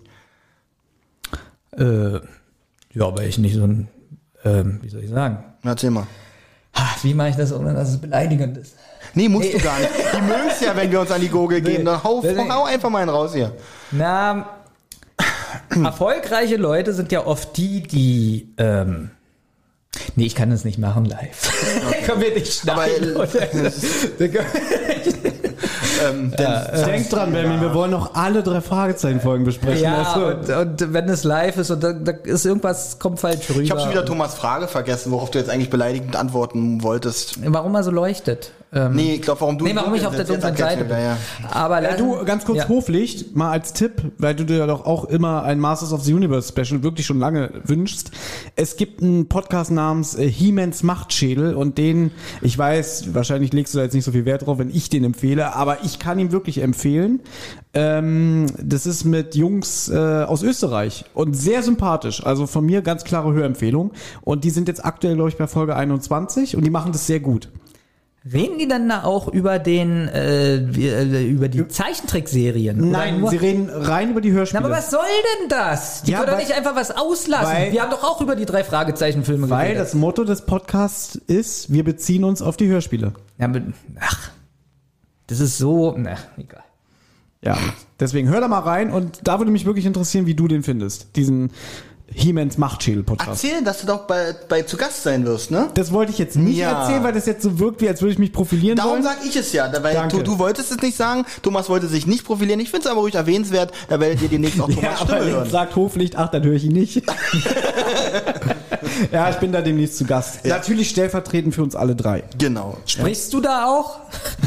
C: äh, ja, weil ich nicht so ein, ähm, wie soll ich sagen?
B: Erzähl mal.
C: Ha, Wie mache ich das, ohne dass es beleidigend ist?
B: Nee, musst du gar nicht. Die mögen es ja, wenn wir uns an die Gurgel gehen. Dann hau,
C: Deswegen-
B: hau einfach mal einen raus hier.
C: Na, erfolgreiche Leute sind ja oft die, die, ähm, nee, ich kann das nicht machen live. Okay. Können wir nicht schneiden.
B: Aber,
C: oder? Da können
B: Ähm, denn,
D: Denk dran, Benjamin, wir wollen noch alle drei Fragezeichen-Folgen besprechen.
C: ja,
D: Also,
C: und, und wenn es live ist und da, da ist irgendwas, kommt falsch rüber.
B: ich habe schon wieder Thomas' Frage vergessen, worauf du jetzt eigentlich beleidigend antworten wolltest.
C: Warum er so leuchtet. Ähm,
B: Nee, ich glaube, warum du...
C: nee, warum ich auf der
B: Jetzt
C: dunklen
B: erklär's
C: Seite
B: mir
C: bin.
B: wieder, ja.
C: Aber
D: Ja,
C: lassen-
D: du, ganz kurz
C: ja.
D: Hoflicht, mal als Tipp, weil du dir doch auch immer ein Masters of the Universe Special wirklich schon lange wünschst. Es gibt einen Podcast namens äh, He-Mans Machtschädel und den, ich weiß, wahrscheinlich legst du da jetzt nicht so viel Wert drauf, wenn ich den empfehle, aber ich kann ihn wirklich empfehlen. Ähm, das ist mit Jungs äh, aus Österreich und sehr sympathisch. Also von mir ganz klare Hörempfehlung. Und die sind jetzt aktuell, glaube ich, bei Folge einundzwanzig und die machen das sehr gut.
C: Reden die dann da auch über den, äh, wie- äh, über die Zeichentrickserien? Oder
D: Nein,
C: nur-
D: sie reden rein über die
C: Na,
D: Hörspiele.
C: aber was soll denn das? Die
D: Ja,
C: können doch
D: weil-
C: nicht einfach was auslassen.
D: weil-
C: Wir haben doch auch über die drei Fragezeichen-Filme
D: Weil
C: geredet.
D: das Motto des Podcasts ist, wir beziehen uns auf die Hörspiele.
C: Ja, aber, ach, das ist so, na, egal.
D: Ja, deswegen hör da mal rein und da würde mich wirklich interessieren, wie du den findest. Diesen He-Mans Machtschädel-Podcast.
B: Erzähl, dass du doch bei, bei zu Gast sein wirst, ne?
D: Das wollte ich jetzt nicht
B: Ja.
D: erzählen, weil das jetzt so wirkt, wie als würde ich mich profilieren
B: Darum
D: wollen.
B: sag ich es ja, weil
D: Danke.
B: du, du wolltest es nicht sagen, Thomas wollte sich nicht profilieren. Ich finde es aber ruhig erwähnenswert, da werdet ihr demnächst auch
D: Ja,
B: Thomas
D: aber
B: Stimme
D: er
B: hören.
D: sagt Hoflicht, ach, dann höre ich ihn nicht. Ja, ich bin da demnächst zu Gast.
B: Ja.
D: Natürlich stellvertretend für uns alle drei.
B: Genau.
C: Sprichst du da auch?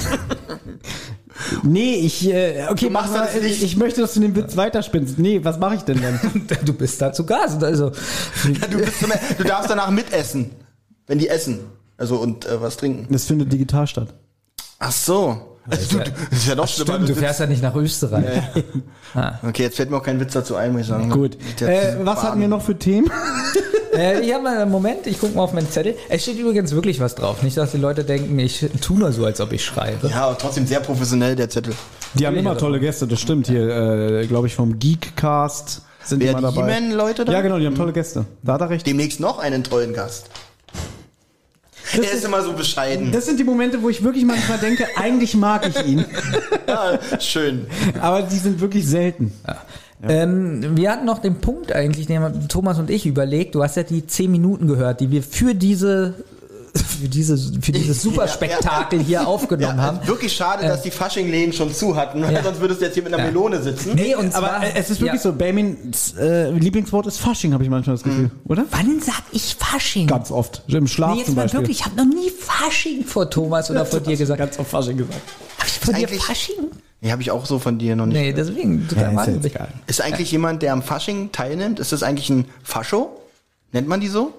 D: Nee, ich, äh, okay,
B: Du machst
D: mach mal,
B: das nicht.
D: ich möchte, dass du den Witz weiterspinnst. Nee, was mache ich denn dann?
C: Du bist da zu Gast. Also,
B: Du, bist zum, du darfst danach mitessen, wenn die essen. Also und äh, was trinken.
D: Das findet digital statt.
B: Ach so. Also, du, du, das ist ja doch schlimmer.
C: stimmt, du
B: sitzt-
C: fährst ja nicht nach Österreich.
B: Okay, jetzt fällt mir auch kein Witz dazu ein, muss ich sagen.
D: Gut.
B: Der-
D: Äh, was hatten wir noch für Themen?
C: äh, ich habe mal einen Moment, ich gucke mal auf meinen Zettel. Es steht übrigens wirklich was drauf. Nicht, dass die Leute denken, ich tue nur so, als ob ich schreibe.
B: Ja, aber trotzdem sehr professionell, der Zettel.
D: Die haben immer tolle Gäste, das stimmt hier, äh, glaube ich, vom Geekcast sind
B: Wer,
D: die immer
B: die
D: dabei.
B: He-Man-Leute da?
D: Ja, genau, die haben tolle Gäste. Da hat er recht.
B: Demnächst noch einen tollen Gast. Er ist immer so bescheiden.
D: Das sind die Momente, wo ich wirklich manchmal denke, eigentlich mag ich ihn.
B: Ja, schön.
D: Aber die sind wirklich selten.
C: Ähm, wir hatten noch den Punkt eigentlich, den haben Thomas und ich überlegt. Du hast ja die zehn Minuten gehört, die wir für diese für diese für dieses Superspektakel hier aufgenommen
B: Ja,
C: haben.
B: wirklich schade, dass die Fasching-Läden schon zu hatten, weil
C: Ja.
B: sonst würdest du jetzt hier mit einer
C: Ja.
B: Melone sitzen.
C: Nee, und
D: Aber
C: zwar,
D: äh, es ist wirklich
C: ja.
D: so, Benjamins äh, Lieblingswort ist Fasching, habe ich manchmal das Gefühl, oder?
C: Wann sag ich Fasching?
D: Ganz oft. Im Schlaf
C: Nee, jetzt
D: zum
C: mal
D: Beispiel.
C: wirklich, ich habe noch nie Fasching vor Thomas oder vor dir gesagt.
D: Ganz oft Fasching gesagt.
C: Hab ich vor dir
B: eigentlich-
C: Fasching?
B: Nee, habe ich auch so von dir noch nicht.
C: Nee, deswegen total
D: Ja, ist
C: wahnsinnig.
D: jetzt egal.
B: Ist eigentlich jemand, der am Fasching teilnimmt, ist das eigentlich ein Fascho? Nennt man die so?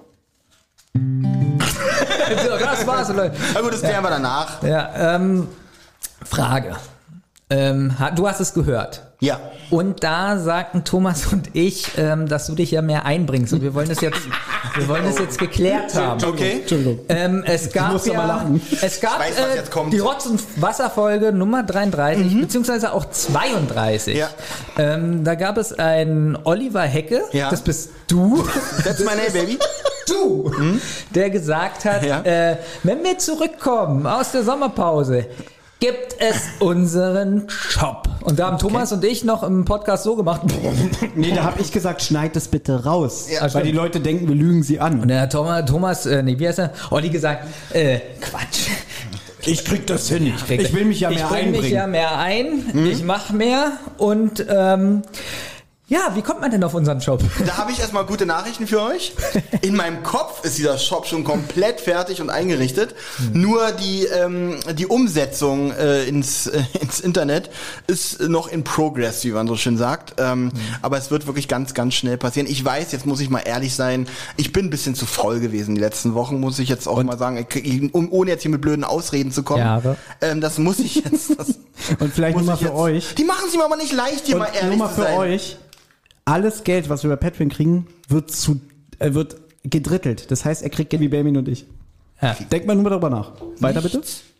C: So, das war's, Leute.
B: Na gut, das klären wir danach.
C: Ja, ähm, Frage. Ähm, ha- du hast es gehört.
B: Ja.
C: Und da sagten Thomas und ich, ähm, dass du dich ja mehr einbringst. Und wir wollen es jetzt, wir wollen es jetzt geklärt haben.
B: Okay.
D: Entschuldigung.
C: Ähm, es gab
D: musste mal
C: ja,
D: lachen.
C: es gab
B: Ich weiß, was
C: äh,
B: jetzt kommt.
C: die Rotz- und Wasserfolge Nummer dreiunddreißig, beziehungsweise auch zweiunddreißig.
B: Ja.
C: Ähm, da gab es einen Oliver Hecke,
B: Ja.
C: das bist du,
B: That's my name, baby.
C: du, der gesagt hat,
B: Ja.
C: äh, wenn wir zurückkommen aus der Sommerpause, gibt es unseren Shop. Und da haben Thomas und ich noch im Podcast so gemacht.
D: Nee, da habe ich gesagt, schneid das bitte raus.
B: Ja,
D: weil
C: stimmt.
D: die Leute denken, wir lügen sie an.
C: Und der hat Thomas, Thomas äh, nee, wie heißt er? Olli gesagt, äh, Quatsch.
D: Ich krieg das hin.
C: krieg
D: Ich
C: das.
D: will mich ja
C: ich
D: mehr
C: bring
D: einbringen.
C: mich ja mehr ein, ich mach mehr und ähm, ja, wie kommt man denn auf unseren Shop?
B: Da habe ich erstmal gute Nachrichten für euch. In meinem Kopf ist dieser Shop schon komplett fertig und eingerichtet. Nur die, ähm, die Umsetzung äh, ins, äh, ins Internet ist noch in progress, wie man so schön sagt. Ähm, Aber es wird wirklich ganz, ganz schnell passieren. Ich weiß, jetzt muss ich mal ehrlich sein, ich bin ein bisschen zu faul gewesen die letzten Wochen, muss ich jetzt auch mal sagen, Ich krieg- um, ohne jetzt hier mit blöden Ausreden zu kommen.
C: Jahre.
B: Ähm, das muss ich jetzt... Das
D: Und vielleicht
B: muss
D: nur mal
B: ich
D: für
B: jetzt,
D: euch.
B: Die machen es mir aber nicht leicht, hier
D: Und
B: mal
D: nur
B: ehrlich
D: mal
B: zu
D: für
B: sein.
D: euch. Alles Geld, was wir bei Patreon kriegen, wird zu, äh, wird gedrittelt. Das heißt, er kriegt Geld wie Benjamin und ich.
C: Ja.
D: Denkt mal nur darüber nach. Weiter bitte.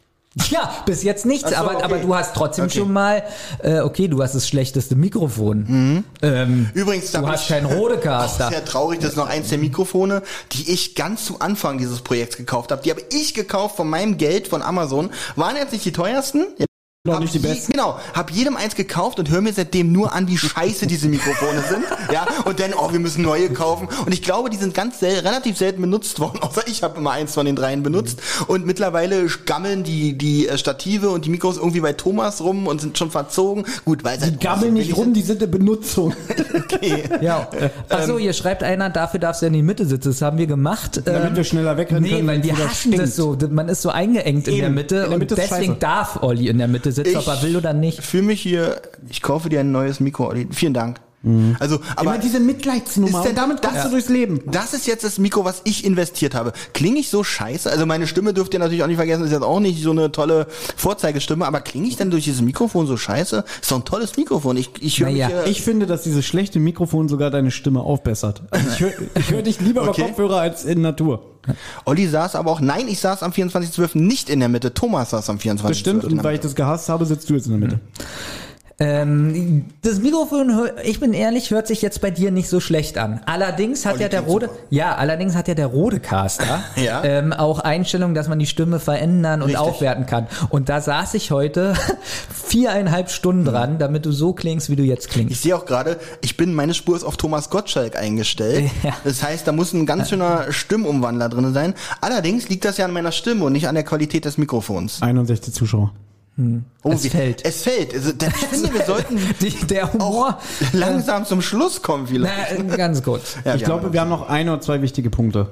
C: Ja, bis jetzt nichts,
B: Ach so,
C: aber,
B: okay.
C: aber du hast trotzdem
B: Okay.
C: schon mal, äh, okay, du hast das schlechteste Mikrofon. Ähm,
B: Übrigens, da
C: du
B: bin
C: hast
B: ich
C: keinen
B: auch
C: Rodecaster.
B: sehr traurig, das ist noch eins der Mikrofone, die ich ganz zu Anfang dieses Projekts gekauft habe. Die habe ich gekauft von meinem Geld von Amazon. Waren jetzt nicht die teuersten.
D: Noch
B: Hab
D: nicht die
B: je-
D: besten.
B: Genau, hab jedem eins gekauft und höre mir seitdem nur an, wie scheiße diese Mikrofone sind. Ja, und dann, oh, wir müssen neue kaufen. Und ich glaube, die sind ganz sel relativ selten benutzt worden, außer ich habe immer eins von den dreien benutzt. Und mittlerweile gammeln die die äh, Stative und die Mikros irgendwie bei Thomas rum und sind schon verzogen. Gut, weil sie
D: Die gammeln nicht rum, die sind eine Benutzung.
B: Okay.
C: Ja. Achso, hier schreibt einer, dafür darfst du in die Mitte sitzen. Das haben wir gemacht.
D: Damit
C: Ähm,
D: wir schneller wegrennen
C: Nee,
D: können.
C: weil
D: wenn's
C: wir
D: wieder
C: hassen das
D: stinkt.
C: so. Man ist so eingeengt in
D: Eben.
C: der Mitte
D: In der Mitte
C: und
D: ist
C: deswegen
D: scheiße.
C: darf Olli in der Mitte sitzen, ob er will oder nicht.
B: Fühle mich hier, ich kaufe dir ein neues Mikro, Olli. Vielen Dank. Also, aber
D: Immer diese Mitleidsnummer.
B: Ist denn-
D: Und damit kommst
B: Ja.
D: du durchs Leben.
B: das ist jetzt das Mikro, was ich investiert habe. Klinge ich so scheiße? Also meine Stimme dürft ihr natürlich auch nicht vergessen, ist jetzt auch nicht so eine tolle Vorzeigestimme, aber klinge ich denn durch dieses Mikrofon so scheiße? Ist doch ein tolles Mikrofon. Ich, ich höre
C: Naja,
B: mich äh,
D: Ich finde, dass dieses schlechte Mikrofon sogar deine Stimme aufbessert. Also ich höre ich hör dich lieber
B: Okay.
D: über Kopfhörer als in Natur.
B: Olli saß aber auch, nein, ich saß am vierundzwanzigsten zwölften nicht in der Mitte. Thomas saß am vierundzwanzigsten
D: Bestimmt. Und weil ich das gehasst habe, sitzt du jetzt in der Mitte.
C: Ähm, das Mikrofon, hör- ich bin ehrlich, hört sich jetzt bei dir nicht so schlecht an. Allerdings hat
B: Olli
C: ja der
B: klingt
C: Rode,
B: super.
C: ja, allerdings hat ja der Rodecaster
B: Ja.
C: ähm, auch Einstellungen, dass man die Stimme verändern und
B: Richtig.
C: aufwerten kann. Und da saß ich heute viereinhalb Stunden dran, damit du so klingst, wie du jetzt
B: Ich
C: klingst.
B: sehe auch gerade, ich bin, meine Spur ist auf Thomas Gottschalk eingestellt.
C: Ja.
B: Das heißt, da muss ein ganz schöner Stimmumwandler drin sein. Allerdings liegt das ja an meiner Stimme und nicht an der Qualität des Mikrofons.
D: einundsechzig Zuschauer.
B: Oh,
C: Es
B: wie-
C: fällt.
B: Es fällt. Also, ich finde, wir sollten
C: Die, der Humor,
B: auch langsam zum Schluss kommen vielleicht.
C: na, ganz kurz.
B: Ja,
D: Ich
B: wir
D: glaube,
B: haben-
D: wir haben noch ein oder zwei wichtige Punkte.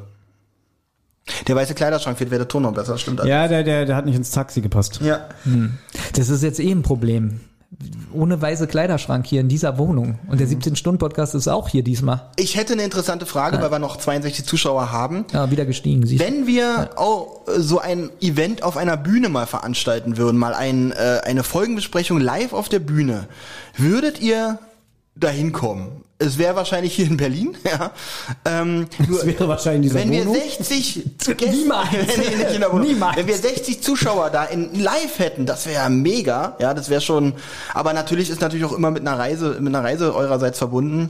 B: Der weiße Kleiderschrank fehlt, wäre der Ton noch besser, stimmt.
D: Ja, der, der, der hat nicht ins Taxi gepasst.
B: Ja.
C: Das ist jetzt eh ein Problem. Ohne weiße Kleiderschrank hier in dieser Wohnung. Und der siebzehn-Stunden-Podcast ist auch hier diesmal.
B: Ich hätte eine interessante Frage, weil wir noch zweiundsechzig Zuschauer haben.
C: Ja, wieder gestiegen. Siehst du?
B: Wenn wir auch äh, so ein Event auf einer Bühne mal veranstalten würden, mal ein, äh, eine Folgenbesprechung live auf der Bühne, würdet ihr dahin kommen? Es wäre wahrscheinlich hier in Berlin, ja. Ähm, nur,
D: Das wäre wahrscheinlich in dieser
B: wenn wir
D: Wohnung.
B: sechzig Gäste,
C: Niemals.
B: nee, nicht in der Wohnung.
C: Niemals.
B: Wenn wir sechzig Zuschauer da in live hätten, das wäre mega, ja, das wäre schon. Aber natürlich ist natürlich auch immer mit einer Reise, mit einer Reise eurerseits verbunden.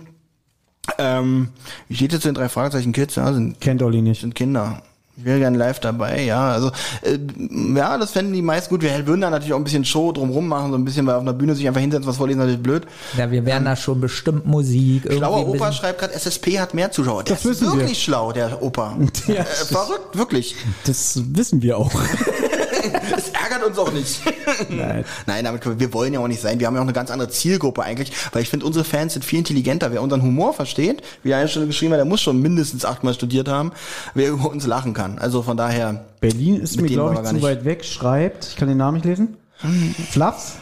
B: Ähm, wie steht jetzt zu den drei Fragezeichen Kids? Ja, sind
D: Kennt Olli nicht.
B: sind Kinder. Ich wäre gern live dabei, ja. Also, äh, ja, das fänden die meist gut. Wir würden da natürlich auch ein bisschen Show drumrum machen, so ein bisschen, weil auf einer Bühne sich einfach hinsetzen, was vorlesen, natürlich blöd.
C: Ja, wir werden da schon bestimmt Musik. irgendwie
B: Schlauer
C: ein
B: Opa
C: bisschen-
B: schreibt gerade, S S P hat mehr Zuschauer. Der
D: Das
B: ist
D: wissen wir.
B: wirklich schlau, der Opa.
D: Ja.
B: äh, verrückt, wirklich.
D: Das wissen wir auch.
B: Das ärgert uns auch nicht.
D: Nein.
B: Nein, damit können wir, wir wollen ja auch nicht sein. Wir haben ja auch eine ganz andere Zielgruppe eigentlich, weil ich finde, unsere Fans sind viel intelligenter. Wer unseren Humor versteht, wie einer schon geschrieben hat, der muss schon mindestens achtmal studiert haben, wer über uns lachen kann. Also von daher,
D: Berlin ist
B: Mit
D: mir,
B: denen
D: glaube
B: wollen
D: ich,
B: wir
D: zu
B: gar
D: weit weg. Schreibt, ich kann den Namen nicht lesen. Fluffs.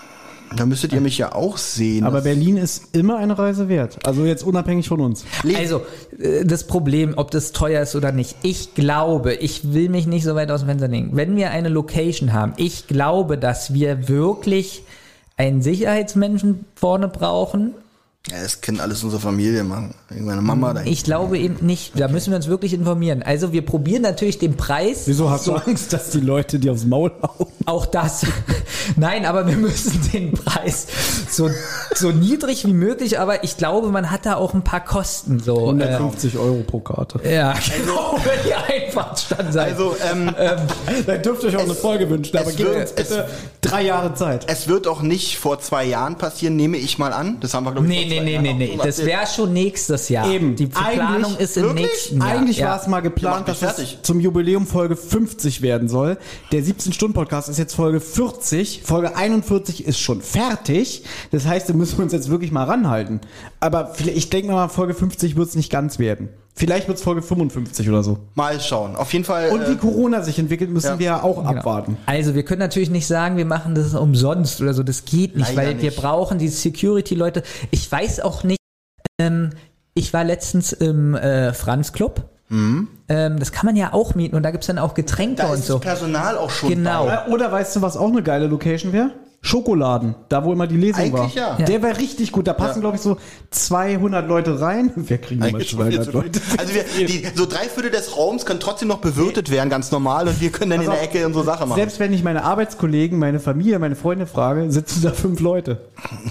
B: da müsstet ihr mich ja auch sehen.
D: Aber
B: Das-
D: Berlin ist immer eine Reise wert. Also jetzt unabhängig von uns.
C: Also, äh, das Problem, ob das teuer ist oder nicht. Ich glaube, ich will mich nicht so weit aus dem Fenster legen. Wenn wir eine Location haben, ich glaube, dass wir wirklich einen Sicherheitsmenschen vorne brauchen.
B: ja, das können alles unsere Familie machen. Meine Mama da.
C: Ich glaube eben nicht. Da müssen wir uns wirklich informieren. Also, wir probieren natürlich den Preis.
D: Wieso hast du Angst, dass die Leute dir aufs Maul hauen?
C: Auch das. Nein, aber wir müssen den Preis so, so niedrig wie möglich, aber ich glaube, man hat da auch ein paar Kosten. So,
D: hundertfünfzig Euro pro Karte.
C: äh, ja, genau, wenn ihr Einfahrtstand seid.
B: Also, ähm,
D: Da dürft ihr euch auch eine Folge wünschen, aber
B: es
D: gebt
B: wird-
D: uns bitte drei Jahre Zeit.
B: es wird auch nicht vor zwei Jahren passieren, nehme ich mal an. Das haben wir, glaube ich,
C: Nee,
B: vor
C: nee,
B: zwei
C: nee,
B: Jahren
C: nee,
B: auch
C: nee.
B: schon
C: Das
B: erzählt.
C: wäre schon nächstes Jahr.
D: Eben.
C: Die Planung
D: Eigentlich-
C: ist im
B: wirklich?
C: nächsten Jahr.
D: Eigentlich
C: ja.
D: war es mal geplant,
B: Macht mich
D: dass es
B: fertig.
D: zum Jubiläum Folge fünfzig werden soll. Der siebzehn-Stunden-Podcast ist jetzt Folge vierzig. Folge einundvierzig ist schon fertig. Das heißt, da müssen wir uns jetzt wirklich mal ranhalten. Aber vielleicht, ich denke mal, Folge fünfzig wird es nicht ganz werden. Vielleicht wird es Folge fünfundfünfzig oder so.
B: Mal schauen. Auf jeden Fall.
D: Und wie
B: äh,
D: Corona sich entwickelt, müssen
B: ja.
D: wir ja auch
C: Genau.
D: abwarten.
C: Also wir können natürlich nicht sagen, wir machen das umsonst oder so. Das geht nicht,
B: Leider
C: weil wir
B: nicht.
C: brauchen die Security-Leute. Ich weiß auch nicht, ähm, ich war letztens im äh, Franz Club. Ähm, das kann man ja auch mieten und da gibt's dann auch Getränke
B: da
C: und
B: ist
C: so.
B: das Personal auch schon
C: Genau.
B: bei.
D: Äh, Oder weißt du, was auch eine geile Location wäre? Schokoladen, da wo immer die Lesung
B: Eigentlich
D: war.
B: ja.
D: Der wäre richtig gut. Da passen,
B: Ja.
D: glaube ich, so zweihundert Leute rein. Wir kriegen immer
B: Eigentlich schon viel
D: zweihundert
B: zu viel.
D: Leute.
B: Also wir, die, so drei Viertel des Raums können trotzdem noch bewirtet werden, ganz normal, und wir können dann in
D: Pass
B: der
D: auf,
B: Ecke unsere Sache machen.
D: Selbst wenn ich meine Arbeitskollegen, meine Familie, meine Freunde frage, sitzen da fünf Leute.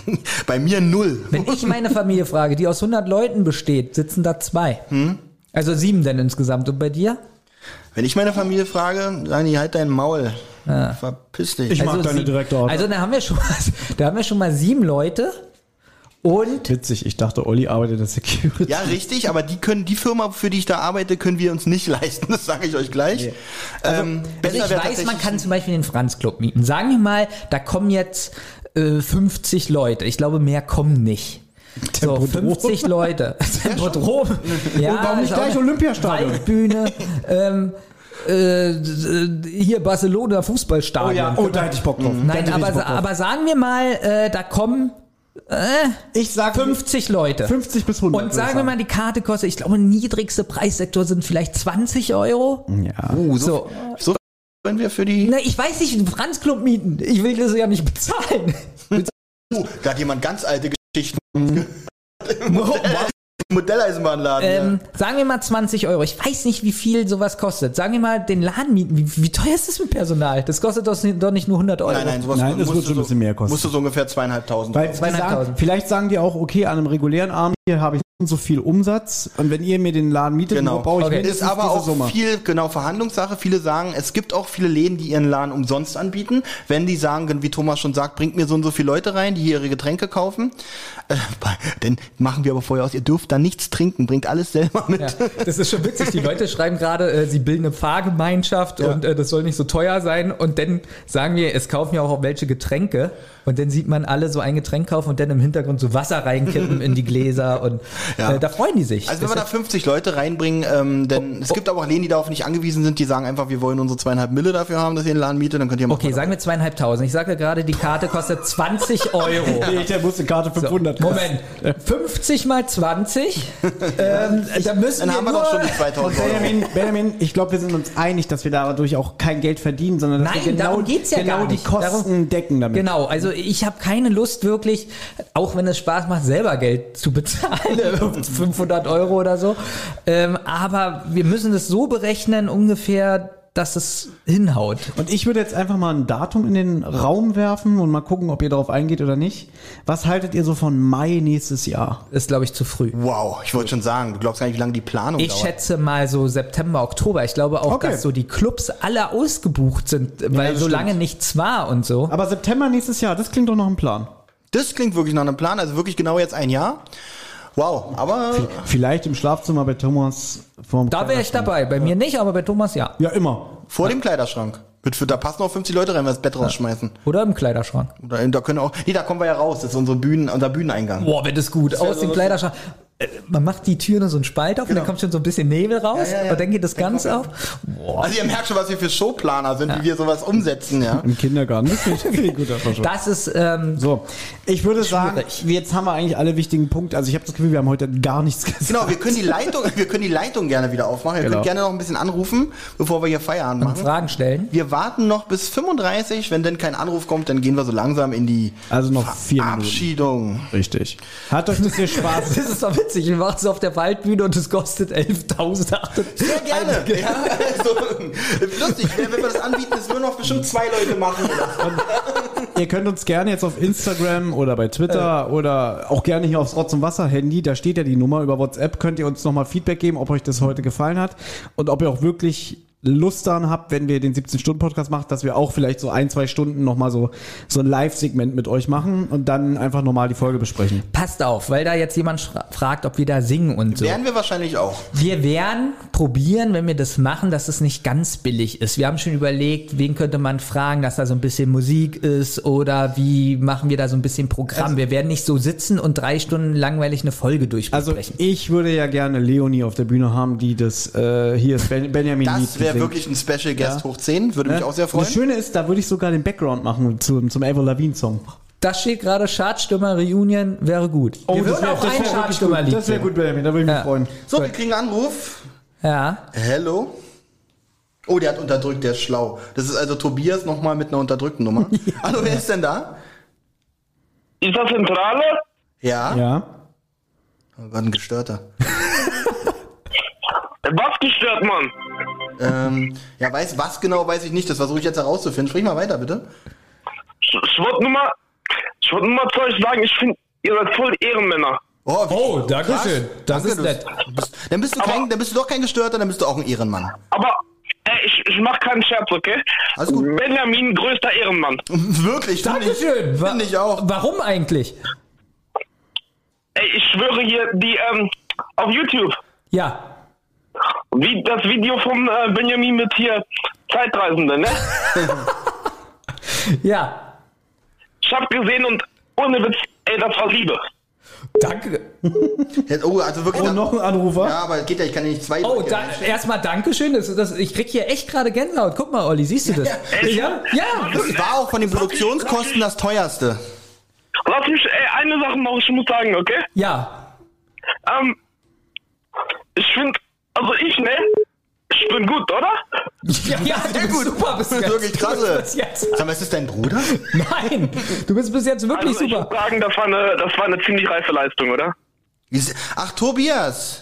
B: Bei mir null.
C: Wenn ich meine Familie frage, die aus hundert Leuten besteht, sitzen da zwei.
B: Hm?
C: Also sieben denn insgesamt. Und bei dir?
B: Wenn ich meine Familie frage, sagen die, halt dein Maul. Verpiss dich.
D: Ich mag deine
C: sieben.
D: direkte Art.
C: Also da haben wir schon mal, da haben wir schon mal sieben Leute und
D: Witzig, ich dachte, Olli arbeitet als Security.
B: Ja, richtig, aber die können, die Firma, für die ich da arbeite, können wir uns nicht leisten, das sage ich euch gleich. Ähm,
C: also
B: besser
C: ich
B: wär
C: weiß, man
B: tatsächlich-
C: kann zum Beispiel den Franz Club mieten. Sagen wir mal, da kommen jetzt äh, fünfzig Leute. Ich glaube, mehr kommen nicht. So,
D: Tempodrom.
C: fünfzig Leute. Tempodrom. Ja,
D: Und warum nicht
C: ist auch
D: gleich
C: eine
D: Olympiastadion?
C: Waldbühne. ähm, äh, hier Barcelona Fußballstadion.
D: Oh ja, oh, da hätte ich Bock drauf. Da
C: Nein,
D: hätte ich
C: aber,
D: richtig Bock drauf.
C: aber sagen wir mal, äh, da kommen
D: ich sag
C: fünfzig Leute.
D: fünfzig bis hundert.
C: Und sagen wir mal, die Karte kostet, ich glaube, niedrigste Preissektor sind vielleicht zwanzig Euro.
D: Ja.
B: Uh, so,
C: So.
B: so wenn wir für die.
C: Na, ich weiß nicht, einen Franz Club mieten. Ich will das ja nicht bezahlen.
B: Uh, da hat jemand ganz alte Geschichten. Modelleisenbahnladen.
C: Ähm, sagen wir mal zwanzig Euro. Ich weiß nicht, wie viel sowas kostet. Sagen wir mal den Laden mieten. Wie, wie teuer ist das mit Personal? Das kostet doch nicht, doch nicht nur hundert Euro.
B: Nein, nein, sowas
D: Nein, das
B: musst
D: wird schon
B: du
D: ein bisschen mehr kosten.
B: Musst du so ungefähr zweieinhalbtausend.
D: Weil die sagen,
C: Zweieinhalbtausend.
D: vielleicht sagen die auch, okay, an einem regulären Abend hier habe ich so viel Umsatz und wenn ihr mir den Laden mietet,
B: Genau.
D: brauche ich
C: Okay.
D: mindestens
B: Ist aber
D: diese
B: auch
D: Summe.
B: viel, genau, Verhandlungssache. Viele sagen, es gibt auch viele Läden, die ihren Laden umsonst anbieten. Wenn die sagen, wie Thomas schon sagt, bringt mir so und so viele Leute rein, die hier ihre Getränke kaufen. Äh, dann machen wir aber vorher aus, ihr dürft da nichts trinken, bringt alles selber mit.
C: Ja, das ist schon witzig. Die Leute schreiben gerade, äh, sie bilden eine Fahrgemeinschaft
B: Ja.
C: und äh, das soll nicht so teuer sein. Und dann sagen wir, es kaufen ja auch welche Getränke. Und dann sieht man alle so ein Getränk kaufen und dann im Hintergrund so Wasser reinkippen in die Gläser. Und
B: Ja.
C: äh, da freuen die sich.
B: Also wenn
C: Das
B: wir da fünfzig Leute reinbringen, ähm, denn es gibt aber auch Läden, die darauf nicht angewiesen sind, die sagen einfach, wir wollen unsere zweieinhalb Mille dafür haben, dass ihr den Laden mietet, dann könnt ihr machen.
C: Okay, sagen wir zweieinhalbtausend. Ich sage gerade, die Karte kostet zwanzig Euro.
D: Nee, der muss eine Karte fünfhundert
C: Moment, fünfzig mal zwanzig, ähm, da müssen
B: Dann
C: wir
B: haben wir
C: nur,
B: doch schon die zweitausend Euro.
D: Benjamin, Benjamin, ich glaube, wir sind uns einig, dass wir dadurch auch kein Geld verdienen, sondern dass
C: Nein,
D: wir genau,
C: darum geht's ja
D: genau
C: gar
D: die
C: nicht.
D: Kosten
C: Darum-
D: decken damit.
C: Genau, also ich habe keine Lust wirklich, auch wenn es Spaß macht, selber Geld zu bezahlen, fünfhundert Euro oder so, ähm, aber wir müssen es so berechnen ungefähr, dass es hinhaut.
D: Und ich würde jetzt einfach mal ein Datum in den Raum werfen und mal gucken, ob ihr darauf eingeht oder nicht. Was haltet ihr so von Mai nächstes Jahr?
C: Ist, glaube ich, zu früh.
B: Wow, ich wollte schon sagen, du glaubst gar nicht, wie lange die Planung
C: Ich
B: dauert.
C: schätze mal so September, Oktober. Ich glaube auch,
D: Okay.
C: dass so die Clubs alle ausgebucht sind, weil
B: das
C: so
B: stimmt.
C: lange nichts war und so.
D: Aber September nächstes Jahr, das klingt doch noch ein Plan.
B: Das klingt wirklich nach einem Plan, also wirklich genau jetzt ein Jahr. Wow, aber
D: Vielleicht im Schlafzimmer bei Thomas vorm
C: Da wäre ich dabei. Bei mir nicht, aber bei Thomas ja.
D: Ja, immer.
B: vor dem Kleiderschrank. Mit, da passen auch fünfzig Leute rein, wenn wir das Bett rausschmeißen.
C: Oder im Kleiderschrank.
B: Oder da können auch, nee, da kommen wir ja raus, das ist unsere Bühnen, unser Bühneneingang.
C: Boah, wird das gut. Aus
B: so
C: dem
B: lustig.
C: Kleiderschrank. Äh, Man macht die Tür nur so einen Spalt auf und dann kommt schon so ein bisschen Nebel raus
B: Ja, ja, ja.
C: und dann geht das
B: Dann
C: Ganze
B: kommt-
C: auf. Boah.
B: Also ihr merkt schon, was wir für Showplaner sind, wie wir sowas umsetzen, ja.
D: Im Kindergarten. Das finde ich, finde ich gut. einfach schon.
C: Das ist, ähm,
D: So, ich würde sagen,
C: Schwierig.
D: jetzt haben wir eigentlich alle wichtigen Punkte. Also ich habe das Gefühl, wir haben heute gar nichts gesagt.
B: Genau, wir können die Leitung, wir können die Leitung gerne wieder aufmachen. Ihr
D: Genau.
B: könnt gerne noch ein bisschen anrufen, bevor wir hier Feierabend machen.
C: Fragen stellen.
B: Wir warten noch bis fünfunddreißig, wenn denn kein Anruf kommt, dann gehen wir so langsam in die
D: Also noch vier Minuten.
B: Verabschiedung.
D: Richtig. Hat euch das hier Spaß?
C: Das ist doch witzig. Wir machen es auf der Waldbühne und es kostet elftausendachthundert.
B: Sehr gerne. Ja, also, lustig, wenn wir das anbieten, das würden noch bestimmt zwei Leute machen.
D: Ihr könnt uns gerne jetzt auf Instagram oder bei Twitter oder auch gerne hier aufs Rotz- und Wasser-Handy, da steht ja die Nummer, über WhatsApp könnt ihr uns nochmal Feedback geben, ob euch das heute gefallen hat und ob ihr auch wirklich Lust daran habt, wenn wir den siebzehn-Stunden-Podcast machen, dass wir auch vielleicht so ein, zwei Stunden nochmal so, so ein Live-Segment mit euch machen und dann einfach nochmal die Folge besprechen.
C: Passt auf, weil da jetzt jemand schra- fragt, ob wir da singen und so.
B: Werden wir wahrscheinlich auch.
C: Wir werden probieren, wenn wir das machen, dass es nicht ganz billig ist. Wir haben schon überlegt, wen könnte man fragen, dass da so ein bisschen Musik ist oder wie machen wir da so ein bisschen Programm. Wir werden nicht so sitzen und drei Stunden langweilig eine Folge
D: Also
C: durchbesprechen.
D: ich würde ja gerne Leonie auf der Bühne haben, die das, äh, hier ist ben, Benjamin
B: Das
D: Lied
B: wäre
D: singt.
B: wirklich ein Special Guest
D: Ja.
B: hoch zehn, würde mich
D: Ja.
B: auch sehr freuen.
D: Das Schöne ist, da würde ich sogar den Background machen zum, zum Avril Lavigne Song.
C: Da steht gerade Chartstürmer Reunion wäre gut. wir würden auch ein Chartstürmer-Lied
D: Das wäre
C: singen.
D: gut, Benjamin, da würde ich mich
C: Ja.
D: freuen.
B: So, wir kriegen einen Anruf.
C: Ja.
B: Hello. Oh, der hat unterdrückt, der ist schlau. Das ist also Tobias nochmal mit einer unterdrückten Nummer. Hallo, wer ist denn da?
F: Ist das Zentrale?
B: Ja.
D: Ja.
B: Oh, war ein Gestörter.
F: Was gestört, Mann?
B: ähm, ja, weiß, was genau weiß ich nicht. Das versuche ich jetzt herauszufinden. Sprich mal weiter, bitte.
F: Ich, ich wollte nur mal, ich wollte nur mal zu euch sagen, ich finde, ihr seid voll Ehrenmänner.
B: Oh, wie-
C: Oh, danke
B: krass.
C: schön. Das
B: Danke,
C: ist
B: du
C: nett.
B: du Bist, dann, bist du kein, dann bist du doch kein Gestörter, dann bist du auch ein Ehrenmann.
F: Aber ey, ich, ich mach keinen Scherz, okay?
B: Alles gut.
F: Benjamin, größter Ehrenmann.
B: Wirklich, finde ich,
C: Dankeschön. Wa-
B: finde ich auch.
C: Warum eigentlich?
F: Ey, ich schwöre hier, die, ähm, auf YouTube,
C: Ja.
F: wie das Video vom äh, Benjamin mit hier Zeitreisende, ne?
C: Ja.
F: Ich hab gesehen und ohne Witz, ey, das war Liebe.
C: Danke.
B: Jetzt- Oh, also wirklich.
D: Und noch ein Anrufer?
B: Ja, aber geht ja, ich kann ja nicht zwei.
C: Oh,
B: Leute
C: da,
B: erwischen.
C: erstmal Dankeschön. Das, das, ich krieg hier echt gerade Gänsehaut. Guck mal, Olli, siehst du das?
F: Echt?
C: Ja, ja.
B: Das war auch von den Produktionskosten das teuerste.
F: Lass mich, ey, eine Sache noch, ich muss sagen, okay?
C: Ja.
F: Ähm, ich finde, also ich, ne? Ich bin gut, oder?
C: Ja, ja du
B: Sehr
C: bist
B: gut.
C: super bis
B: Das ist
C: jetzt.
B: wirklich
C: Du
B: krasse.
C: bist bis jetzt.
B: Sag mal, ist das dein Bruder?
C: Nein, du bist bis jetzt wirklich
F: Also ich
C: super.
F: muss sagen, das war eine, das war eine ziemlich reife Leistung, oder?
B: Ach, Tobias.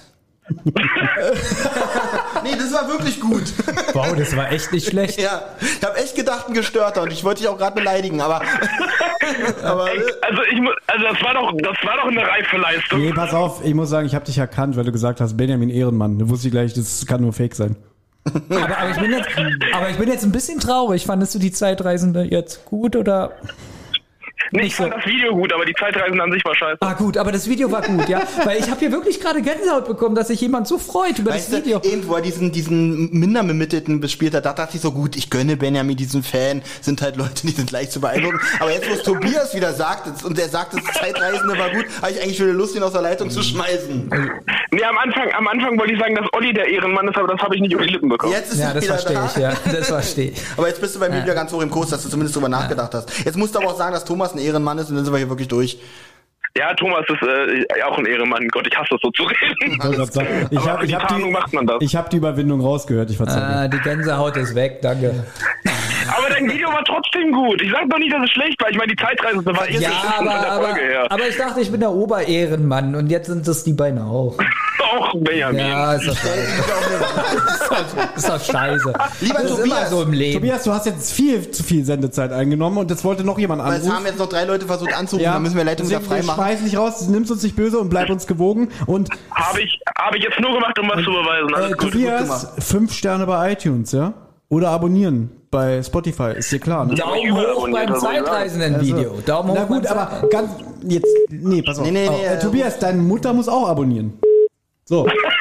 B: Nee, das war wirklich gut.
C: Wow, das war echt nicht schlecht.
B: Ja, ich habe echt gedacht, ein Gestörter und ich wollte dich auch gerade beleidigen, aber, aber
F: Ey, also ich mu- also das war doch das war doch eine reife Leistung.
D: Nee, pass auf, ich muss sagen, ich habe dich erkannt, weil du gesagt hast, Benjamin Ehrenmann. Da wusste ich gleich, das kann nur Fake sein.
C: Aber, aber, ich bin jetzt, aber ich bin jetzt ein bisschen traurig. Fandest du die Zeitreisende jetzt gut oder?
F: Nee, ich
C: nicht so.
F: fand das Video gut, aber die Zeitreisen an sich war scheiße.
C: Ah gut, aber das Video war gut, ja. Weil ich habe hier wirklich gerade Gänsehaut bekommen, dass sich jemand so freut über
B: weißt
C: das Video.
B: du, eben wo er diesen, diesen Minderbemittelten bespielt hat, da dachte ich so, gut, ich gönne Benjamin diesen Fan, sind halt Leute, die sind leicht zu beeindrucken. Aber jetzt, wo es Tobias wieder sagt und er sagt, das Zeitreisende war gut, habe ich eigentlich wieder Lust, ihn aus der Leitung zu schmeißen.
F: Nee, am Anfang, am Anfang wollte ich sagen, dass Olli der Ehrenmann ist, aber das habe ich nicht über die Lippen bekommen.
B: Jetzt ist
C: Ja,
B: er
C: das
B: wieder
C: verstehe
B: da.
C: ich, ja. Das verstehe ich.
B: Aber jetzt bist du bei mir wieder ganz hoch im Kurs, dass du zumindest drüber nachgedacht hast. Jetzt musst du aber auch sagen, dass Thomas ein Ehrenmann ist und dann sind wir hier wirklich durch.
F: Ja, Thomas ist äh, auch ein Ehrenmann. Gott, ich hasse das so zu reden.
D: Ich wollte gerade sagen, ich
F: Aber
D: habe
F: für die
D: hab
F: Tarnung macht man das.
D: die, ich hab die Überwindung rausgehört, ich verzeihe.
C: Ah, die Gänsehaut ist weg, danke.
F: Aber dein Video war trotzdem gut. Ich sag doch nicht, dass es schlecht war. Ich meine, die Zeitreise war erst
C: Ja,
F: von
C: aber,
F: der
C: aber,
F: Folge her.
C: aber ich dachte, ich bin der Oberehrenmann und jetzt sind es die beiden auch.
F: Auch Benjamin.
C: Ja, ist doch scheiße. Ist doch scheiße.
B: Lieber
C: das ist
B: Tobias,
C: immer so im Leben.
D: Tobias, du hast jetzt viel zu viel Sendezeit eingenommen und das wollte noch jemand
B: Aber es haben
D: anrufen.
B: jetzt noch drei Leute versucht anzurufen, dann müssen wir Leitung wieder
D: deswegen,
B: frei
D: wir
B: machen.
D: schmeißen nicht raus, nimmst uns nicht böse und bleib uns gewogen. Und
F: Habe ich, hab ich jetzt nur gemacht, um was zu beweisen.
D: äh,
F: Alles gut.
D: Tobias, fünf Sterne bei iTunes, ja? Oder abonnieren bei Spotify, ist dir klar, ne?
C: Daumen
F: überall
C: hoch
F: abonniert,
C: beim
F: also, ja.
C: Zeitreisenden-Video. Daumen hoch
D: Na gut,
C: beim
D: aber ganz, jetzt, nee, pass auf.
B: Nee, nee,
D: Oh,
B: nee,
D: äh,
B: äh,
D: Tobias, deine Mutter muss auch abonnieren. So.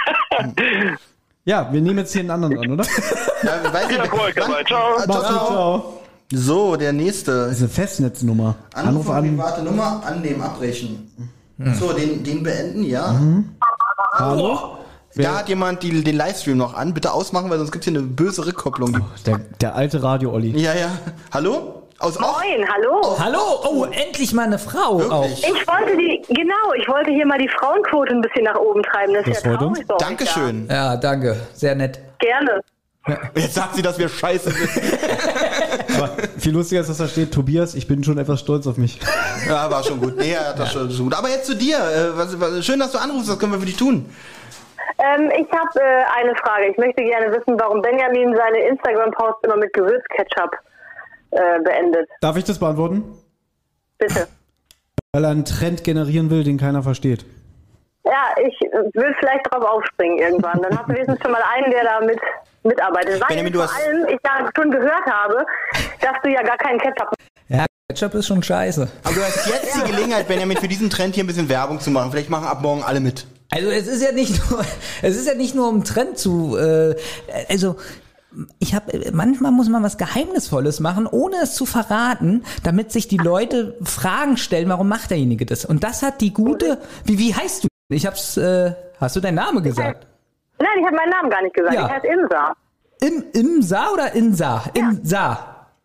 D: Ja, wir nehmen jetzt hier einen anderen an, oder?
B: Ja, weiß
F: Viel
B: ich-
F: Erfolg
B: Wann?
F: dabei. Ciao.
B: Ah,
D: Mach's gut, ciao.
B: So, der nächste.
D: Das ist eine Festnetznummer.
B: Anruf
D: Anruf
B: an
D: an.
B: private Nummer, annehmen, abbrechen. So, den, den beenden, ja.
D: Hallo?
B: Da hat jemand die, den Livestream noch an. Bitte ausmachen, weil sonst gibt es hier eine böse Rückkopplung.
D: Der, der alte Radio-Olli.
B: Ja, ja. Hallo? Aus auch?
G: Moin, hallo.
C: Hallo, oh, endlich mal eine Frau auch.
B: Wirklich?
G: Ich wollte die, genau, ich wollte hier mal die Frauenquote ein bisschen nach oben treiben. Das ist
D: Das
G: ja
D: freut uns.
G: traurig. bei euch,
B: Dankeschön.
C: Ja, danke, sehr nett.
G: Ja. Gerne.
B: Jetzt sagt sie, dass wir scheiße sind.
D: Aber viel lustiger ist, dass da steht, Tobias, ich bin schon etwas stolz auf mich.
B: Ja, war schon gut. Nee, ja, das schon, schon gut. Aber jetzt zu dir. Äh, was, was, schön, dass du anrufst. Was können wir für dich tun?
G: Ähm, ich habe äh, eine Frage. Ich möchte gerne wissen, warum Benjamin seine Instagram-Posts immer mit Gewürzketchup äh, beendet.
D: Darf ich das beantworten?
G: Bitte.
D: Weil er einen Trend generieren will, den keiner versteht.
G: Ja, ich äh, will vielleicht drauf aufspringen irgendwann. Dann hast du wenigstens schon mal einen, der da mit mitarbeitet. Weil
B: Benjamin, du
G: vor
B: hast-
G: allem ich da schon gehört habe, dass du ja gar keinen Ketchup
C: Ja, Ketchup ist schon scheiße.
B: Aber du hast jetzt die Gelegenheit, Benjamin, für diesen Trend hier ein bisschen Werbung zu machen. Vielleicht machen ab morgen alle mit.
C: Also es ist ja nicht nur, es ist ja nicht nur um Trend zu, äh, also ich habe, manchmal muss man was Geheimnisvolles machen, ohne es zu verraten, damit sich die Leute Fragen stellen, warum macht derjenige das? Und das hat die gute, wie wie heißt du? Ich hab's, äh, hast du deinen Namen gesagt?
G: Nein, ich habe meinen Namen gar nicht gesagt.
C: Ja.
G: Ich heiße Insa.
C: Im, Imsa oder Insa? Insa.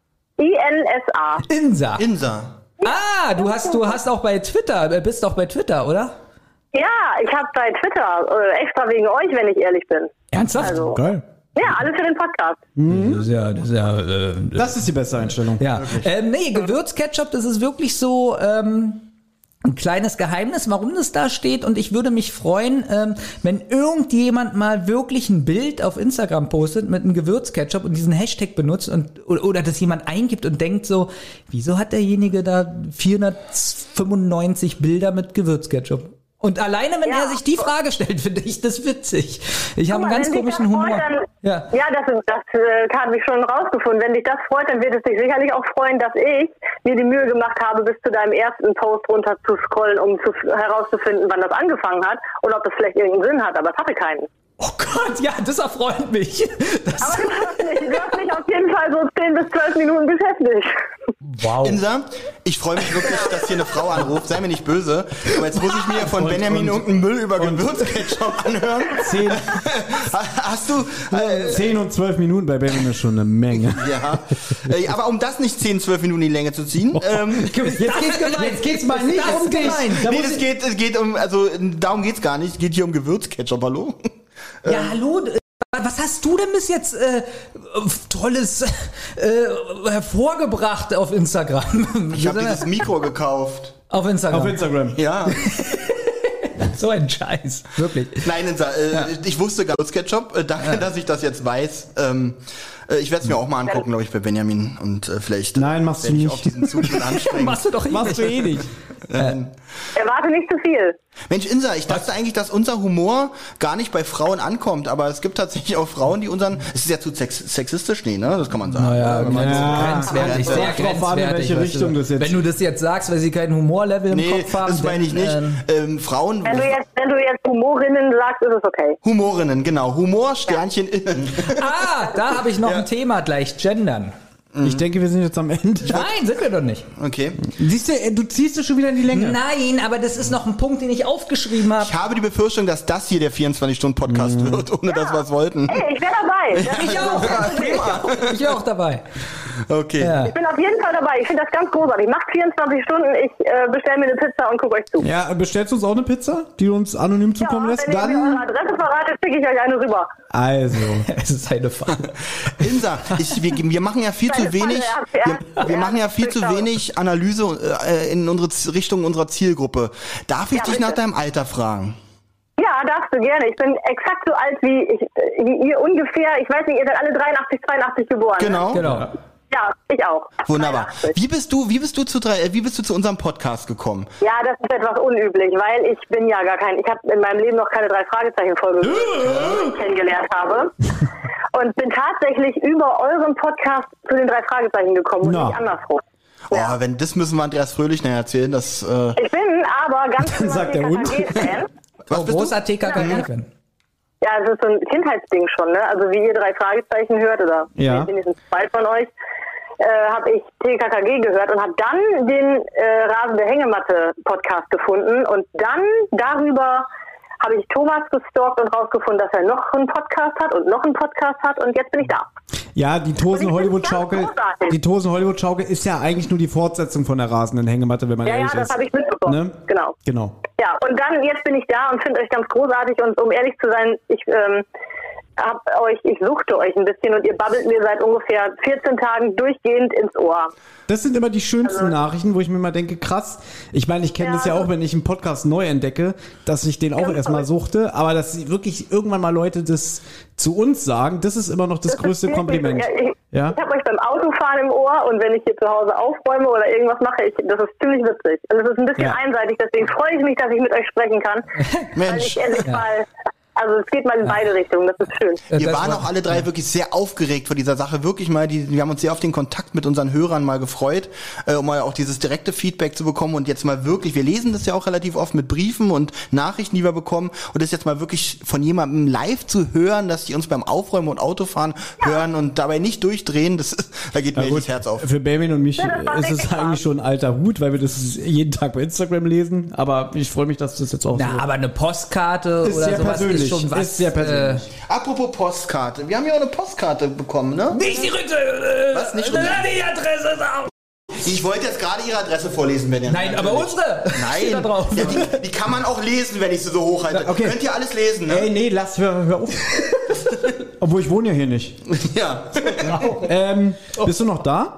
G: I N S A.
C: Insa.
B: Insa.
C: Ah, du hast, du hast auch bei Twitter, äh, bist auch bei Twitter, oder?
G: Ja, ich habe bei Twitter, äh, extra wegen euch, wenn ich ehrlich bin.
C: Ernsthaft?
G: Also,
D: Geil.
G: ja, alles für den Podcast.
C: Das ist ja, das ist ja, äh,
D: Das ist die beste Einstellung.
C: Ja, ähm, nee, Gewürzketchup, das ist wirklich so ähm, ein kleines Geheimnis, warum das da steht. Und ich würde mich freuen, ähm, wenn irgendjemand mal wirklich ein Bild auf Instagram postet mit einem Gewürzketchup und diesen Hashtag benutzt und oder, oder das jemand eingibt und denkt so, wieso hat derjenige da vierhundertfünfundneunzig Bilder mit Gewürzketchup? Und alleine, wenn
G: Ja.
C: er sich die Frage stellt, finde ich das witzig. Ich habe
G: Guck
C: einen
G: mal,
C: ganz
G: wenn dich
C: komischen
G: das
C: Humor.
G: freut, dann-
C: Ja.
G: Ja, das, ist- das äh, habe ich schon rausgefunden. Wenn dich das freut, dann wird es dich sicherlich auch freuen, dass ich mir die Mühe gemacht habe, bis zu deinem ersten Post runter zu scrollen, um zu, herauszufinden, wann das angefangen hat und ob das vielleicht irgendeinen Sinn hat, aber es hatte keinen.
C: Oh Gott, ja, das erfreut mich. Das,
G: Aber du hast mich, du hast mich auf jeden Fall so zehn bis zwölf Minuten beschäftigt.
C: wow.
B: Insa, ich freue mich wirklich, dass hier eine Frau anruft. Sei mir nicht böse. Aber jetzt muss ich mir von
D: Und-
B: Benjamin
D: und-
B: irgendeinen Müll über Gewürzketchup anhören.
D: Zehn,
B: Hast du... Äh,
D: zehn und zwölf Minuten bei Benjamin ist schon eine Menge.
B: ja. Äh, aber um das nicht zehn, zwölf Minuten in die Länge zu ziehen... Ähm,
D: Jetzt geht's, jetzt geht's mal nicht
C: Das
D: um
C: ist
D: dich.
C: gemein.
D: Da
B: nee,
D: muss
B: das
D: ich-
B: geht, es geht um... Also darum geht's gar nicht. Es geht hier um Gewürzketchup. Hallo?
C: Ja, hallo, äh, was hast du denn bis jetzt äh, Tolles äh, hervorgebracht auf Instagram?
B: Ich habe dieses Mikro gekauft.
C: auf Instagram.
D: Auf Instagram.
B: Ja.
C: So ein Scheiß. Wirklich.
B: Nein, äh, ja. ich wusste gar nicht Ketchup. Äh, danke, ja. dass ich das jetzt weiß. Ähm, äh, ich werde es mir auch mal angucken, glaube ich, bei Benjamin. Und äh, vielleicht
D: Nein, machst du nicht.
B: auf diesen Zug anstrengen.
C: Machst du doch eh
D: Machst du eh nicht.
B: Ähm,
G: Erwarte nicht zu viel.
B: Mensch, Insa, ich dachte eigentlich, dass unser Humor gar nicht bei Frauen ankommt, aber es gibt tatsächlich auch Frauen, die unseren, es ist ja zu sex sexistisch, nee, ne? Das kann man sagen.
C: Naja,
B: wenn man
C: ja, grenzwertig, sehr
D: Kommt drauf an, in
C: grenzwertig.
D: welche Richtung das jetzt-
C: Wenn du das jetzt sagst, weil sie kein Humorlevel im
B: nee,
C: Kopf haben.
B: das meine ich nicht.
C: dann,
B: Ähm, Frauen,
G: Wenn du jetzt, wenn du jetzt Humorinnen sagst, ist es okay.
B: Humorinnen, genau. Humor, Sternchen innen.
C: Ah, da habe ich noch
B: Ja.
C: ein Thema gleich, Gendern.
D: Ich denke, wir sind jetzt am Ende.
C: Nein, sind wir doch nicht.
B: Okay.
D: Siehst du, du ziehst es schon wieder in die Länge.
C: Nein, aber das ist noch ein Punkt, den ich aufgeschrieben habe.
B: Ich habe die Befürchtung, dass das hier der vierundzwanzig-Stunden-Podcast
C: Mhm.
B: wird, ohne dass wir es wollten.
G: Hey, ich wäre dabei.
C: Ich auch. Ich auch, ich auch dabei.
B: Okay.
C: Ja.
G: Ich bin auf jeden Fall dabei. Ich finde das ganz großartig. Macht vierundzwanzig Stunden. Ich äh, bestelle mir eine Pizza und gucke euch zu.
D: Ja, bestellst du uns auch eine Pizza, die du uns anonym zukommen lässt?
G: wenn ihr mir
D: Dann,
G: eure Adresse verratet, schicke ich euch eine rüber.
D: also.
C: Es ist eine Frage.
B: Insa, ich, wir, wir machen ja viel zu
G: Deine
B: wenig,
G: Falle,
B: wir,
G: er-
B: wir
G: er-
B: machen ja viel zu
G: durchschaut.
B: wenig Analyse äh, in unsere Z- Richtung unserer Zielgruppe. Darf ich
G: Ja,
B: dich
G: bitte.
B: nach deinem Alter fragen?
G: Ja, darfst du gerne. Ich bin exakt so alt wie, ich, wie ihr ungefähr. Ich weiß nicht, ihr seid alle dreiundachtzig, zweiundachtzig geboren. Ne?
B: Genau.
C: Genau.
G: Ja, ich auch.
B: Wunderbar.
G: dreiundachtzig.
B: Wie bist du, wie bist du zu drei, äh, wie bist du zu unserem Podcast gekommen?
G: Ja, das ist etwas unüblich, weil ich bin ja gar kein, ich habe in meinem Leben noch keine drei Fragezeichen-Folge kennengelernt habe. Und bin tatsächlich über euren Podcast zu den drei Fragezeichen gekommen und
D: Na.
G: nicht andersrum.
B: Oh, wenn das müssen wir Andreas Fröhlich nachher erzählen, das äh,
G: Ich bin aber ganz
D: Dann sagt der Hund.
G: T K K G-Fan.
B: was
C: Oh,
B: bist du?
C: großer T K K-Fan.
G: Ja, es ist so ein Kindheitsding schon, ne? Also wie ihr drei Fragezeichen hört oder
D: Ja.
G: wenigstens zwei von euch, äh, habe ich T K K G gehört und habe dann den äh, Rasende Hängematte Podcast gefunden und dann darüber habe ich Thomas gestalkt und rausgefunden, dass er noch einen Podcast hat und noch einen Podcast hat und jetzt bin ich da.
D: Ja, die Tosen
G: Und ich
D: Hollywood
G: find's ganz
D: Schaukel,
G: großartig.
D: die Tosen Hollywood Schaukel ist ja eigentlich nur die Fortsetzung von der rasenden Hängematte, wenn man
G: Ja, ja,
D: ehrlich
G: das
D: ist.
G: habe ich mitbekommen.
D: Ne?
G: Genau.
D: Genau.
G: Ja, und dann, jetzt bin ich da und finde euch ganz großartig und um ehrlich zu sein, ich ähm, hab euch, ich suchte euch ein bisschen und ihr babbelt mir seit ungefähr vierzehn Tagen durchgehend ins Ohr.
D: Das sind immer die schönsten Nachrichten, wo ich mir mal denke, krass. Ich meine, ich kenne
G: Ja.
D: das ja auch, wenn ich einen Podcast neu entdecke, dass ich den auch
G: Ganz
D: erstmal
G: toll.
D: suchte, aber dass wirklich irgendwann mal Leute das zu uns sagen, das ist immer noch das,
G: Das
D: größte
G: ist wirklich-
D: Kompliment.
G: Ja, ich
D: Ja?
G: ich habe euch beim Autofahren im Ohr und wenn ich hier zu Hause aufräume oder irgendwas mache, ich, das ist ziemlich witzig. Und es ist ein bisschen
D: Ja.
G: einseitig, deswegen freue ich mich, dass ich mit euch sprechen kann. Weil
B: Mensch.
G: ich endlich mal, also es geht mal in beide Richtungen, das ist schön.
B: Wir
C: Das
B: waren
C: war-
B: auch alle drei wirklich sehr aufgeregt vor dieser Sache. Wirklich mal, die, wir haben uns sehr auf den Kontakt mit unseren Hörern mal gefreut, äh, um mal auch dieses direkte Feedback zu bekommen und jetzt mal wirklich, wir lesen das ja auch relativ oft mit Briefen und Nachrichten, die wir bekommen und das jetzt mal wirklich von jemandem live zu hören, dass die uns beim Aufräumen und Autofahren hören und dabei nicht durchdrehen, das ist, da geht mir echt das Herz auf.
D: Für Benjamin und mich
G: Ja, das war
D: ist es
G: wirklich
D: eigentlich
G: wahr.
D: schon ein alter Hut, weil wir das jeden Tag bei Instagram lesen, aber ich freue mich, dass das jetzt auch
C: Na,
D: so
C: aber eine Postkarte
D: Ist
C: oder
D: sehr
C: sowas
D: persönlich,
C: ist schon was.
D: ist sehr persönlich.
B: Apropos Postkarte, wir haben ja auch eine Postkarte bekommen, ne?
C: Äh, nicht die Rückseite. Äh,
B: Was, nicht
C: äh,
B: Rückseite?
C: die Adresse ist auch.
B: Ich wollte jetzt gerade Ihre Adresse vorlesen, Benjamin.
C: Nein, aber unsere. Steht da
B: Nein,
C: drauf.
B: ja, die, die kann man auch lesen, wenn ich sie so hochhalte.
D: Okay.
B: Könnt ihr alles lesen, ne?
D: Ey, nee, lass, hör, hör auf. Obwohl, ich wohne ja hier nicht.
B: Ja.
D: Ähm, bist du noch da?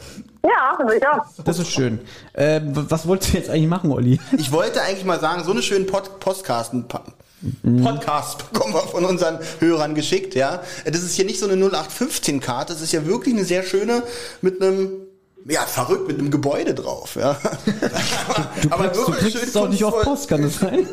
G: Ja, sicher.
D: Das ist schön. Ähm, w- was wolltest du jetzt eigentlich machen, Olli?
B: Ich wollte eigentlich mal sagen, so eine schönen Pod Postcasten, Pa- Podcast bekommen wir von unseren Hörern geschickt, ja. Das ist hier nicht so eine null acht fünfzehn Karte, das ist ja wirklich eine sehr schöne mit einem, ja, verrückt, mit einem Gebäude drauf, ja.
D: Du kriegst, du kriegst es doch nicht auf Post, kann das sein?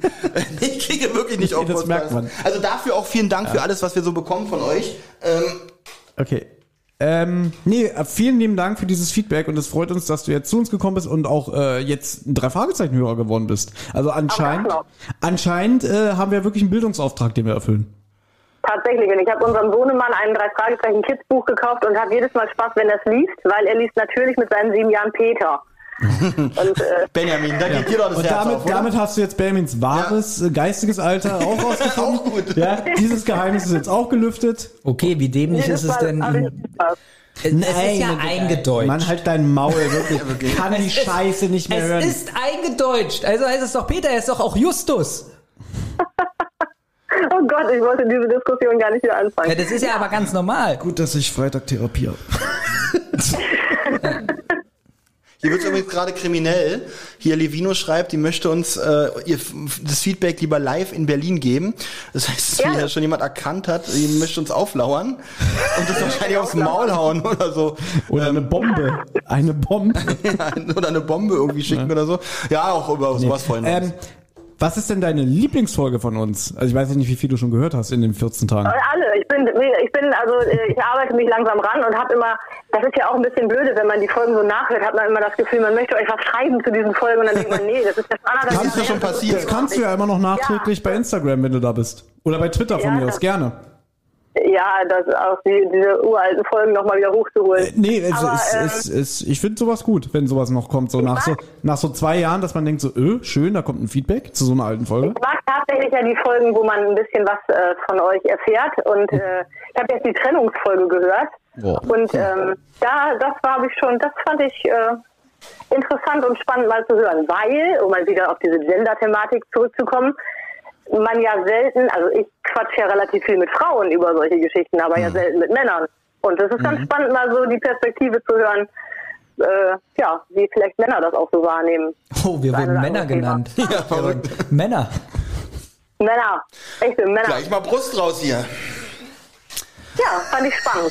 B: Ich kriege wirklich nicht auf
D: Das
B: Post.
D: merkt man.
B: Also dafür auch vielen Dank für alles, was wir so bekommen von euch. Ähm,
D: Okay. Ähm, nee, äh, vielen lieben Dank für dieses Feedback und es freut uns, dass du jetzt zu uns gekommen bist und auch äh, jetzt ein Drei-Fragezeichen-Hörer geworden bist. Also anscheinend,
G: Aber
D: anscheinend äh, haben wir wirklich einen Bildungsauftrag, den wir erfüllen.
G: Tatsächlich. Und ich habe unserem Sohnemann ein drei Fragezeichen Kids Buch gekauft und habe jedes Mal Spaß, wenn er es liest, weil er liest natürlich mit seinen sieben Jahren Peter. und äh,
B: Benjamin, da geht dir doch das
D: Und
B: Herz
D: damit,
B: auf, oder?
D: damit hast du jetzt Benjamins wahres äh, geistiges Alter auch rausgefunden.
B: Auch gut.
D: Ja, dieses Geheimnis ist jetzt auch gelüftet.
C: Okay, wie dämlich
G: jedes
C: ist es
G: Mal
C: denn?
G: habe ich
C: in-
G: Spaß.
C: Es ist ja eingedeutscht.
D: Mann, halt dein Maul, wirklich. Kann die
C: Es ist-
D: Scheiße nicht mehr
C: es
D: hören.
C: ist eingedeutscht. Also heißt es doch Peter, er ist doch auch Justus.
G: Oh Gott, ich wollte diese Diskussion gar nicht wieder anfangen.
C: Ja, das ist ja aber ganz normal.
D: Gut, dass ich Freitag Therapie habe.
B: Hier wird es übrigens gerade kriminell. Hier Levino schreibt, die möchte uns äh, ihr das Feedback lieber live in Berlin geben. Das heißt, dass
G: Ja.
B: hier schon jemand erkannt hat, die möchte uns auflauern und das wahrscheinlich aufs Maul hauen oder so.
D: Oder eine Bombe. Eine Bombe.
B: Oder eine Bombe irgendwie schicken oder so. Ja, auch über sowas freuen wir uns.
D: Ähm, was ist denn deine Lieblingsfolge von uns? Also ich weiß nicht, wie viel du schon gehört hast in den vierzehn Tagen.
G: Alle. Ich bin, ich bin, also ich arbeite mich langsam ran und habe immer, das ist ja auch ein bisschen blöde, wenn man die Folgen so nachhört, hat man immer das Gefühl, man möchte euch was schreiben zu diesen Folgen und dann denkt man, nee, das ist das andere.
B: Das ist ja schon passiert.
D: Das kannst du ja immer noch nachträglich bei Instagram, wenn du da bist. Oder bei Twitter von
G: Ja,
D: mir aus,
G: das-
D: gerne.
G: Ja, das auch die, diese uralten Folgen nochmal wieder hochzuholen.
D: Äh, nee, es,
G: Aber,
D: es,
G: ähm,
D: es, es, ich finde sowas gut, wenn sowas noch kommt. So nach, so nach so zwei Jahren, dass man denkt so, öh, schön, da kommt ein Feedback zu so einer alten Folge.
G: Ich mag tatsächlich ja die Folgen, wo man ein bisschen was äh, von euch erfährt. Und äh, ich habe jetzt die Trennungsfolge gehört.
D: Boah.
G: Und ähm, da, das war ich schon, das fand ich äh, interessant und spannend mal zu hören. Weil, um mal wieder auf diese Gender-Thematik zurückzukommen, man ja selten, also ich quatsche ja relativ viel mit Frauen über solche Geschichten, aber ja selten mit Männern. Und das ist ganz spannend, mal so die Perspektive zu hören, äh, ja, wie vielleicht Männer das auch so wahrnehmen.
C: Oh, wir
G: Das eine
C: wurden
G: oder
C: Männer
G: andere Thema.
C: genannt.
B: Ja, verrückt.
C: Männer.
G: Männer, echte Männer.
B: Gleich mal Brust raus hier.
G: Ja, fand ich spannend.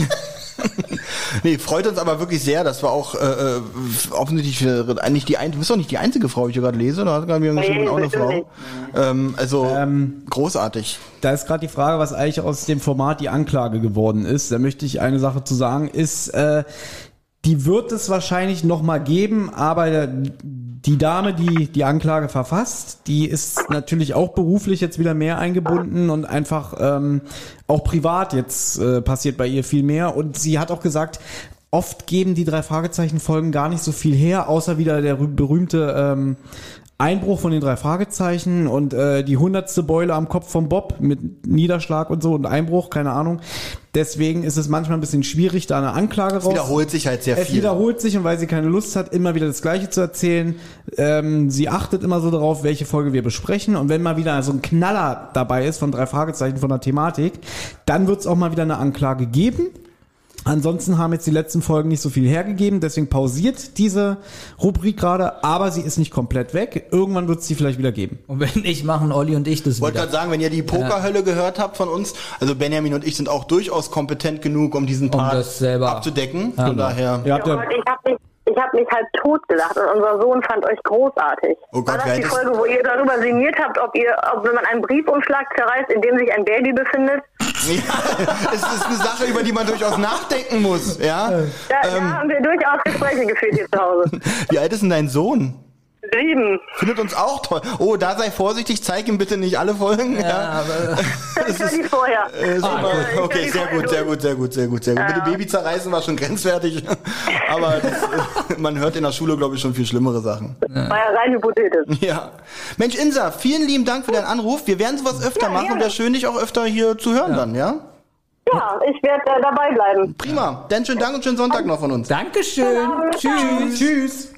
B: Nee, freut uns aber wirklich sehr, dass wir auch äh, äh, offensichtlich äh, eigentlich die ein, du bist doch nicht die einzige Frau, die ich hier gerade lese, oder hat gerade mir geschrieben,
G: Nee,
B: auch eine
G: bestimmt
B: Frau.
G: nicht.
B: Ähm, also
D: Ähm,
B: großartig.
D: Da ist gerade die Frage, was eigentlich aus dem Format die Anklage geworden ist. Da möchte ich eine Sache zu sagen, ist, äh, die wird es wahrscheinlich noch mal geben, aber die Dame, die die Anklage verfasst, die ist natürlich auch beruflich jetzt wieder mehr eingebunden und einfach ähm, auch privat jetzt äh, passiert bei ihr viel mehr. Und sie hat auch gesagt, oft geben die drei Fragezeichen-Folgen gar nicht so viel her, außer wieder der rü- berühmte ähm, Einbruch von den drei Fragezeichen und äh, die hundertste Beule am Kopf von Bob mit Niederschlag und so und Einbruch, keine Ahnung. Deswegen ist es manchmal ein bisschen schwierig, da eine Anklage raus.
B: Wiederholt sich halt sehr
D: Es
B: viel.
D: wiederholt sich und weil sie keine Lust hat, immer wieder das Gleiche zu erzählen, ähm, sie achtet immer so darauf, welche Folge wir besprechen und wenn mal wieder so ein Knaller dabei ist von drei Fragezeichen von der Thematik, dann wird es auch mal wieder eine Anklage geben. Ansonsten haben jetzt die letzten Folgen nicht so viel hergegeben, deswegen pausiert diese Rubrik gerade, aber sie ist nicht komplett weg. Irgendwann wird es sie vielleicht wieder geben.
C: Und wenn nicht, machen Olli und ich das
B: Ich wollte
C: wieder.
B: gerade sagen, wenn ihr die Pokerhölle gehört habt von uns, also Benjamin und ich sind auch durchaus kompetent genug, um diesen Part
C: das selber-
B: abzudecken. Von daher.
D: Ihr habt
G: Ja,
D: ja,
G: und ich habe mich, ich hab mich halt totgelacht und unser Sohn fand euch großartig.
B: Oh Gott,
G: War
B: wer
G: das die
B: hätte-
G: Folge, wo ihr darüber sinniert habt, ob ihr, ob wenn man einen Briefumschlag zerreißt, in dem sich ein Baby befindet?
B: Ja, es ist eine Sache, über die man durchaus nachdenken muss. Ja?
G: Da, da haben wir durchaus Gespräche geführt hier zu Hause.
B: Wie alt ist denn dein Sohn?
G: Sieben.
B: Findet uns auch toll. Oh, da sei vorsichtig, zeig ihm bitte nicht alle Folgen. Ja,
C: aber
G: Das war die vorher.
B: Äh, super.
G: Ich
B: Okay,
G: bin
B: sehr
G: voll
B: gut, sehr gut, sehr gut, sehr gut, sehr gut. Mit dem Baby zerreißen war schon grenzwertig. Aber das, äh, man hört in der Schule, glaube ich, schon viel schlimmere Sachen.
G: War ja rein hypothetisch.
B: Ja. Mensch, Insa, vielen lieben Dank für deinen Anruf. Wir werden sowas öfter
G: Ja,
B: machen.
G: gerne.
B: Wäre schön, dich auch öfter hier zu hören dann, ja?
G: Ja, ich werde äh, dabei bleiben.
B: Prima. Dann schönen Dank und schönen Sonntag noch von uns.
C: Dankeschön. Tschüss.
B: Tschüss.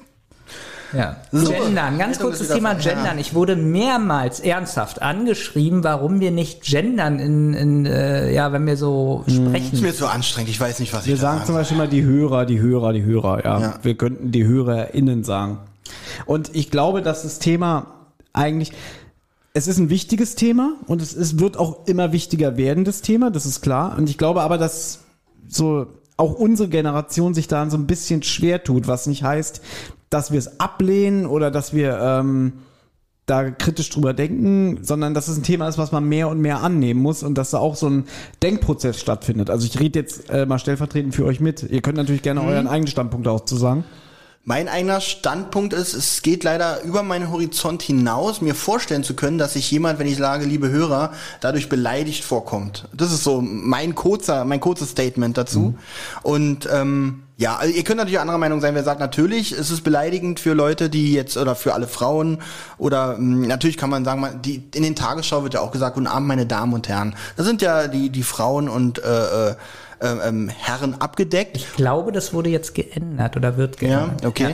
C: Ja.
B: So.
C: Gendern, ganz
B: Meldung
C: kurzes
B: ist wieder
C: Thema
B: von- ja.
C: Gendern. Ich wurde mehrmals ernsthaft angeschrieben, warum wir nicht gendern in, in äh, ja, wenn wir so
B: Ist
C: sprechen.
B: mir zu anstrengend. Ich weiß nicht, was
D: wir
B: ich da
D: sagen zum Beispiel mal die Hörer, die Hörer, die Hörer. Ja,
B: Ja.
D: wir könnten die HörerInnen sagen. Und ich glaube, dass das Thema eigentlich, es ist ein wichtiges Thema und es ist, wird auch immer wichtiger werden, das Thema, das ist klar. Und ich glaube aber, dass so auch unsere Generation sich da so ein bisschen schwer tut, was nicht heißt, dass wir es ablehnen oder dass wir ähm, da kritisch drüber denken, sondern dass es ein Thema ist, was man mehr und mehr annehmen muss und dass da auch so ein Denkprozess stattfindet. Also ich rede jetzt äh, mal stellvertretend für euch mit. Ihr könnt natürlich gerne euren eigenen Standpunkt auch zu sagen.
B: Mein eigener Standpunkt ist, es geht leider über meinen Horizont hinaus, mir vorstellen zu können, dass sich jemand, wenn ich sage, liebe Hörer, dadurch beleidigt vorkommt. Das ist so mein kurzer, mein kurzes Statement dazu. Mhm. Und ähm, ja, also ihr könnt natürlich anderer Meinung sein, wer sagt, natürlich ist es beleidigend für Leute, die jetzt, oder für alle Frauen, oder mh, natürlich kann man sagen, man, die, in den Tagesschau wird ja auch gesagt, guten Abend, meine Damen und Herren. Das sind ja die, die Frauen und äh, äh, ähm, Herren abgedeckt.
C: Ich glaube, das wurde jetzt geändert oder wird geändert.
B: Ja, okay.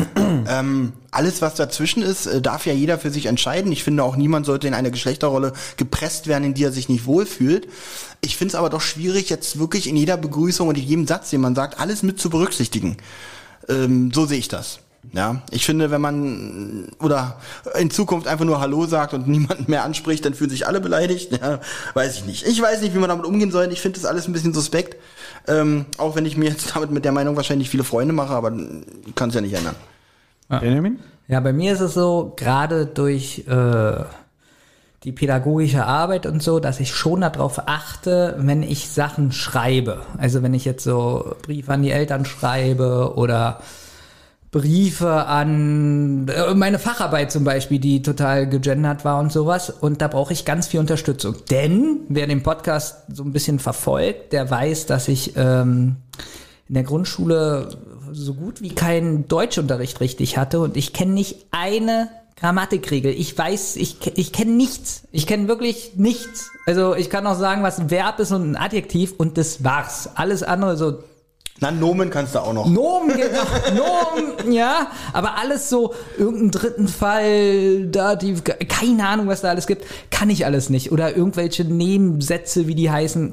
B: Ja. ähm, alles, was dazwischen ist, äh, darf ja jeder für sich entscheiden. Ich finde auch, niemand sollte in eine Geschlechterrolle gepresst werden, in die er sich nicht wohlfühlt. Ich finde es aber doch schwierig, jetzt wirklich in jeder Begrüßung und in jedem Satz, den man sagt, alles mit zu berücksichtigen. Ähm, so sehe ich das. Ja, ich finde, wenn man oder in Zukunft einfach nur Hallo sagt und niemanden mehr anspricht, dann fühlen sich alle beleidigt. Ja, weiß ich nicht. Ich weiß nicht, wie man damit umgehen soll. Ich finde das alles ein bisschen suspekt. Ähm, auch wenn ich mir jetzt damit mit der Meinung wahrscheinlich viele Freunde mache, aber kann es ja nicht ändern.
D: Benjamin?
C: Ja, bei mir ist es so, gerade durch äh, die pädagogische Arbeit und so, dass ich schon darauf achte, wenn ich Sachen schreibe. Also wenn ich jetzt so Briefe an die Eltern schreibe oder Briefe an äh, meine Facharbeit zum Beispiel, die total gegendert war und sowas. Und da brauche ich ganz viel Unterstützung. Denn wer den Podcast so ein bisschen verfolgt, der weiß, dass ich ähm, in der Grundschule so gut wie keinen Deutschunterricht richtig hatte. Und ich kenne nicht eine Grammatikregel. Ich weiß, ich, ich kenne nichts. Ich kenne wirklich nichts. Also ich kann auch sagen, was ein Verb ist und ein Adjektiv und das war's. Alles andere so...
B: Na, Nomen kannst du auch noch.
C: Nomen, genau, Nomen, ja, aber alles so, irgendeinen dritten Fall, Dativ, keine Ahnung, was da alles gibt, kann ich alles nicht. Oder irgendwelche Nebensätze, wie die heißen,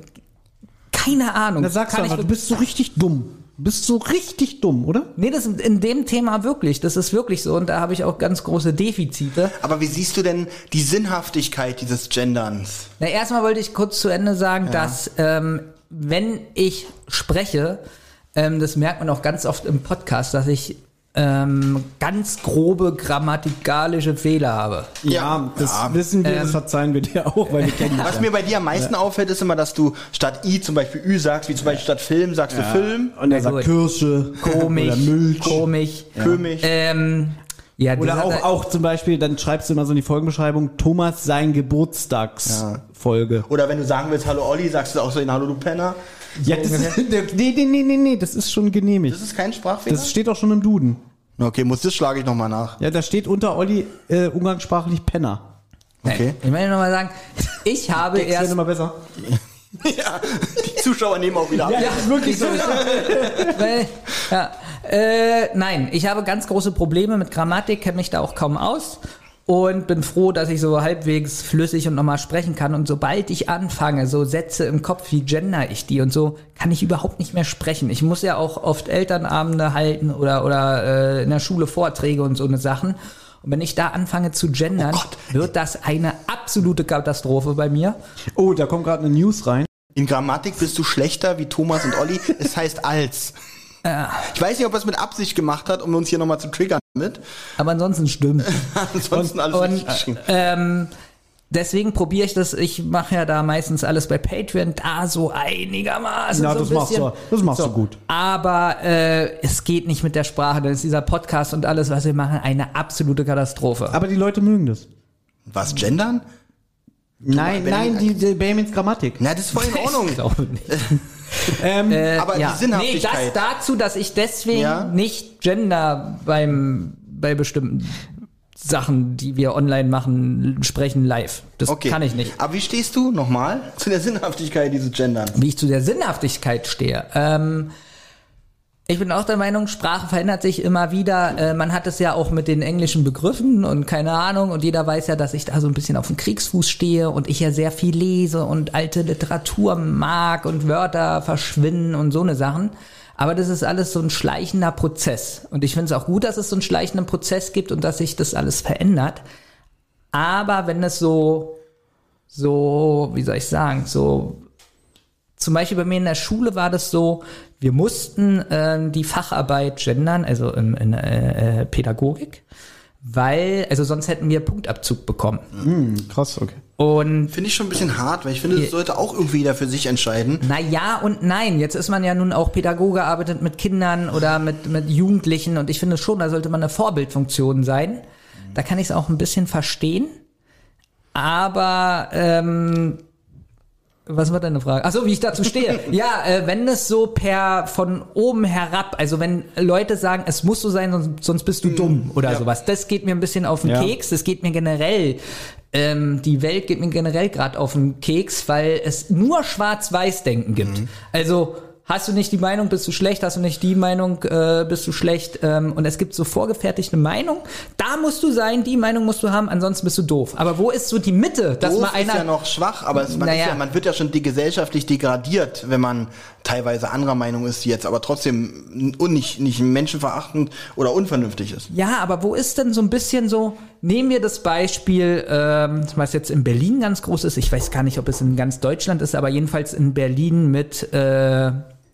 C: keine Ahnung.
D: Da sagst
C: kann
D: du aber,
C: ich,
D: du bist so richtig dumm. Du bist so richtig dumm, oder?
C: Nee, das ist in dem Thema wirklich, das ist wirklich so und da habe ich auch ganz große Defizite.
B: Aber wie siehst du denn die Sinnhaftigkeit dieses Genderns?
C: Na, erstmal wollte ich kurz zu Ende sagen,
B: Ja.
C: dass ähm, wenn ich spreche, Ähm, das merkt man auch ganz oft im Podcast, dass ich ähm, ganz grobe grammatikalische Fehler habe.
D: Ja, das
B: Ja.
D: wissen wir,
C: Ähm,
D: das verzeihen wir dir auch, weil wir kennen dich.
B: Was mir bei dir am meisten auffällt, ist immer, dass du statt I zum Beispiel Ü sagst, wie zum Beispiel statt Film sagst du Film.
D: Und er
C: Ja,
D: sagt
C: gut.
D: Kirsche
C: Komisch,
D: oder Milch.
C: komisch.
B: König.
C: Ähm, ja,
D: Oder
C: das
D: auch,
C: hat-
D: auch zum Beispiel, dann schreibst du immer so in die Folgenbeschreibung, Thomas sein Geburtstagsfolge.
B: Oder wenn du sagen willst, hallo Olli, sagst du auch so, hallo du Penner.
D: Ja, das ist, nee, nee, nee, nee, nee, das ist schon genehmigt.
B: Das ist kein Sprachfehler?
D: Das steht auch schon im Duden.
B: Okay, muss das schlage ich nochmal nach.
D: Ja, da steht unter Olli äh, umgangssprachlich Penner.
B: Okay.
C: Ich möchte nochmal sagen, ich habe
D: Gags werden
C: erst...
D: immer besser.
B: Ja, die Zuschauer nehmen auch wieder ab.
C: ist wirklich so. Weil, ja, äh, nein, ich habe ganz große Probleme mit Grammatik, kenne mich da auch kaum aus und bin froh, dass ich so halbwegs flüssig und nochmal sprechen kann. Und sobald ich anfange, so Sätze im Kopf, wie gender ich die und so, kann ich überhaupt nicht mehr sprechen. Ich muss ja auch oft Elternabende halten oder, oder äh, in der Schule Vorträge und so eine Sachen. Und wenn ich da anfange zu gendern, wird das eine absolute Katastrophe bei mir.
D: Oh, da kommt gerade eine News rein.
B: In Grammatik bist du schlechter wie Thomas und Olli. Es heißt als. Ich weiß nicht, ob er es mit Absicht gemacht hat, um uns hier nochmal zu triggern mit.
C: Aber ansonsten stimmt.
B: Ansonsten alles
C: Und
B: richtig geschrieben.
C: ähm, deswegen probiere ich das, ich mache ja da meistens alles bei Patreon, da so einigermaßen
D: Ja,
C: so
D: das
C: ein
D: machst
C: bisschen.
D: du- das machst du gut.
C: Aber äh, es geht nicht mit der Sprache, dann ist dieser Podcast und alles, was wir machen, eine absolute Katastrophe.
D: Aber die Leute mögen das.
B: Was, gendern?
D: Nein,
B: Benjamin-
D: nein, die, die Benjamins Grammatik.
B: Na, das ist voll in Ordnung.
C: Ich glaube nicht.
D: Ähm,
C: Äh,
B: Aber
C: ja.
B: die Sinnhaftigkeit.
C: Nee, das dazu, dass ich deswegen
B: Ja.
C: nicht gender beim bei bestimmten Sachen, die wir online machen, sprechen live. Das
B: Okay.
C: kann ich nicht.
B: Aber wie stehst du nochmal zu der Sinnhaftigkeit dieses Gendern?
C: Wie ich zu der Sinnhaftigkeit stehe. Ähm, ich bin auch der Meinung, Sprache verändert sich immer wieder. Äh, man hat es ja auch mit den englischen Begriffen und keine Ahnung. Und jeder weiß ja, dass ich da so ein bisschen auf dem Kriegsfuß stehe und ich ja sehr viel lese und alte Literatur mag und Wörter verschwinden und so eine Sachen. Aber das ist alles so ein schleichender Prozess. Und ich finde es auch gut, dass es so einen schleichenden Prozess gibt und dass sich das alles verändert. Aber wenn es so, so, wie soll ich sagen, so, zum Beispiel bei mir in der Schule war das so, wir mussten äh, die Facharbeit gendern, also in, in äh, Pädagogik, weil, also sonst hätten wir Punktabzug bekommen.
D: Hm, krass, okay.
C: Und
B: Finde ich schon ein bisschen hart, weil ich finde, das sollte auch irgendwie jeder für sich entscheiden.
C: na ja und nein. Jetzt ist man ja nun auch Pädagoge, arbeitet mit Kindern oder mit, mit Jugendlichen und ich finde schon, da sollte man eine Vorbildfunktion sein. Da kann ich es auch ein bisschen verstehen. Aber, ähm, was war deine Frage? Ach so, wie ich dazu stehe. Ja, äh, wenn es so per von oben herab, also wenn Leute sagen, es muss so sein, sonst, sonst bist du dumm oder
B: ja.
C: sowas. Das geht mir ein bisschen auf den
D: Ja.
C: Keks. Das geht mir generell, ähm, die Welt geht mir generell gerade auf den Keks, weil es nur Schwarz-Weiß-Denken gibt. Also hast du nicht die Meinung, bist du schlecht, hast du nicht die Meinung, äh, bist du schlecht. Ähm, und es gibt so vorgefertigte Meinungen. Da musst du sein, die Meinung musst du haben, ansonsten bist du doof. Aber wo ist so die Mitte? Dass
B: Doof
C: mal
B: ist
C: einer
B: ja noch schwach, aber es, man,
C: Naja.
B: ist ja, man wird ja schon die gesellschaftlich degradiert, wenn man teilweise anderer Meinung ist, die jetzt aber trotzdem un- nicht, nicht menschenverachtend oder unvernünftig ist.
C: Ja, aber wo ist denn so ein bisschen so, nehmen wir das Beispiel, ähm, was jetzt in Berlin ganz groß ist, ich weiß gar nicht, ob es in ganz Deutschland ist, aber jedenfalls in Berlin mit äh,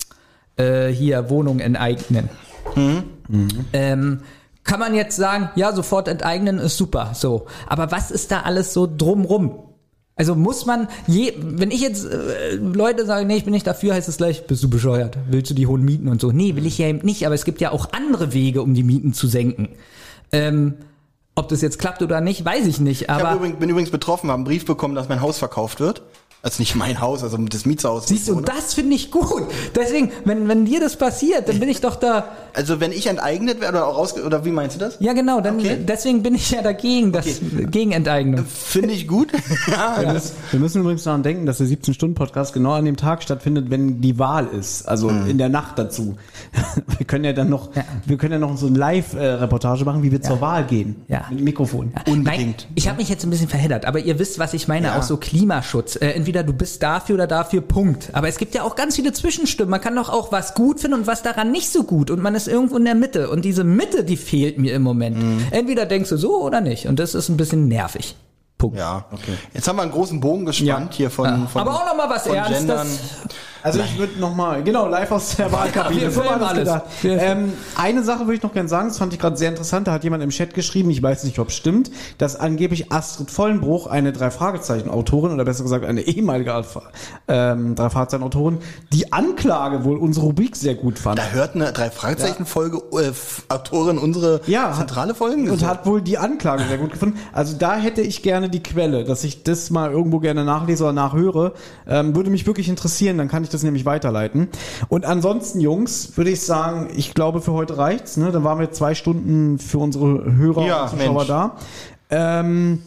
C: äh, hier Wohnung enteignen. Mhm. Mhm. Ähm, kann man jetzt sagen, ja, sofort enteignen ist super, so. Aber was ist da alles so drumrum? Also muss man, je, wenn ich jetzt äh, Leute sagen, nee, ich bin nicht dafür, heißt es gleich, bist du bescheuert? Willst du die hohen Mieten und so? Nee, will ich ja eben nicht, aber es gibt ja auch andere Wege, um die Mieten zu senken. Ähm, ob das jetzt klappt oder nicht, weiß ich nicht. Aber
B: ich hab übrigens, bin übrigens betroffen, habe einen Brief bekommen, dass mein Haus verkauft wird. Also nicht mein Haus, also das Mietshaus.
C: Siehst du, und das finde ich gut. Deswegen, wenn, wenn dir das passiert, dann bin ich doch da.
B: Also wenn ich enteignet werde oder auch raus, oder wie meinst du das?
C: Ja, genau, dann,
B: Okay.
C: deswegen bin ich ja dagegen, das,
B: Okay.
C: gegen Enteignung.
B: Finde ich gut. ja,
D: Ja.
B: das,
D: Wir müssen übrigens daran denken, dass der siebzehn-Stunden-Podcast genau an dem Tag stattfindet, wenn die Wahl ist. Also in der Nacht dazu. Wir können ja dann noch,
C: Ja.
D: wir können ja noch so eine Live-Reportage machen, wie wir zur Wahl gehen.
C: Ja.
D: Mit dem Mikrofon.
B: unbedingt.
C: Nein, ich habe mich jetzt ein bisschen verheddert, aber ihr wisst, was ich meine,
B: Ja.
C: auch so Klimaschutz. Äh, entweder du bist dafür oder dafür, Punkt. Aber es gibt ja auch ganz viele Zwischenstimmen. Man kann doch auch was gut finden und was daran nicht so gut. Und man ist irgendwo in der Mitte. Und diese Mitte, die fehlt mir im Moment.
B: Mhm.
C: Entweder denkst du so oder nicht. Und das ist ein bisschen nervig. Punkt.
B: ja, okay. Jetzt haben wir einen großen Bogen gespannt hier von, von
C: Aber auch noch mal was
B: von
C: Ernstes.
B: Gendern.
D: Also ich würde nochmal, genau, live aus der Wahlkabine.
C: wir
D: So war
C: filmen
D: das
C: alles.
D: gedacht.
C: Wir-
D: Ähm, eine Sache würde ich noch gerne sagen, das fand ich gerade sehr interessant, da hat jemand im Chat geschrieben, ich weiß nicht, ob es stimmt, dass angeblich Astrid Vollenbruch, eine Drei-Fragezeichen-Autorin, oder besser gesagt eine ehemalige Alpha- ähm, Drei-Fragezeichen-Autorin, die Anklage wohl unsere Rubrik sehr gut fand.
B: Da hört eine Drei-Fragezeichen-Folge äh, F- Autorin unsere
D: Ja,
B: zentrale Folgen
D: und hat wohl die Anklage sehr gut gefunden. Also da hätte ich gerne die Quelle, dass ich das mal irgendwo gerne nachlese oder nachhöre. Ähm, würde mich wirklich interessieren, dann kann ich das nämlich weiterleiten. Und ansonsten, Jungs, würde ich sagen, ich glaube, für heute reicht's. Ne? Dann waren wir zwei Stunden für unsere Hörer
B: Ja,
D: und Zuschauer
B: Mensch.
D: da. Ähm,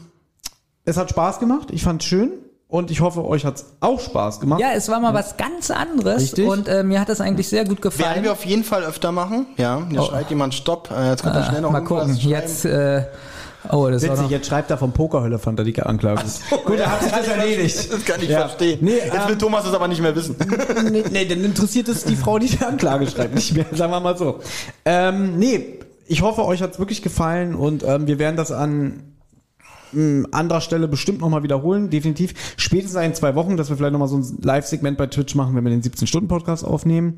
D: es hat Spaß gemacht, ich fand's schön. Und ich hoffe, euch hat's auch Spaß gemacht.
C: Ja, es war mal was ganz anderes.
D: Richtig.
C: Und äh, mir hat das eigentlich sehr gut gefallen.
B: Werden wir auf jeden Fall öfter machen. Ja, hier
C: Oh.
B: schreit jemand Stopp. Äh, jetzt könnt ihr schnell noch
C: mal
B: irgendwas
C: gucken.
B: schreiben.
C: Jetzt, äh, oh, das war
D: Witzig,
C: noch,
D: jetzt schreibt er vom Pokerhölle, fand er die Anklage. Gut, er hat sich das erledigt.
B: Das kann ich
D: Ja.
B: verstehen.
D: Nee,
B: Jetzt will
D: ähm,
B: Thomas das aber nicht mehr wissen.
D: nee, nee, dann interessiert es die Frau, die die Anklage schreibt, nicht mehr, sagen wir mal so. Ähm, nee, ich hoffe, euch hat's wirklich gefallen und ähm, wir werden das an mh, anderer Stelle bestimmt nochmal wiederholen, definitiv. Spätestens in zwei Wochen, dass wir vielleicht nochmal so ein Live-Segment bei Twitch machen, wenn wir den siebzehn-Stunden-Podcast aufnehmen.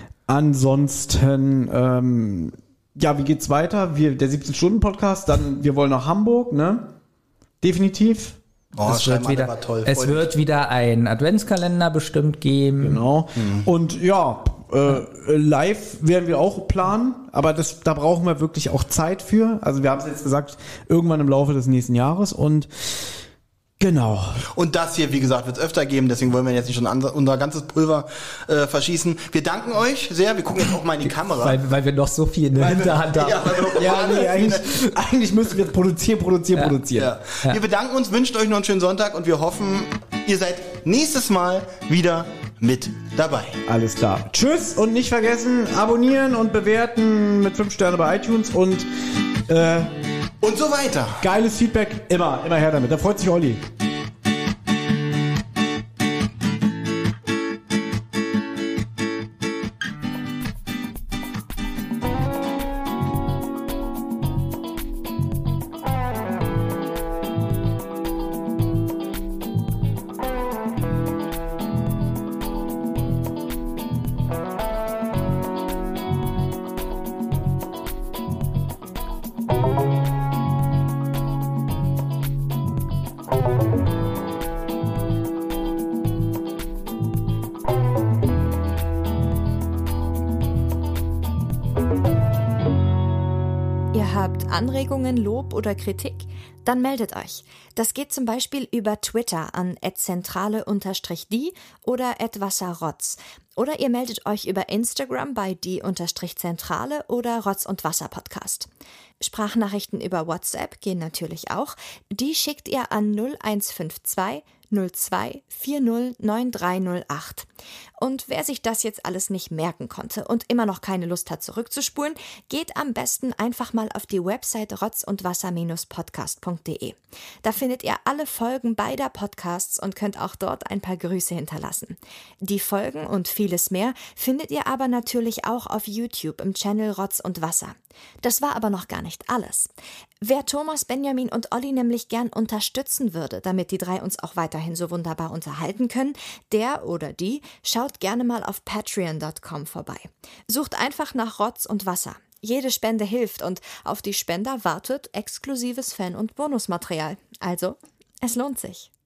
D: Ansonsten, ähm, ja, wie geht's weiter? Wir, der siebzehn-Stunden-Podcast, dann, wir wollen nach Hamburg, ne? Definitiv.
B: Oh,
C: es wird, wieder,
B: war toll.
C: es
B: Freut mich.
C: wird wieder ein Adventskalender bestimmt geben.
D: Genau. Und ja, äh, live werden wir auch planen, aber das, da brauchen wir wirklich auch Zeit für. Also wir haben es jetzt gesagt, irgendwann im Laufe des nächsten Jahres und genau.
B: Und das hier, wie gesagt, wird es öfter geben, deswegen wollen wir jetzt nicht schon unser, unser ganzes Pulver äh, verschießen. Wir danken euch sehr, wir gucken jetzt auch mal in die Kamera.
C: Weil, weil wir noch so viel in der Hinterhand haben.
B: Ja, weil wir noch-
D: Ja, nee, eigentlich, eigentlich müssen wir produzieren, produzieren, produzieren.
B: Ja.
C: Ja.
B: Wir bedanken uns, wünschen euch noch einen schönen Sonntag und wir hoffen, ihr seid nächstes Mal wieder mit dabei.
D: Alles klar. Tschüss und nicht vergessen, abonnieren und bewerten mit fünf Sterne bei iTunes und äh,
B: Und so weiter.
D: geiles Feedback, immer, immer her damit. Da freut sich Olli.
A: Ihr habt Anregungen, Lob oder Kritik? Dann meldet euch. Das geht zum Beispiel über Twitter an at zentrale unterstrich die oder at wasserrotz. Oder ihr meldet euch über Instagram bei die unterstrich zentrale oder Rotz und Wasser Podcast. Sprachnachrichten über WhatsApp gehen natürlich auch. Die schickt ihr an null eins fünf zwei null zwei vier null neun drei null acht. Und wer sich das jetzt alles nicht merken konnte und immer noch keine Lust hat zurückzuspulen, geht am besten einfach mal auf die Website rotz und wasser Podcast punkt de. Da findet ihr alle Folgen beider Podcasts und könnt auch dort ein paar Grüße hinterlassen. Die Folgen und vieles mehr findet ihr aber natürlich auch auf YouTube im Channel Rotz und Wasser. Das war aber noch gar nicht alles. Wer Thomas, Benjamin und Olli nämlich gern unterstützen würde, damit die drei uns auch weiterhin so wunderbar unterhalten können, der oder die schaut gerne mal auf patreon Punkt com vorbei. Sucht einfach nach Rotz und Wasser. Jede Spende hilft und auf die Spender wartet exklusives Fan- und Bonusmaterial. Also, es lohnt sich.